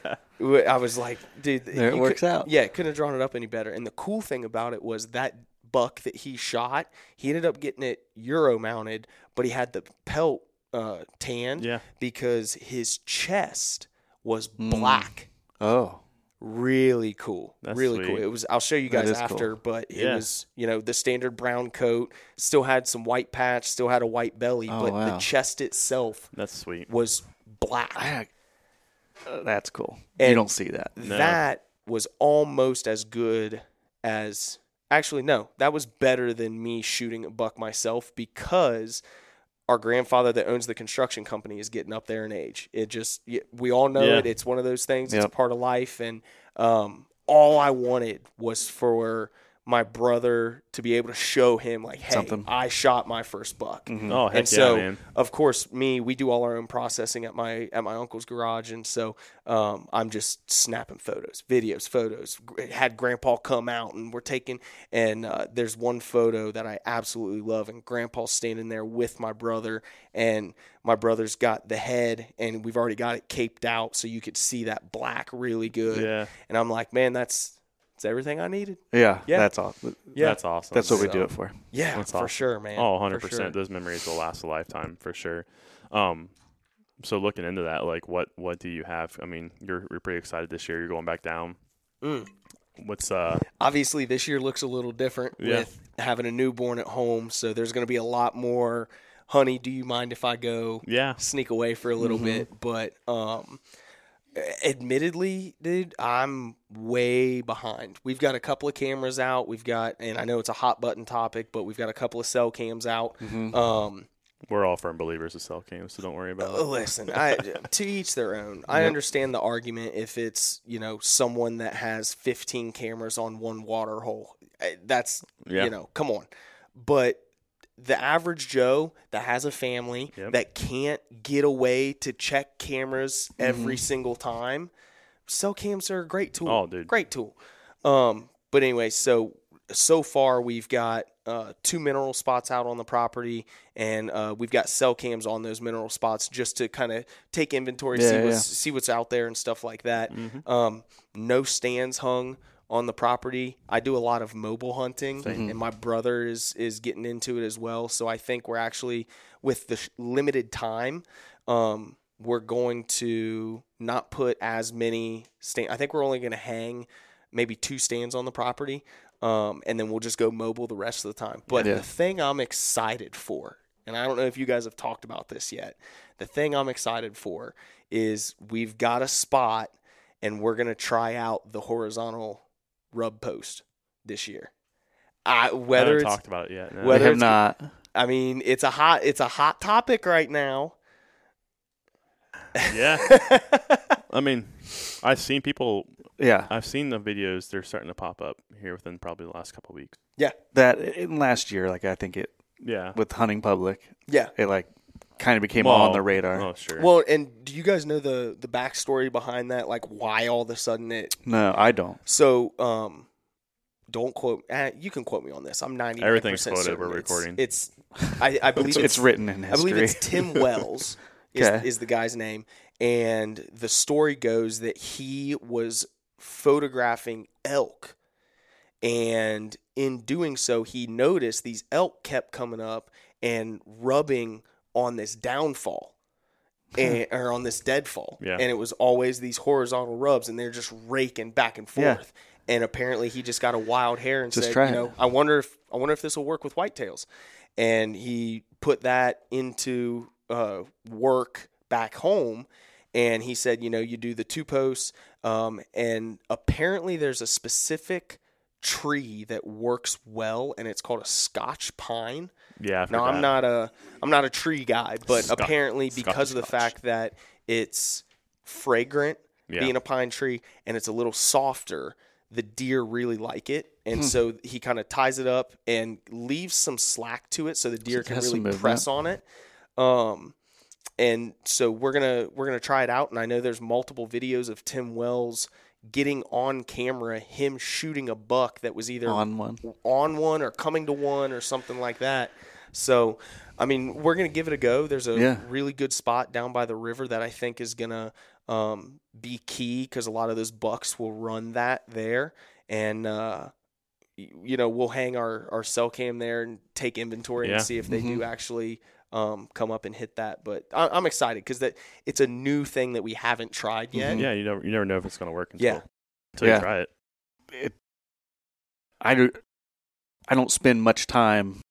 S2: I was like, dude,
S3: There it
S2: you
S3: works
S2: could,
S3: out.
S2: yeah, couldn't have drawn it up any better. And the cool thing about it was that buck that he shot, he ended up getting it Euro mounted, but he had the pelt uh tanned
S1: Yeah.
S2: because his chest was
S3: Mm.
S2: black.
S3: Oh,
S2: Really cool.
S1: That's
S2: really
S1: sweet.
S2: cool. It was I'll show you
S3: That
S2: guys
S3: is
S2: after,
S3: cool.
S2: but it
S1: Yeah.
S2: was, you know, the standard brown coat, still had some white patch, still had a white belly,
S3: Oh,
S2: but
S3: wow.
S2: the chest itself
S1: That's sweet.
S2: was black.
S3: I, uh, that's cool.
S2: And
S3: you don't see that.
S1: No.
S2: That was almost as good as actually no, that was better than me shooting a buck myself, because our grandfather that owns the construction company is getting up there in age. It just, we all know
S1: Yeah.
S2: it. It's one of those things.
S3: Yep.
S2: It's part of life. And um, all I wanted was for my brother to be able to show him, like, hey,
S3: Something.
S2: I shot my first buck.
S1: Oh, heck
S2: And so,
S1: yeah, man.
S2: of course, me, we do all our own processing at my at my uncle's garage, and so um, I'm just snapping photos, videos, photos. Had Grandpa come out, and we're taking, and uh, there's one photo that I absolutely love, and Grandpa's standing there with my brother, and my brother's got the head, and we've already got it caped out, so you could see that black really good.
S1: Yeah.
S2: And I'm like, man, that's that's everything I needed.
S3: Yeah,
S2: Yeah.
S3: that's awesome.
S2: Yeah.
S1: That's awesome.
S3: That's what we
S2: So-
S3: do it for.
S2: Yeah,
S1: That's
S2: for
S1: awesome.
S2: sure, man.
S1: Oh,
S2: For
S1: one hundred percent.
S2: sure.
S1: Those memories will last a lifetime for sure. Um, so looking into that, like, what what do you have? I mean, you're you're pretty excited this year. You're going back down.
S2: Mm.
S1: What's uh?
S2: Obviously, this year looks a little different
S1: Yeah.
S2: with having a newborn at home, so there's going to be a lot more, honey, do you mind if I go
S1: Yeah.
S2: sneak away for a little
S3: Mm-hmm.
S2: bit? But um, admittedly, dude, I'm way behind. We've got a couple of cameras out. We've got, and I know it's a hot button topic, but we've got a couple of cell cams out.
S3: Mm-hmm.
S2: Um,
S1: We're all firm believers of cell cams, so don't worry about
S2: Uh,
S1: it.
S2: Listen, I, to each their own. I understand the argument if it's, you know, someone that has fifteen cameras on one water hole. Uh, That's,
S1: Yeah.
S2: you know, come on. But the average Joe that has a family
S1: Yep.
S2: that can't get away to check cameras every
S1: Mm-hmm.
S2: single time, cell cams are a great tool.
S1: Oh, dude.
S2: Great tool. Um, but anyway, so so far we've got uh, two mineral spots out on the property, and uh, we've got cell cams on those mineral spots just to kind of take inventory, see
S3: Yeah,
S2: what's
S3: yeah.
S2: see what's out there and stuff like that.
S1: Mm-hmm.
S2: Um, no stands hung on the property. I do a lot of mobile hunting, and my brother is is getting into it as well. So I think we're actually, with the sh- limited time, um, we're going to not put as many stand. I think we're only going to hang maybe two stands on the property, um, and then we'll just go mobile the rest of the time. But
S3: Yeah.
S2: the thing I'm excited for, and I don't know if you guys have talked about this yet, the thing I'm excited for is we've got a spot, and we're going to try out the horizontal rub post this year. I,
S1: I
S2: whether
S1: haven't
S2: it's,
S1: talked about it yet. No.
S3: We
S2: Whether
S3: have
S2: it's-
S3: not.
S2: I mean, it's a hot, it's a hot topic right now.
S1: Yeah. I mean, I've seen people.
S3: Yeah,
S1: I've seen the videos. They're starting to pop up here within probably the last couple of weeks.
S2: Yeah,
S3: that in last year, like I think it
S1: Yeah.
S3: with hunting public,
S2: yeah.
S3: it like kind of became
S1: Well,
S3: on the radar.
S1: Oh, sure.
S2: Well, and do you guys know the the backstory behind that? Like, why all of a sudden it?
S3: No, I don't.
S2: So, um, don't quote. Eh, you can quote me on this. I'm ninety.
S1: Everything's quoted, we're recording.
S2: It's, I, I believe
S3: It's,
S2: it's,
S3: it's written in
S2: I
S3: history.
S2: believe it's Tim Wells is,
S3: Okay.
S2: is the guy's name, and the story goes that he was photographing elk, and in doing so, he noticed these elk kept coming up and rubbing on this downfall. And, or on this deadfall,
S1: Yeah.
S2: and it was always these horizontal rubs, and they're just raking back and
S3: Yeah.
S2: forth. And apparently, he just got a wild hair and
S3: Just
S2: said,
S3: try
S2: "You
S3: it.
S2: know, I wonder if I wonder if this will work with whitetails." And he put that into uh, work back home, and he said, "You know, you do the two posts, um, and apparently, there's a specific tree that works well, and it's called a Scotch pine."
S1: Yeah, I've
S2: now
S1: heard
S2: I'm
S1: that.
S2: not a I'm not a tree guy, but
S1: Scotch-
S2: apparently because of the
S1: Scotch.
S2: fact that it's fragrant,
S1: Yeah.
S2: being a pine tree, and it's a little softer, the deer really like it, and so he kind of ties it up and leaves some slack to it, so the deer
S3: it
S2: can
S3: has
S2: really
S3: some movement.
S2: press on it. Um, and so we're gonna we're gonna try it out, and I know there's multiple videos of Tim Wells getting on camera him shooting a buck that was either
S3: On one.
S2: on one or coming to one or something like that. So, I mean, we're going to give it a go. There's a
S3: Yeah.
S2: really good spot down by the river that I think is going to um, be key because a lot of those bucks will run that there. And, uh, y- you know, we'll hang our, our cell cam there and take inventory
S1: Yeah.
S2: and see if they
S3: Mm-hmm.
S2: do actually um, come up and hit that. But I, I'm excited because that it's a new thing that we haven't tried yet.
S3: Mm-hmm.
S1: Yeah, you never you never know if it's going to work until,
S2: Yeah.
S1: until
S3: Yeah.
S1: you try it.
S3: It, I, do, I don't spend much time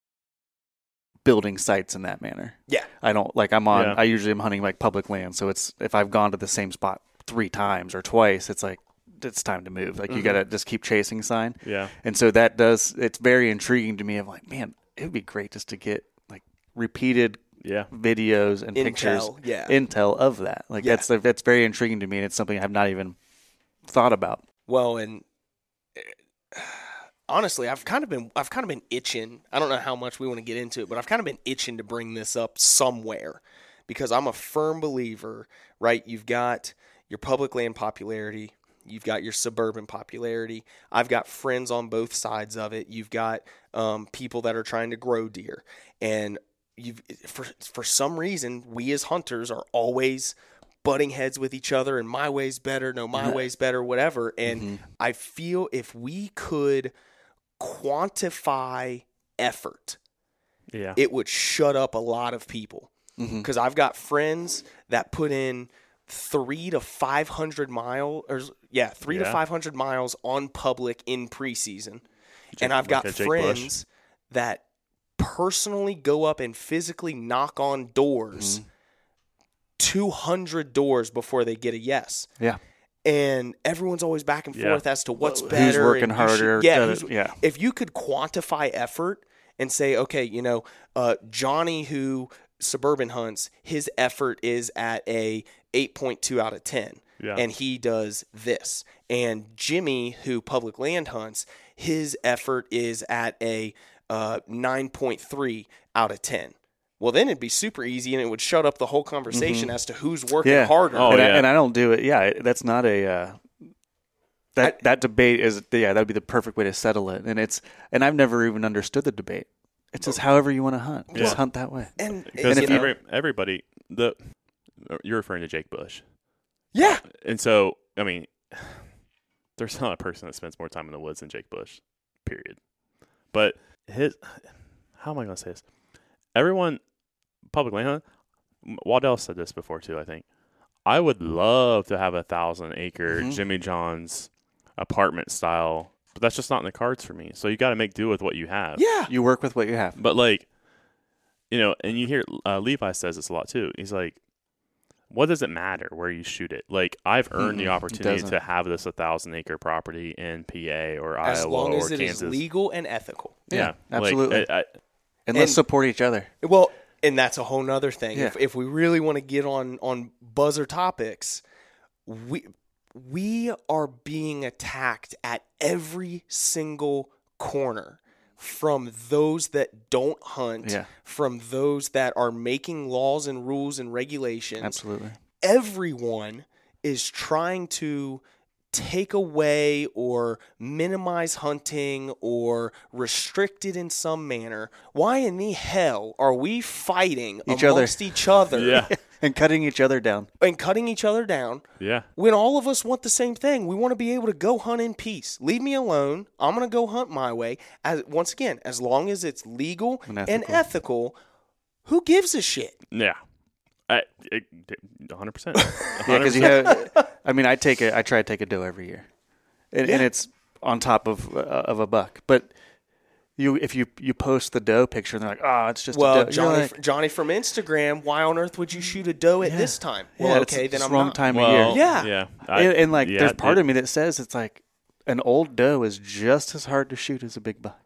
S3: building sites in that manner.
S2: Yeah.
S3: I don't like I'm on
S1: Yeah.
S3: I usually am hunting like public land, so it's if I've gone to the same spot three times or twice, it's like it's time to move. Like you
S2: Mhm.
S3: got to just keep chasing sign.
S1: Yeah.
S3: And so that does it's very intriguing to me. I'm like, man, it would be great just to get like repeated
S1: Yeah.
S3: videos and pictures
S2: Intel, yeah.
S3: intel of that. Like
S2: Yeah.
S3: that's that's very intriguing to me, and it's something I have not even thought about.
S2: Well, and uh, honestly, I've kind of been I've kind of been itching. I don't know how much we want to get into it, but I've kind of been itching to bring this up somewhere because I'm a firm believer, right? You've got your public land popularity, you've got your suburban popularity. I've got friends on both sides of it. You've got um, people that are trying to grow deer, and you've for for some reason we as hunters are always butting heads with each other and my way's better, no, my way's better, whatever. And I feel if we could quantify effort,
S1: Yeah.
S2: it would shut up a lot of people. Because I've got friends that put in three to five hundred miles, or yeah, three to
S1: Yeah.
S2: five hundred miles on public in preseason,
S1: Jake-
S2: and I've
S1: like
S2: got
S1: a Jake
S2: friends
S1: Bush.
S2: that personally go up and physically knock on doors, two hundred doors before they get a yes.
S3: Yeah.
S2: And everyone's always back and
S1: Yeah.
S2: forth as to what's
S3: Who's
S2: better.
S3: working
S2: and you
S3: harder,
S2: should- yeah,
S3: da-
S2: who's-
S3: yeah.
S2: If you could quantify effort and say, okay, you know, uh, Johnny who suburban hunts, his effort is at a eight point two out of ten.
S1: Yeah.
S2: And he does this. And Jimmy, who public land hunts, his effort is at a uh, nine point three out of ten. Well, then it'd be super easy, and it would shut up the whole conversation as to who's working
S3: Yeah.
S2: harder.
S1: Oh,
S3: and, I,
S1: yeah.
S3: and I don't do it. Yeah, that's not a uh, that
S2: I-
S3: that debate is yeah that would be the perfect way to settle it. And it's and I've never even understood the debate. It's just however you want to hunt. Just
S1: Yeah.
S3: hunt that way.
S2: And,
S1: Because
S2: and if you-
S1: every, everybody, the you're referring to Jake Bush.
S2: yeah,
S1: And so, I mean, there's not a person that spends more time in the woods than Jake Bush, period. But his, how am I going to say this? Everyone, public land, hunt, Waddell said this before too, I think. I would love to have a thousand acre
S3: Mhm.
S1: Jimmy John's apartment style, but that's just not in the cards for me. So you got to make do with what you have.
S2: yeah.
S3: You work with what you have.
S1: But like, you know, and you hear uh, Levi says this a lot too. He's like, what does it matter where you shoot it? Like, I've earned
S3: Mm-mm,
S1: the
S3: it
S1: opportunity
S3: doesn't.
S1: to have this a thousand acre property in P A or
S2: As
S1: Iowa
S2: long
S1: or
S2: as it is
S1: Kansas.
S2: legal and ethical.
S1: Yeah, like,
S3: absolutely.
S1: I- I-
S3: And let's
S2: and-
S3: support each other.
S2: Well, and that's a whole nother thing.
S3: Yeah.
S2: If, if we really want to get on, on buzzer topics, we we are being attacked at every single corner from those that don't hunt,
S3: Yeah.
S2: from those that are making laws and rules and regulations.
S3: Absolutely.
S2: Everyone is trying to take away or minimize hunting or restrict it in some manner. Why in the hell are we fighting
S3: Each other.
S2: amongst each other
S1: yeah,
S3: And cutting each other down.
S2: and cutting each other down
S1: yeah,
S2: when all of us want the same thing? We want to be able to go hunt in peace. Leave me alone. I'm going to go hunt my way. As once again, as long as it's legal
S3: And
S2: and
S3: ethical.
S2: ethical, who gives a shit?
S1: yeah. I, it, one hundred percent.
S3: Yeah, because you have. I mean, I take a. I try to take a doe every year, and, and
S2: Yeah.
S3: it's on top of uh, of a buck. But you, if you you post the doe picture, and they're like, "Oh, it's just a
S2: Well,
S3: doe." You're
S2: Johnny,
S3: like,
S2: Johnny from Instagram, why on earth would you shoot a doe at this time? Well,
S3: yeah,
S2: okay,
S3: it's,
S2: then
S3: it's
S2: I'm
S3: wrong
S2: not.
S3: time
S1: Well,
S3: of year.
S2: Yeah.
S1: yeah. I-
S3: and, and like,
S1: yeah,
S3: there's part
S1: it-
S3: of me that says it's like an old doe is just as hard to shoot as a big buck.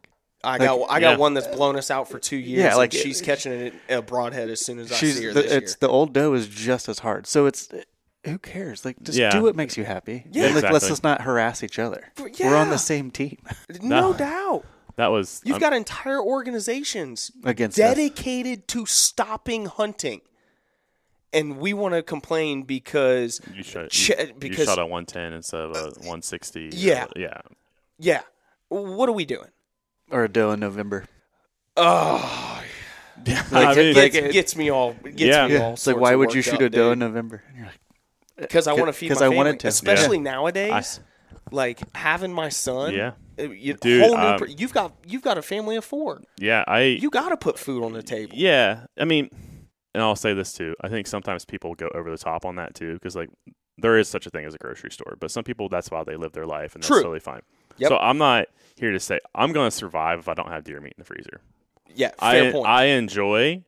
S2: I got
S3: Like,
S2: I got
S1: yeah.
S2: one that's blown us out for two years.
S3: Yeah, like,
S2: and she's catching it a broadhead as soon as I
S3: She's
S2: see her
S3: the,
S2: this
S3: it's
S2: year.
S3: the old doe is just as hard. So it's who cares? Like just
S1: Yeah.
S3: do what makes you happy.
S2: Yeah.
S3: And, like, let's
S1: Exactly.
S3: just not harass each other.
S2: Yeah.
S3: We're on the same team
S2: No
S1: No.
S2: doubt.
S1: That was
S2: You've
S1: I'm-
S2: got entire organizations
S3: against us.
S2: dedicated to stopping hunting, and we want to complain because
S1: you shot
S2: ch-
S1: you,
S2: because
S1: you shot a one ten instead of a one sixty.
S2: yeah.
S1: yeah.
S2: yeah, what are we doing?
S3: or a doe in November.
S2: Oh,
S1: Yeah,
S3: Like,
S1: I mean,
S2: it
S3: like
S2: gets,
S3: it-
S2: gets me all. Gets
S1: Yeah.
S2: me
S3: Yeah,
S2: all
S3: it's like
S2: sorts
S3: why
S2: of
S3: would you
S2: worked
S3: shoot
S2: up,
S3: a doe in
S2: dude.
S3: November? And you're like,
S2: Because I want to feed my
S3: 'cause I
S2: family,
S3: wanted to.
S2: especially
S1: Yeah.
S2: nowadays. Like having my son,
S1: Yeah.
S2: uh, you,
S1: Dude,
S2: whole new
S1: um,
S2: per- you've got you've got a family of four.
S1: yeah, I
S2: You got to put food on the table.
S1: yeah. I mean, and I'll say this too. I think sometimes people go over the top on that too, because like there is such a thing as a grocery store, but some people that's why they live their life, and that's
S2: True.
S1: totally fine.
S2: Yep.
S1: So I'm not here to say I'm going to survive if I don't have deer meat in the freezer.
S2: Yeah, fair
S1: I
S2: point.
S1: I enjoy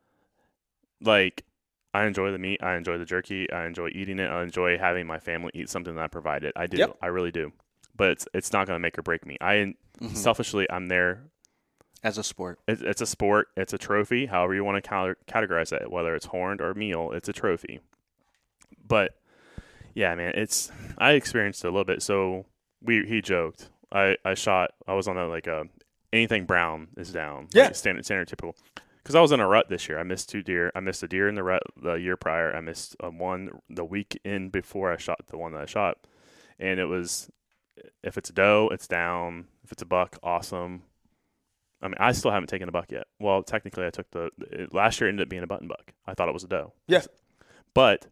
S1: like I enjoy the meat. I enjoy the jerky. I enjoy eating it. I enjoy having my family eat something that I provided. I do.
S2: Yep.
S1: I really do. But it's it's not going to make or break me. I
S3: Mhm.
S1: selfishly I'm there.
S3: as a sport.
S1: It, it's a sport. It's a trophy. However you want to cal- categorize it, whether it's horned or meal, it's a trophy. But yeah, man, it's I experienced it a little bit. So we he joked. I I shot. I was on a like a anything brown is down.
S2: Yeah.
S1: like standard standard typical. Because I was in a rut this year. I missed two deer. I missed a deer in the rut the year prior. I missed um, one the week in before I shot the one that I shot, and it was if it's a doe, it's down. If it's a buck, awesome. I mean, I still haven't taken a buck yet. Well, technically, I took the it, last year. It ended up being a button buck. I thought it was a doe.
S2: Yeah.
S1: but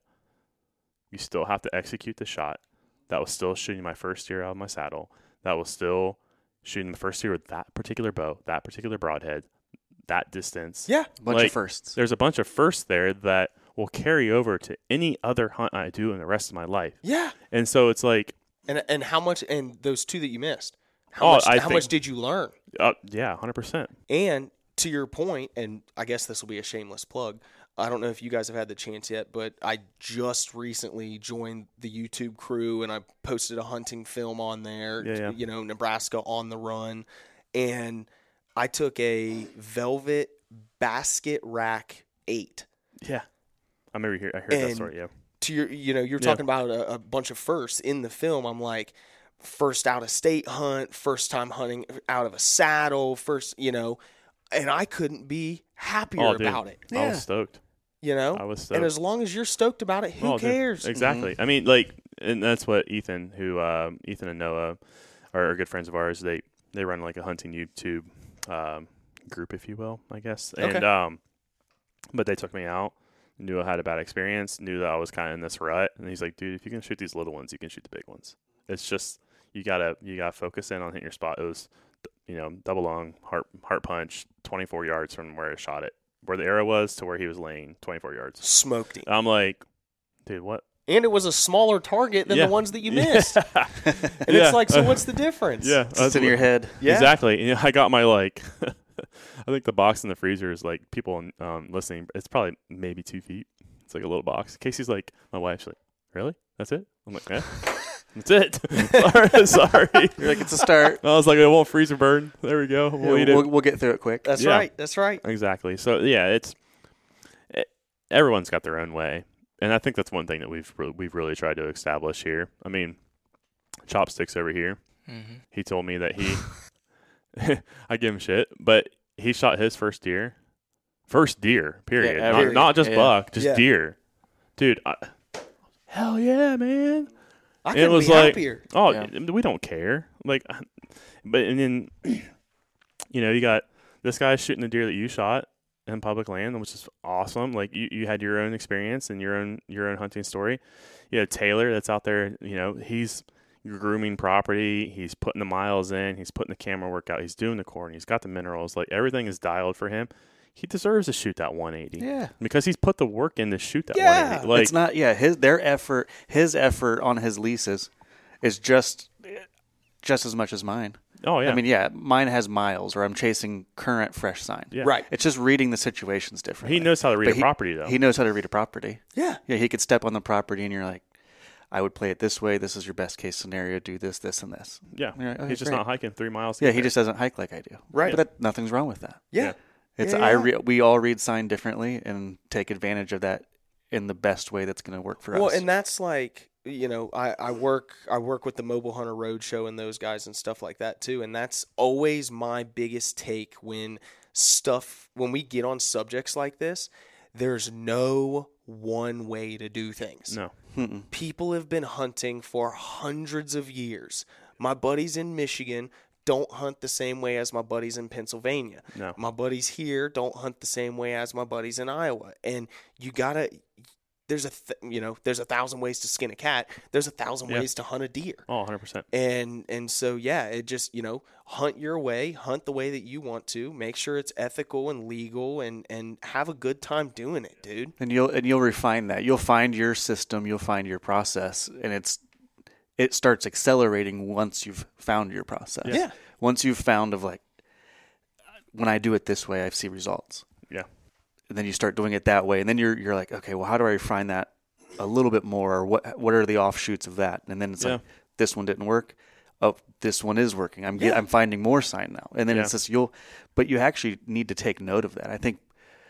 S1: you still have to execute the shot. That was still shooting my first deer out of my saddle. That was still shooting the first deer with that particular bow, that particular broadhead, that distance.
S2: yeah,
S3: A bunch
S1: Like,
S3: of firsts.
S1: There's a bunch of firsts there that will carry over to any other hunt I do in the rest of my life.
S2: yeah.
S1: And so it's like,
S2: And and how much? And those two that you missed. How
S1: Oh,
S2: much?
S1: I
S2: how
S1: think-
S2: much did you learn?
S1: uh, yeah, one hundred percent.
S2: And to your point, and I guess this will be a shameless plug. I don't know if you guys have had the chance yet, but I just recently joined the YouTube crew and I posted a hunting film on there,
S1: Yeah, yeah.
S2: you know, Nebraska on the run. And I took a Velvet Basket Rack eight.
S1: Yeah. I remember hear, I heard that
S2: And-
S1: story, yeah.
S2: To your, you know, you're
S1: Yeah.
S2: talking about a, a bunch of firsts in the film. I'm like, first out of state hunt, first time hunting out of a saddle, first, you know, and I couldn't be happier
S1: Oh, dude.
S2: about it.
S1: I
S3: Yeah.
S1: was stoked.
S2: You know,
S1: I was stoked.
S2: and as long as you're stoked about it, who
S1: Oh, dude,
S2: cares?
S1: Exactly. I mean, like, and that's what Ethan, who um, Ethan and Noah are, are good friends of ours. They they run like a hunting YouTube um, group, if you will, I guess. And
S2: Okay.
S1: um, but they took me out. Knew I had a bad experience. Knew that I was kind of in this rut. And he's like, dude, if you can shoot these little ones, you can shoot the big ones. It's just you gotta you gotta focus in on hitting your spot. It was, you know, double long heart heart punch, twenty-four yards from where I shot it, where the arrow was to where he was laying, twenty-four yards.
S2: Smoked him.
S1: I'm like, dude, what?
S2: And it was a smaller target than
S1: Yeah.
S2: the ones that you missed.
S1: Yeah.
S2: And
S1: Yeah.
S2: it's like, so what's the difference?
S1: Yeah,
S3: It's in your head.
S2: Yeah.
S1: Exactly. You know, I got my like, I think the box in the freezer is like people um, listening. It's probably maybe two feet. It's like a little box. Casey's like, my wife's like, really? That's it? I'm like, yeah, that's it. sorry, sorry.
S3: You're like, it's a start.
S1: I was like, it won't freeze or burn. There we go. We'll
S3: Yeah,
S1: eat it.
S3: we'll, we'll get through it quick.
S2: That's
S1: Yeah.
S2: right. That's right.
S1: Exactly. So yeah, it's it, everyone's got their own way, and I think that's one thing that we've re- we've really tried to establish here. I mean, Chopsticks over here.
S4: Mm-hmm.
S1: He told me that he, I give him shit, but he shot his first deer, first deer, period.
S3: Yeah,
S1: not,
S3: ever.
S1: not just
S3: Yeah.
S1: buck, just
S2: Yeah.
S1: deer, dude. I, hell yeah, man!
S2: I
S1: And
S2: couldn't
S1: it was
S2: be
S1: like,
S2: happier.
S1: oh,
S3: Yeah.
S1: we don't care. Like, but and then, you know, you got this guy shooting the deer that you shot in public land, which is awesome. Like you, you had your own experience and your own your own hunting story. You have Taylor that's out there. You know, he's grooming property. He's putting the miles in. He's putting the camera work out. He's doing the corn. He's got the minerals. Like everything is dialed for him. He deserves to shoot that one eighty.
S3: Yeah.
S1: Because he's put the work in to shoot that
S2: Yeah.
S1: one eighty. Like
S3: it's not, yeah, his their effort, his effort on his leases is just just as much as mine.
S1: oh yeah.
S3: I mean, yeah, mine has miles, or I'm chasing current fresh sign.
S1: yeah.
S2: Right.
S3: It's just reading the situations differently.
S1: He knows how to read
S3: But
S1: a
S3: he-
S1: property though.
S3: He knows how to read a property.
S2: Yeah.
S3: Yeah, he could step on the property and you're like, I would play it this way. This is your best case scenario. Do this, this, and this.
S1: Yeah.
S3: You're like, okay,
S1: He's just
S3: great.
S1: not hiking three miles.
S3: Yeah,
S1: to
S3: he
S1: get
S3: just doesn't hike like I do.
S2: Right.
S3: But that, nothing's wrong with that.
S2: Yeah.
S1: Yeah.
S3: It's
S2: Yeah,
S3: I
S2: yeah.
S3: re- we all read sign differently and take advantage of that in the best way that's going to work for
S2: Well,
S3: us.
S2: and that's like, you know, I, I work I work with the Mobile Hunter Roadshow and those guys and stuff like that too. And that's always my biggest take when stuff when we get on subjects like this. There's no one way to do things.
S1: No.
S3: Mm-mm.
S2: People have been hunting for hundreds of years. My buddies in Michigan don't hunt the same way as my buddies in Pennsylvania.
S1: No.
S2: My buddies here don't hunt the same way as my buddies in Iowa. And you gotta, there's a, th- you know, there's a thousand ways to skin a cat. There's a thousand
S1: Yeah.
S2: ways to hunt a deer.
S1: Oh, one hundred percent.
S2: And and so yeah, it just, you know, hunt your way, hunt the way that you want to. Make sure it's ethical and legal, and and have a good time doing it, dude.
S3: And you'll and you'll refine that. You'll find your system. You'll find your process, and it's it starts accelerating once you've found your process.
S2: Yeah.
S3: Once you've found of like, when I do it this way, I see results.
S1: Yeah.
S3: And then you start doing it that way, and then you're you're like, okay, well, how do I refine that a little bit more? Or what what are the offshoots of that? And then it's
S1: Yeah.
S3: like, this one didn't work. Oh, this one is working. I'm get,
S2: Yeah.
S3: I'm finding more sign now. And then
S1: Yeah.
S3: it's just you'll, but you actually need to take note of that. I think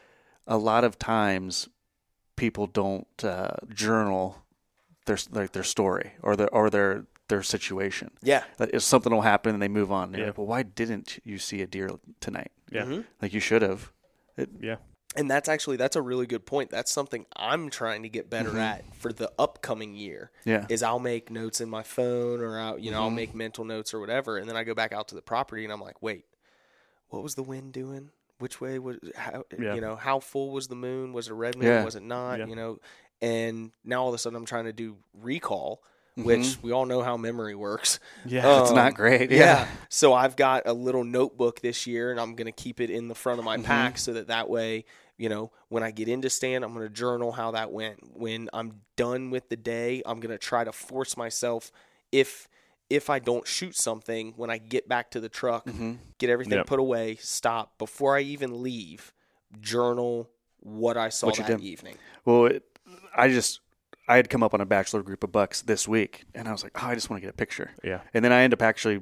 S3: a lot of times people don't uh, journal their like their story or their or their their situation.
S2: Yeah.
S3: That if something will happen and they move on, they're
S1: Yeah.
S3: like, well, why didn't you see a deer tonight?
S1: Yeah.
S2: Mhm.
S3: Like you should have. It,
S1: Yeah.
S2: And that's actually that's a really good point. That's something I'm trying to get better
S3: Mhm.
S2: at for the upcoming year.
S3: yeah.
S2: Is I'll make notes in my phone, or I'll, you know, I'll make mental notes or whatever, and then I go back out to the property and I'm like, wait, what was the wind doing? Which way was how
S1: Yeah.
S2: you know, how full was the moon? Was it a red moon?
S3: Yeah.
S2: Was it not?
S1: Yeah.
S2: You know, and now all of a sudden I'm trying to do recall, which we all know how memory works.
S1: Yeah.
S3: It's
S2: Um,
S3: not great.
S2: Yeah.
S3: Yeah.
S2: So I've got a little notebook this year, and I'm going to keep it in the front of my pack so that that way, you know, when I get into stand, I'm going to journal how that went. When I'm done with the day, I'm going to try to force myself, if if I don't shoot something, when I get back to the truck, get everything
S1: Yep.
S2: put away, stop before I even leave, journal what I saw
S3: What you
S2: that
S3: did.
S2: evening.
S3: Well, it, I just I had come up on a bachelor group of bucks this week, and I was like, oh, I just want to get a picture.
S1: Yeah.
S3: And then I ended up actually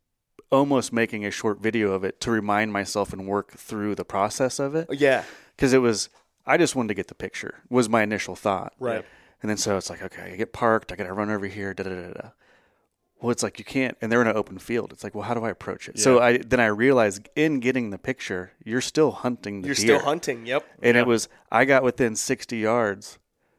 S3: almost making a short video of it to remind myself and work through the process of it,
S2: Yeah.
S3: because it was I just wanted to get the picture was my initial thought.
S2: Right.
S3: And then so it's like, okay, I get parked, I got to run over here, da da da da. Well, it's like you can't, and they're in an open field. It's like, well, how do I approach it? So
S1: Yeah.
S3: I then I realized in getting the picture, you're still hunting the
S2: You're
S3: deer.
S2: still hunting. Yep.
S3: And
S1: Yeah.
S3: it was, I got within sixty yards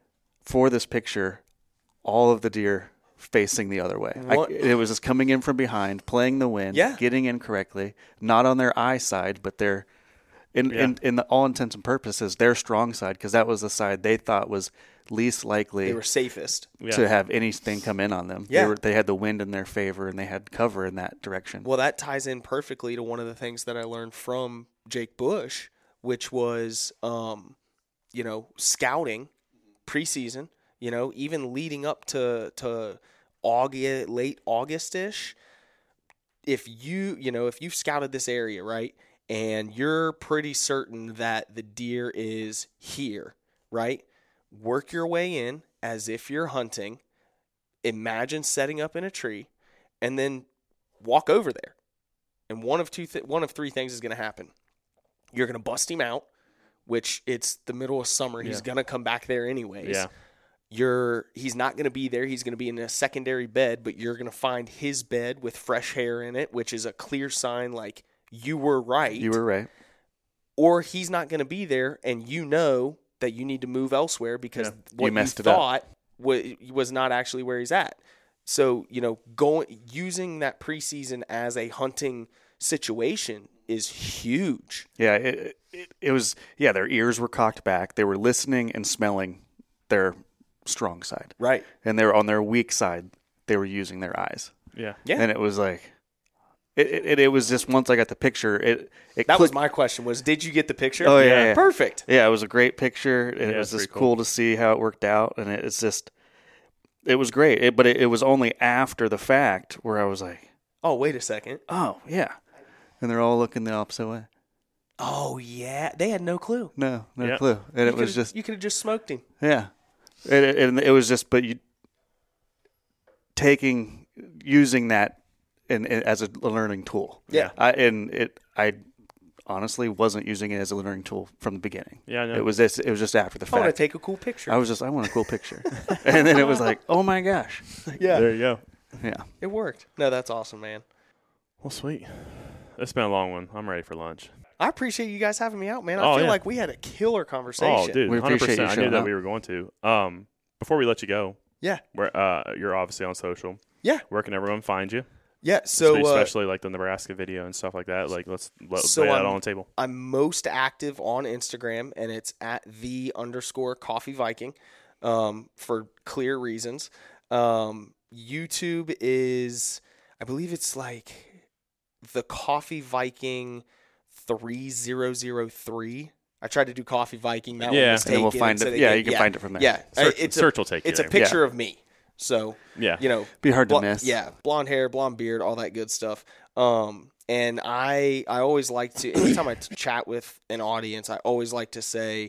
S3: for this picture, all of the deer facing the other way. I,
S2: What-
S3: it was just coming in from behind, playing the wind,
S2: Yeah.
S3: getting in correctly, not on their eye side, but their, in,
S1: Yeah.
S3: in, in the all intents and purposes, their strong side, because that was the side they thought was least likely
S2: They were safest.
S1: Yeah.
S3: to have anything come in on them.
S2: Yeah.
S3: They, were, they had the wind in their favor, and they had cover in that direction.
S2: Well, that ties in perfectly to one of the things that I learned from Jake Bush, which was, um, you know, scouting preseason. You know, even leading up to to August, late August-ish. If you, you know, if you've scouted this area, right, and you're pretty certain that the deer is here, right, work your way in as if you're hunting. Imagine setting up in a tree, and then walk over there. And one of two, th- one of three things is going to happen. You're going to bust him out, which it's the middle of summer. He's
S1: Yeah.
S2: going to come back there anyways.
S1: Yeah.
S2: You're he's not going to be there. He's going to be in a secondary bed, but you're going to find his bed with fresh hair in it, which is a clear sign like you were right.
S3: You were right.
S2: Or he's not going to be there, and you know that you need to move elsewhere because
S1: Yeah.
S2: what
S3: You
S2: you,
S3: messed it up.
S2: thought wa- was not actually where he's at. So, you know, going using that preseason as a hunting situation is huge.
S3: Yeah, it, it, it was, yeah, their ears were cocked back. They were listening and smelling their strong side.
S2: Right.
S3: And they were on their weak side, they were using their eyes.
S1: Yeah.
S2: Yeah.
S3: And it was like, it, it, it was just, once I got the picture, it, it
S2: That was
S3: clicked-
S2: my question was, did you get the picture?
S3: Oh, yeah,
S1: Yeah.
S3: yeah.
S2: Perfect.
S3: Yeah, it was a great picture. And
S1: Yeah,
S3: it was
S1: it's
S3: just
S1: pretty
S3: cool.
S1: cool.
S3: to see how it worked out. And it, it's just, it was great. It, but it, it was only after the fact where I was like,
S2: Oh, wait a second.
S3: oh, yeah. And they're all looking the opposite way.
S2: Oh, yeah. They had no clue.
S3: No, no
S1: Yeah.
S3: clue. And
S2: You
S3: it was
S2: could've-
S3: just,
S2: You could have just smoked him.
S3: yeah. And it, and it was just, but you, taking using that in, in, as a learning tool.
S2: Yeah.
S3: I, and it I honestly wasn't using it as a learning tool from the beginning.
S1: Yeah, I know.
S3: It was this, it was just after the
S2: I want to
S3: fact.
S2: take a cool picture.
S3: I was just I want a cool picture, and then it was like, oh my gosh,
S2: yeah,
S1: There you go.
S3: yeah.
S2: it worked. No, that's awesome, man.
S1: Well, sweet. It's been a long one. I'm ready for lunch.
S2: I appreciate you guys having me out, man. I
S1: Oh,
S2: feel
S1: yeah.
S2: like we had a killer conversation.
S1: Oh, dude,
S3: We
S1: one hundred
S3: appreciate you
S1: percent. I knew
S3: showing
S1: that
S3: up.
S1: we were going to. Um, before we let you go,
S2: Yeah,
S1: we're, uh, you're obviously on social.
S2: yeah,
S1: Where can everyone find you?
S2: yeah. So, uh,
S1: especially like the Nebraska video and stuff like that. Like, let's let,
S2: So
S1: lay that
S2: I'm-
S1: on the table.
S2: I'm most active on Instagram, and it's at the underscore Coffee Viking, um, for clear reasons. Um, YouTube is, I believe it's like the Coffee Viking three zero zero three. I tried to do Coffee Viking. That
S1: Yeah.
S2: one was
S3: And then we'll
S2: taken,
S3: find
S2: so
S3: it.
S2: they
S3: Yeah,
S2: gave-
S3: you can find it from there.
S2: Yeah,
S1: Search,
S2: it's
S1: search
S2: a,
S1: will take you
S2: it's a
S1: there.
S2: picture of me. So
S1: Yeah.
S2: you know,
S3: Be hard to
S2: Blo-
S3: miss.
S2: Yeah, blonde hair, blonde beard, all that good stuff. Um, and I I always like to, anytime I t- chat with an audience, I always like to say,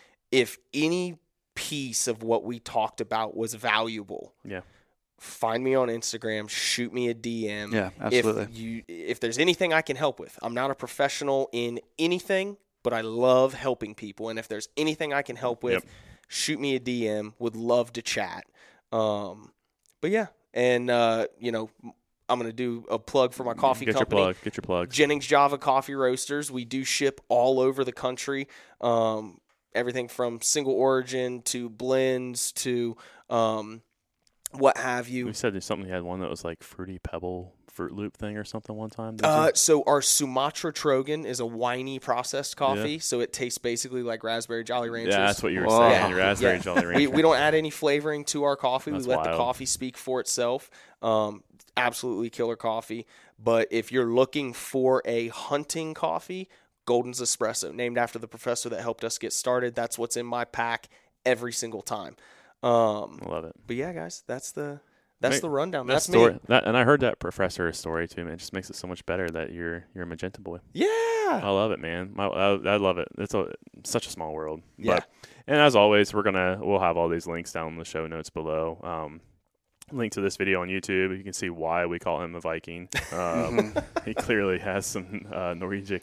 S2: if any piece of what we talked about was valuable,
S1: Yeah.
S2: find me on Instagram, shoot me a D M.
S3: Yeah, absolutely.
S2: If you if there's anything I can help with, I'm not a professional in anything, but I love helping people. And if there's anything I can help with,
S1: Yep.
S2: shoot me a D M. Would love to chat. Um, but yeah, and uh, you know, I'm gonna do a plug for my coffee
S1: Get
S2: company.
S1: your plug. Get your plugs.
S2: Jennings Java Coffee Roasters. We do ship all over the country. Um, everything from single origin to blends to um, what have you.
S1: We said there's something. You had one that was like Fruity Pebble Fruit Loop thing or something one time. did
S2: Uh,
S1: you?
S2: so our Sumatra Trogan is a winey processed coffee, so it tastes basically like raspberry Jolly Ranchers.
S1: Yeah, that's what you were
S3: Whoa.
S1: saying.
S2: Yeah.
S1: Raspberry
S2: Yeah.
S1: Jolly Rancher.
S2: we, we don't add any flavoring to our coffee.
S1: That's
S2: we let the
S1: wild.
S2: coffee speak for itself. Um, absolutely killer coffee. But if you're looking for a hunting coffee, Golden's Espresso, named after the professor that helped us get started. That's what's in my pack every single time. Um,
S1: I love it.
S2: but yeah, guys, that's the that's
S1: Mate,
S2: the rundown.
S1: That
S2: That's
S1: story,
S2: me.
S1: that, and I heard that professor story too, man. It just makes it so much better that you're you're a magenta boy.
S2: Yeah.
S1: I love it, man. I, I, I love it. It's a such a small world.
S2: Yeah.
S1: But, and as always, we're gonna we'll have all these links down in the show notes below. Um, link to this video on YouTube. You can see why we call him a Viking. Um, he clearly has some uh, Norwegian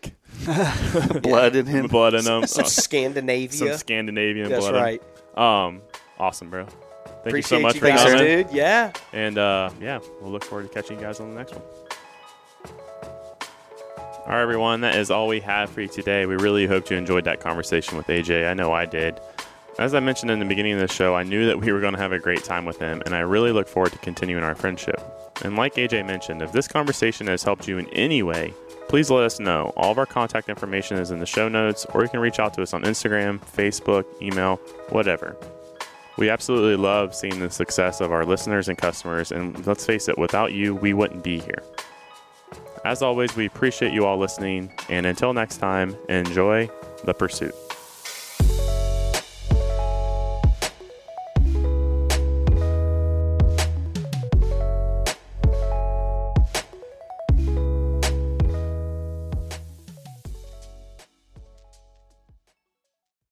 S3: Blood in him.
S1: blood in him.
S2: Some
S1: Uh,
S2: Scandinavia.
S1: some Scandinavian
S2: That's
S1: blood. in-
S2: right.
S1: Um, awesome, bro. Thank
S2: Appreciate
S1: you so much
S2: you
S1: for
S2: guys,
S1: coming.
S2: dude. Yeah.
S1: And uh, yeah, we'll look forward to catching you guys on the next one. All right, everyone, that is all we have for you today. We really hope you enjoyed that conversation with A J. I know I did. As I mentioned in the beginning of the show, I knew that we were going to have a great time with him, and I really look forward to continuing our friendship. And like A J mentioned, if this conversation has helped you in any way, please let us know. All of our contact information is in the show notes, or you can reach out to us on Instagram, Facebook, email, whatever. We absolutely love seeing the success of our listeners and customers, and let's face it, without you, we wouldn't be here. As always, we appreciate you all listening, and until next time, enjoy the pursuit.